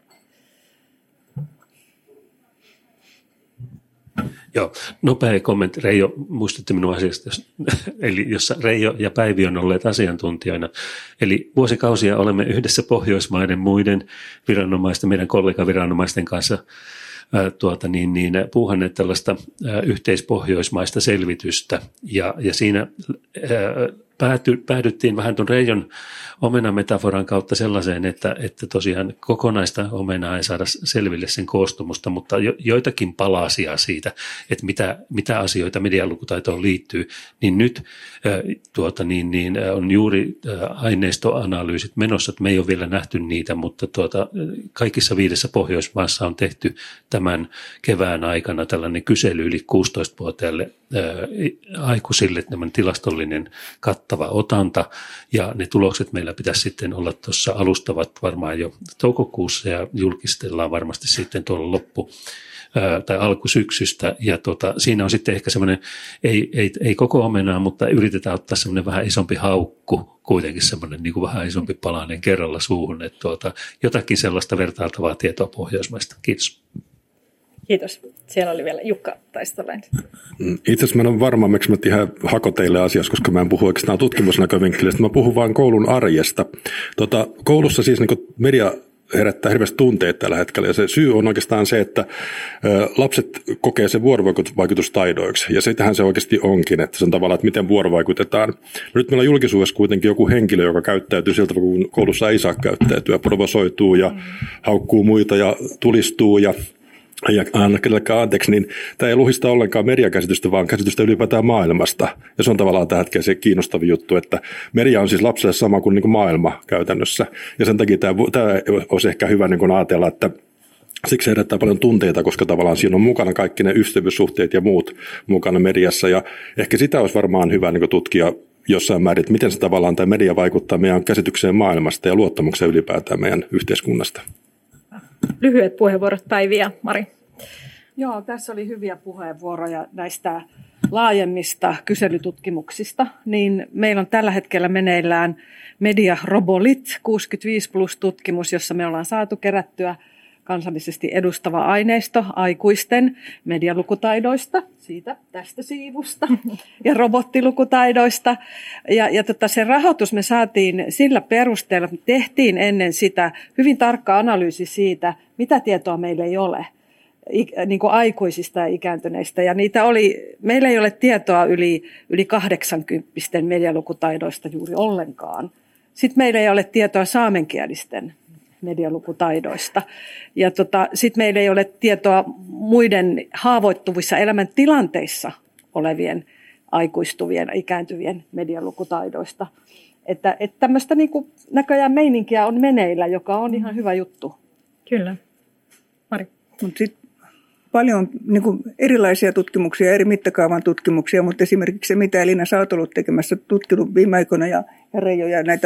Joo, nopea kommentti. Reijo muistutti minun asiasta, eli jossa Reijo ja Päivi on olleet asiantuntijoina. Eli vuosikausia olemme yhdessä Pohjoismaiden muiden viranomaisten, meidän kollegaviranomaisten kanssa puuhanneet tällaista yhteispohjoismaista selvitystä. Ja siinä päädyttiin vähän tuon Reijon omenametaforan kautta sellaiseen, että tosiaan kokonaista omenaa ei saada selville sen koostumusta, mutta joitakin palasia siitä, että mitä asioita medialukutaitoon liittyy, niin nyt on juuri aineistoanalyysit menossa, että me ei ole vielä nähty niitä, mutta kaikissa 5 Pohjoismaassa on tehty tämän kevään aikana tällainen kysely yli 16-vuotiaille aikuisille, tämän tilastollinen kattava otanta, ja ne tulokset meillä pitäisi sitten olla tuossa alustavat varmaan jo toukokuussa, ja julkistellaan varmasti sitten tuolla tai alkusyksystä, ja siinä on sitten ehkä semmoinen, ei koko omenaa, mutta yritetään ottaa semmoinen vähän isompi haukku, kuitenkin semmoinen niin kuin vähän isompi palanen kerralla suuhun, että jotakin sellaista vertailtavaa tietoa Pohjoismaista. Kiitos. Kiitos. Siellä oli vielä Jukka Taistolainen. Itse asiassa mä en ole varma, miksi mä ihan hako teille asiassa, koska mä en puhu oikeastaan tutkimusnäkövinkkelistä. Mä puhun vain koulun arjesta. Koulussa siis niin media herättää hirveästi tunteita tällä hetkellä, ja se syy on oikeastaan se, että lapset kokee sen vuorovaikutustaidoiksi, ja sitähän se oikeasti onkin, että se on tavallaan, että miten vuorovaikutetaan. Nyt meillä on julkisuudessa kuitenkin joku henkilö, joka käyttäytyy siltä, kun koulussa ei saa käyttäytyä, provosoituu ja haukkuu muita ja tulistuu ja anna kenellekään anteeksi, niin tämä ei luhista ollenkaan mediakäsitystä, vaan käsitystä ylipäätään maailmasta. Ja se on tavallaan tällä hetkellä se kiinnostava juttu, että media on siis lapselle sama kuin, maailma käytännössä. Ja sen takia tämä olisi ehkä hyvä niin kuin ajatella, että Siksi herättää paljon tunteita, koska tavallaan siinä on mukana kaikki ne ystävyyssuhteet ja muut mukana mediassa. Ja ehkä sitä olisi varmaan hyvä niin tutkia jossain määrin, että miten se tavallaan tämä media vaikuttaa meidän käsitykseen maailmasta ja luottamukseen ylipäätään meidän yhteiskunnasta. Lyhyet puheenvuorot, Päivi ja Mari. Joo, tässä oli hyviä puheenvuoroja näistä laajemmista kyselytutkimuksista. Niin meillä on tällä hetkellä meneillään Media Robolit 65 plus tutkimus, jossa me ollaan saatu kerättyä kansallisesti edustava aineisto aikuisten medialukutaidoista, siitä tästä siivusta, ja robottilukutaidoista. Ja se rahoitus me saatiin sillä perusteella, että tehtiin ennen sitä hyvin tarkka analyysi siitä, mitä tietoa meillä ei ole niin kuin aikuisista ja ikääntyneistä. Ja meillä ei ole tietoa yli 80 medialukutaidoista juuri ollenkaan. Sitten meillä ei ole tietoa saamenkielisten medialukutaidoista. Ja sitten meillä ei ole tietoa muiden haavoittuvissa elämäntilanteissa olevien aikuistuvien, ikääntyvien medialukutaidoista. Että tämmöistä niin kuin näköjään meininkiä on meneillä, joka on ihan hyvä juttu. Kyllä. Mari. Mutta sitten paljon niin kuin erilaisia tutkimuksia, eri mittakaavan tutkimuksia, mutta esimerkiksi se, mitä Elina sä oot ollut tekemässä, tutkinut viime aikoina ja Reijo ja näitä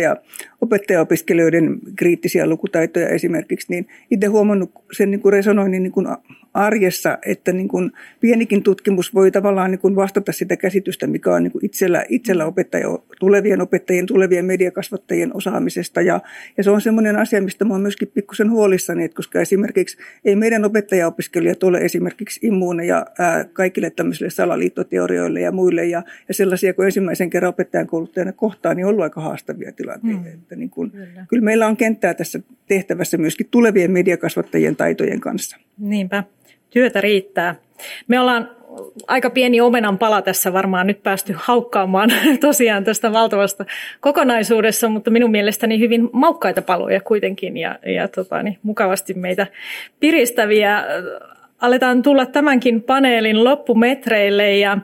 opettajaopiskelijoiden kriittisiä lukutaitoja esimerkiksi, niin itse huomannut sen, niin kuin resonoin, niin kuin arjessa, että niin kuin pienikin tutkimus voi tavallaan niin kuin vastata sitä käsitystä, mikä on niin kuin itsellä tulevien opettajien, tulevien mediakasvattajien osaamisesta. Ja se on semmoinen asia, mistä mä oon myöskin pikkusen huolissani, että koska esimerkiksi ei meidän opettajaopiskelijat ole esimerkiksi immuuneja kaikille tämmöisille salaliittoteorioille ja muille, ja sellaisia, kun ensimmäisen kerran opettajan kouluttajana kohtaan, niin on ollut aika haastavia tilanteita. Että niin kuin, kyllä meillä on kenttää tässä tehtävässä myöskin tulevien mediakasvattajien taitojen kanssa. Niinpä. Työtä riittää. Me ollaan aika pieni omenan pala tässä varmaan nyt päästy haukkaamaan tosiaan tästä valtavasta kokonaisuudessa, mutta minun mielestäni hyvin maukkaita paloja kuitenkin ja mukavasti meitä piristäviä. Aletaan tulla tämänkin paneelin loppumetreille ja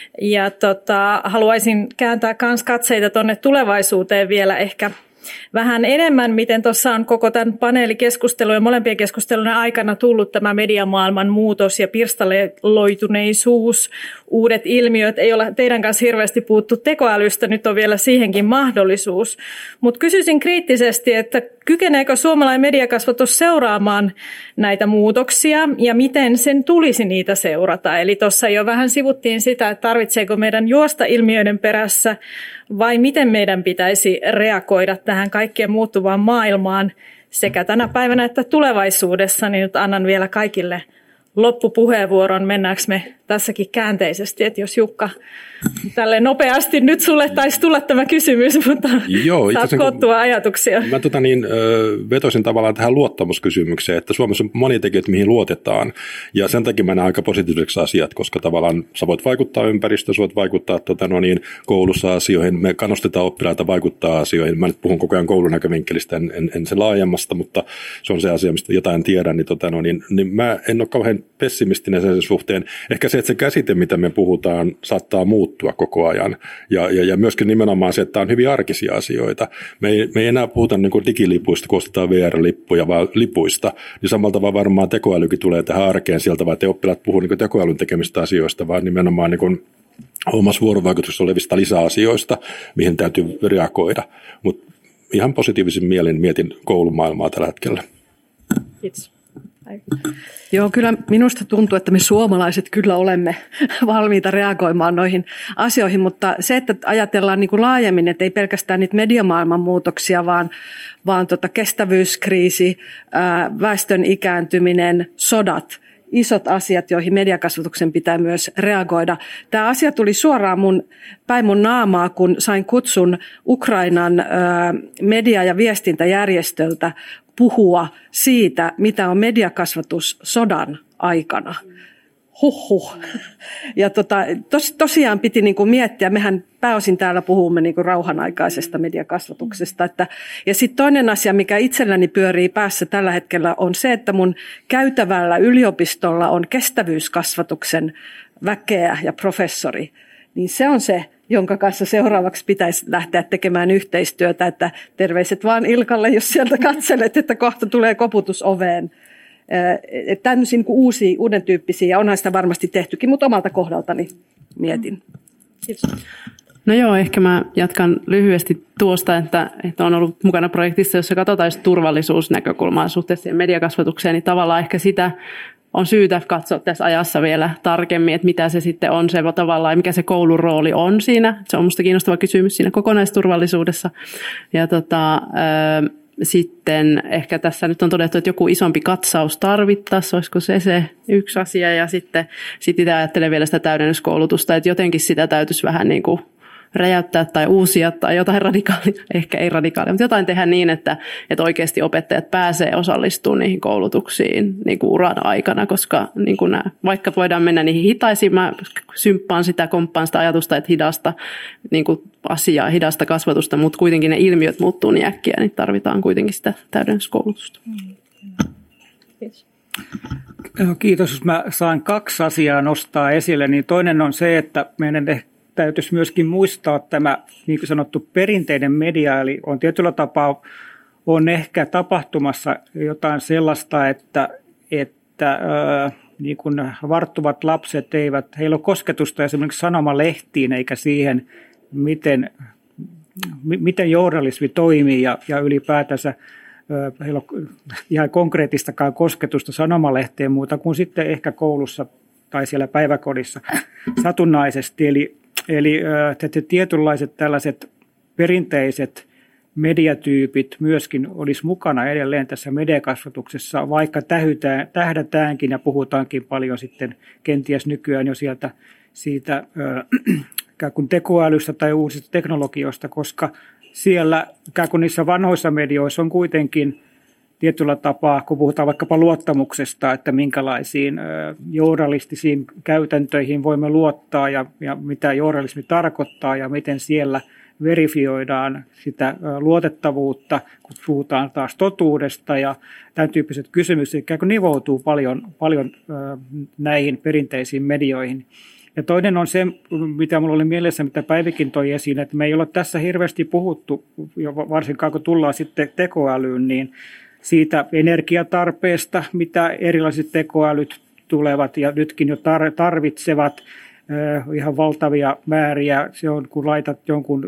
haluaisin kääntää myös katseita tuonne tulevaisuuteen vielä ehkä vähän enemmän, miten tuossa on koko tämän paneelikeskustelun ja molempien keskustelujen aikana tullut tämä mediamaailman muutos ja pirstaloituneisuus, uudet ilmiöt. Ei ole teidän kanssa hirveästi puhuttu tekoälystä, nyt on vielä siihenkin mahdollisuus. Mutta kysyisin kriittisesti, että kykeneekö suomalainen mediakasvatus seuraamaan näitä muutoksia ja miten sen tulisi niitä seurata? Eli tuossa jo vähän sivuttiin sitä, että tarvitseeko meidän juosta ilmiöiden perässä vai miten meidän pitäisi reagoida tähän kaikkeen muuttuvaan maailmaan sekä tänä päivänä että tulevaisuudessa, niin nyt annan vielä kaikille loppupuheenvuoron. Mennäänkö me tässäkin käänteisesti, että jos Jukka tälle nopeasti nyt sulle taisi tulla tämä kysymys, mutta saat koottua ajatuksia. Mä vetosin tavallaan tähän luottamuskysymykseen, että Suomessa on monia tekijöitä, mihin luotetaan, ja sen takia mä näen aika positiiviseksi asiat, koska tavallaan sä voit vaikuttaa ympäristöön, sä voit vaikuttaa koulussa asioihin, me kannustetaan oppilaita vaikuttaa asioihin. Mä nyt puhun koko ajan koulun näkövinkkelistä, en sen laajemmasta, mutta se on se asia, mistä jotain tiedän, niin mä en ole kauhean pessimistinen sen suhteen. Ehkä se, että se käsite, mitä me puhutaan, saattaa muuttua koko ajan. Ja myöskin nimenomaan se, että tämä on hyvin arkisia asioita. Me ei enää puhuta niin kuin digilipuista, kun ostetaan VR-lippuja, vaan lipuista. Niin samalla tavalla varmaan tekoälykin tulee tähän arkeen sieltä, vaan te oppilaat puhuu niin tekoälyn tekemistä asioista, vaan nimenomaan niin omassa vuorovaikutuksessa olevista lisäasioista, mihin täytyy reagoida. Mutta ihan positiivisin mielin mietin koulumaailmaa tällä hetkellä. Kiitos. Joo, kyllä minusta tuntuu, että me suomalaiset kyllä olemme valmiita reagoimaan noihin asioihin, mutta se, että ajatellaan niin kuin laajemmin, että ei pelkästään niitä mediamaailman muutoksia, vaan kestävyyskriisi, väestön ikääntyminen, sodat, isot asiat, joihin mediakasvatuksen pitää myös reagoida. Tämä asia tuli suoraan päin mun naamaa, kun sain kutsun Ukrainan media- ja viestintäjärjestöltä puhua siitä, mitä on mediakasvatus sodan aikana. Huhhuh. Ja tosiaan piti niin kuin miettiä, mehän pääosin täällä puhumme niin kuin rauhanaikaisesta mediakasvatuksesta. Ja sitten toinen asia, mikä itselläni pyörii päässä tällä hetkellä, on se, että mun käytävällä yliopistolla on kestävyyskasvatuksen väkeä ja professori. Niin se on se, jonka kanssa seuraavaksi pitäisi lähteä tekemään yhteistyötä, että terveiset vaan Ilkalle, jos sieltä katselet, että kohta tulee koputus oveen. tämmöisiä niin uusia, uuden tyyppisiä, ja onhan sitä varmasti tehtykin, mutta omalta kohdaltani mietin. Kiitos. No joo, ehkä mä jatkan lyhyesti tuosta, että on ollut mukana projektissa, jossa katsotaan turvallisuusnäkökulmaa suhteessa siihen mediakasvatukseen, niin tavallaan ehkä sitä on syytä katsoa tässä ajassa vielä tarkemmin, että mitä se sitten on se tavallaan, mikä se koulun rooli on siinä. Se on musta kiinnostava kysymys siinä kokonaisturvallisuudessa. Ja sitten ehkä tässä nyt on todettu, että joku isompi katsaus tarvittaisiin, olisiko se yksi asia. Ja sitten itse ajattelen vielä sitä täydennyskoulutusta, että jotenkin sitä täytyisi vähän niin kuin räjäyttää tai uusia tai jotain radikaalia, ehkä ei radikaalia, mutta jotain tehdä niin, että oikeasti opettajat pääsee osallistumaan niihin koulutuksiin niin kuin uran aikana, koska niin kuin vaikka voidaan mennä niihin hitaisiin, mä komppaan sitä ajatusta, että hidasta niin kuin asiaa, hidasta kasvatusta, mutta kuitenkin ne ilmiöt muuttuu niin äkkiä, niin tarvitaan kuitenkin sitä täydennyskoulutusta. Kiitos. Kiitos, jos mä saan 2 asiaa nostaa esille, niin toinen on se, että meidän täytyisi myöskin muistaa tämä niin kuin sanottu perinteinen media, eli on tietyllä tapaa on ehkä tapahtumassa jotain sellaista, että niin kuin varttuvat lapset heillä ole kosketusta esimerkiksi sanomalehtiin eikä siihen, miten journalismi toimii ja ylipäätänsä heillä on ihan konkreettistakaan kosketusta sanomalehteen muuta kuin sitten ehkä koulussa tai siellä päiväkodissa satunnaisesti. Eli tietynlaiset tällaiset perinteiset mediatyypit myöskin olisi mukana edelleen tässä mediakasvatuksessa, vaikka tähdätäänkin ja puhutaankin paljon sitten kenties nykyään jo siitä ikään kuin tekoälystä tai uusista teknologioista, koska siellä ikään kuin niissä vanhoissa medioissa on kuitenkin tietyllä tapaa, kun puhutaan vaikkapa luottamuksesta, että minkälaisiin journalistisiin käytäntöihin voimme luottaa ja mitä journalismi tarkoittaa ja miten siellä verifioidaan sitä luotettavuutta, kun puhutaan taas totuudesta ja tämän tyyppiset kysymykset ikään kuin nivoutuu paljon näihin perinteisiin medioihin. Ja toinen on se, mitä minulla oli mielessä, mitä Päivikin toi esiin, että me ei ole tässä hirveästi puhuttu, varsinkaan kun tullaan sitten tekoälyyn, niin siitä energiatarpeesta, mitä erilaiset tekoälyt tulevat ja nytkin jo tarvitsevat ihan valtavia määriä. Se on, kun laitat jonkun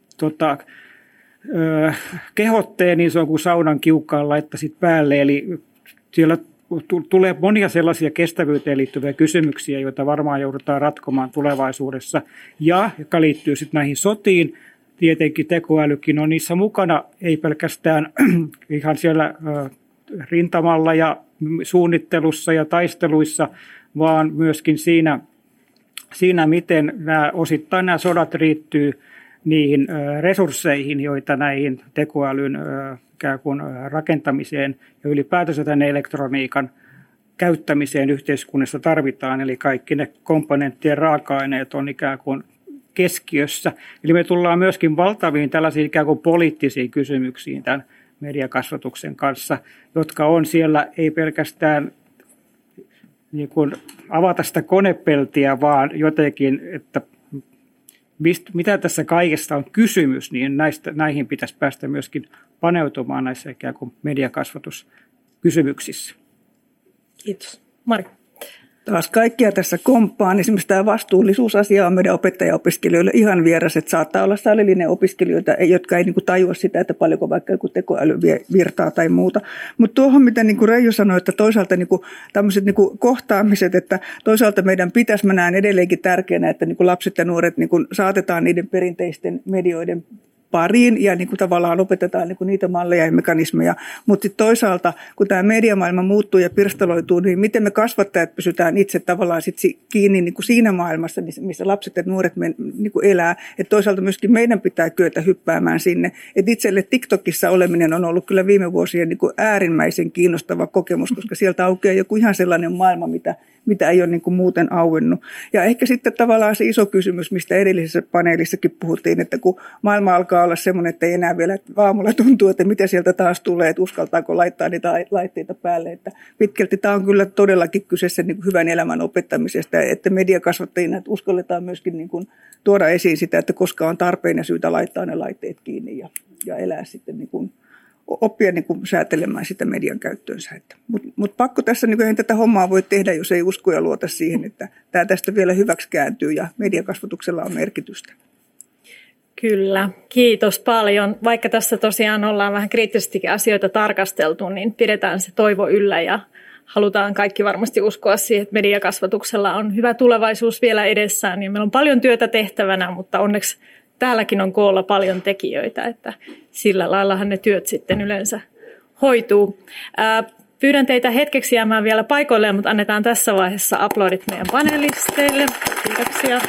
kehotteen, niin se on kuin saunan kiukkaan laittaisit päälle. Eli siellä tulee monia sellaisia kestävyyteen liittyviä kysymyksiä, joita varmaan joudutaan ratkomaan tulevaisuudessa, ja joka liittyy sitten näihin sotiin. Tietenkin tekoälykin on niissä mukana, ei pelkästään ihan siellä rintamalla ja suunnittelussa ja taisteluissa, vaan myöskin siinä miten osittain nämä sodat riittyy niihin resursseihin, joita näihin tekoälyn ikään kuin rakentamiseen ja ylipäätänsä tämän elektroniikan käyttämiseen yhteiskunnassa tarvitaan. Eli kaikki ne komponenttien raaka-aineet on ikään kuin keskiössä. Eli me tullaan myöskin valtaviin tällaisiin ikään kuin poliittisiin kysymyksiin tämän mediakasvatuksen kanssa, jotka on siellä ei pelkästään niin kuin avata sitä konepeltiä, vaan jotenkin, että mitä tässä kaikesta on kysymys, niin näihin pitäisi päästä myöskin paneutumaan näissä ikään kuin mediakasvatuskysymyksissä. Kiitos. Mari. Taas kaikkia tässä komppaan. Esimerkiksi tämä vastuullisuusasia on meidän opettajaopiskelijoille ihan vieras, että saattaa olla salillinen opiskelijoita, jotka ei niin kuin tajua sitä, että paljonko vaikka joku tekoäly virtaa tai muuta. Mutta tuohon, mitä niin kuin Reijo sanoi, että toisaalta niin kuin tämmöiset niin kuin kohtaamiset, että toisaalta meidän pitäisi, mä näen edelleenkin tärkeänä, että niin kuin lapset ja nuoret niin kuin saatetaan niiden perinteisten medioiden pariin ja niin kuin tavallaan opetetaan niin kuin niitä malleja ja mekanismeja. Mutta toisaalta, kun tämä mediamaailma muuttuu ja pirstaloituu, niin miten me kasvattajat pysytään itse tavallaan sit kiinni niin kuin siinä maailmassa, missä lapset ja nuoret niin kuin elää. Et toisaalta myöskin meidän pitää kyetä hyppäämään sinne. Et itselle TikTokissa oleminen on ollut kyllä viime vuosien niin kuin äärimmäisen kiinnostava kokemus, koska sieltä aukeaa joku ihan sellainen maailma, mitä ei ole niin kuin muuten auennut. Ja ehkä sitten tavallaan se iso kysymys, mistä edellisessä paneelissakin puhuttiin, että kun maailma alkaa olla semmoinen, että ei enää vielä aamulla tuntuu, että mitä sieltä taas tulee, että uskaltaako laittaa niitä laitteita päälle. Että pitkälti tämä on kyllä todellakin kyseessä niin kuin hyvän elämän opettamisesta, että mediakasvattajina että uskalletaan myöskin niin kuin tuoda esiin sitä, että koska on tarpeen ja syytä laittaa ne laitteet kiinni ja elää sitten niin kuin oppia niin kuin säätelemään sitä median käyttöönsä. Mutta pakko tässä niin kuin ei tätä hommaa voi tehdä, jos ei usko ja luota siihen, että tämä tästä vielä hyväksi kääntyy ja mediakasvatuksella on merkitystä. Kyllä, kiitos paljon. Vaikka tässä tosiaan ollaan vähän kriittisestikin asioita tarkasteltu, niin pidetään se toivo yllä ja halutaan kaikki varmasti uskoa siihen, että mediakasvatuksella on hyvä tulevaisuus vielä edessään. Ja meillä on paljon työtä tehtävänä, mutta onneksi täälläkin on koolla paljon tekijöitä, että sillä laillahan ne työt sitten yleensä hoituu. Pyydän teitä hetkeksi jäämään vielä paikoilleen, mutta annetaan tässä vaiheessa aplodit meidän panelisteille. Kiitoksia.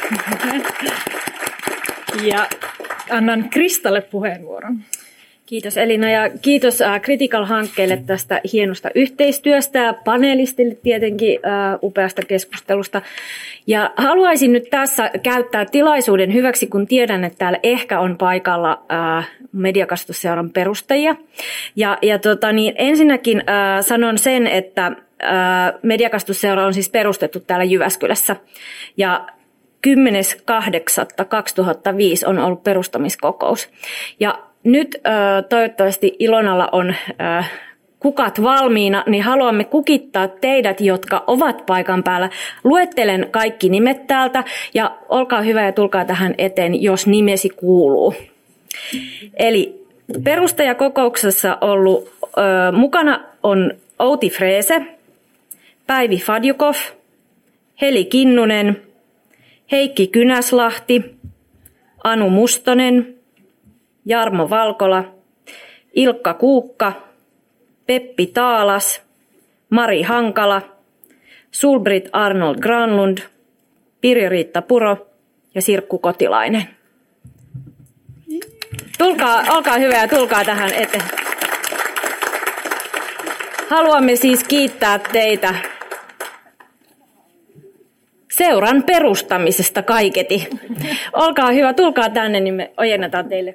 Ja annan Kristalle puheenvuoron. Kiitos Elina ja kiitos Critical-hankkeelle tästä hienosta yhteistyöstä ja panelistille tietenkin upeasta keskustelusta. Ja haluaisin nyt tässä käyttää tilaisuuden hyväksi, kun tiedän, että täällä ehkä on paikalla Mediakasvatusseuran perustajia. Ensinnäkin sanon sen, että Mediakasvatusseura on siis perustettu täällä Jyväskylässä ja 10.8.2005 on ollut perustamiskokous. Ja nyt toivottavasti Ilonalla on kukat valmiina, niin haluamme kukittaa teidät, jotka ovat paikan päällä. Luettelen kaikki nimet täältä ja olkaa hyvä ja tulkaa tähän eteen, jos nimesi kuuluu. Eli perustajakokouksessa ollut mukana on Outi Freese, Päivi Fadjukov, Heli Kinnunen, Heikki Kynäslahti, Anu Mustonen, Jarmo Valkola, Ilkka Kuukka, Peppi Taalas, Mari Hankala, Sulbrit Arnold Granlund, Pirjo-Riitta Puro ja Sirkku Kotilainen. Olkaa hyvä ja tulkaa tähän eteen. Haluamme siis kiittää teitä seuran perustamisesta kaiketi. Olkaa hyvä, tulkaa tänne, niin me ojennetaan teille.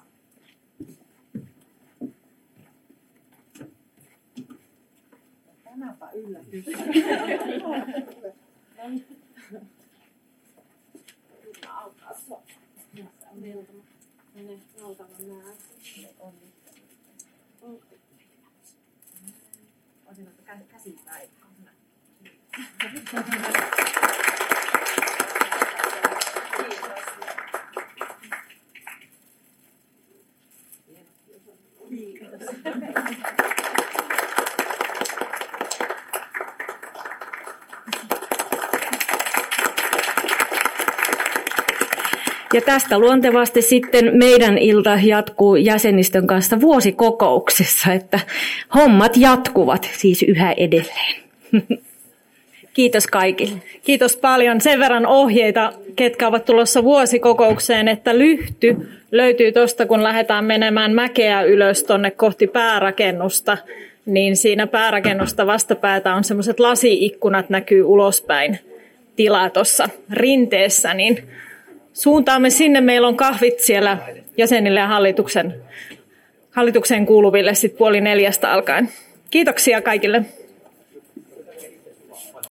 Tänäpä yllätys. Ja tästä luontevasti sitten meidän ilta jatkuu jäsenistön kanssa vuosikokouksessa, että hommat jatkuvat siis yhä edelleen. Kiitos kaikille. Kiitos paljon. Sen verran ohjeita, ketkä ovat tulossa vuosikokoukseen, että lyhty löytyy tuosta, kun lähdetään menemään mäkeä ylös tuonne kohti päärakennusta, niin siinä päärakennusta vastapäätä on semmoiset lasi-ikkunat näkyy ulospäin tilaa tuossa rinteessä, niin suuntaamme sinne. Meillä on kahvit siellä jäsenille ja hallitukseen kuuluville sitten 3:30 alkaen. Kiitoksia kaikille.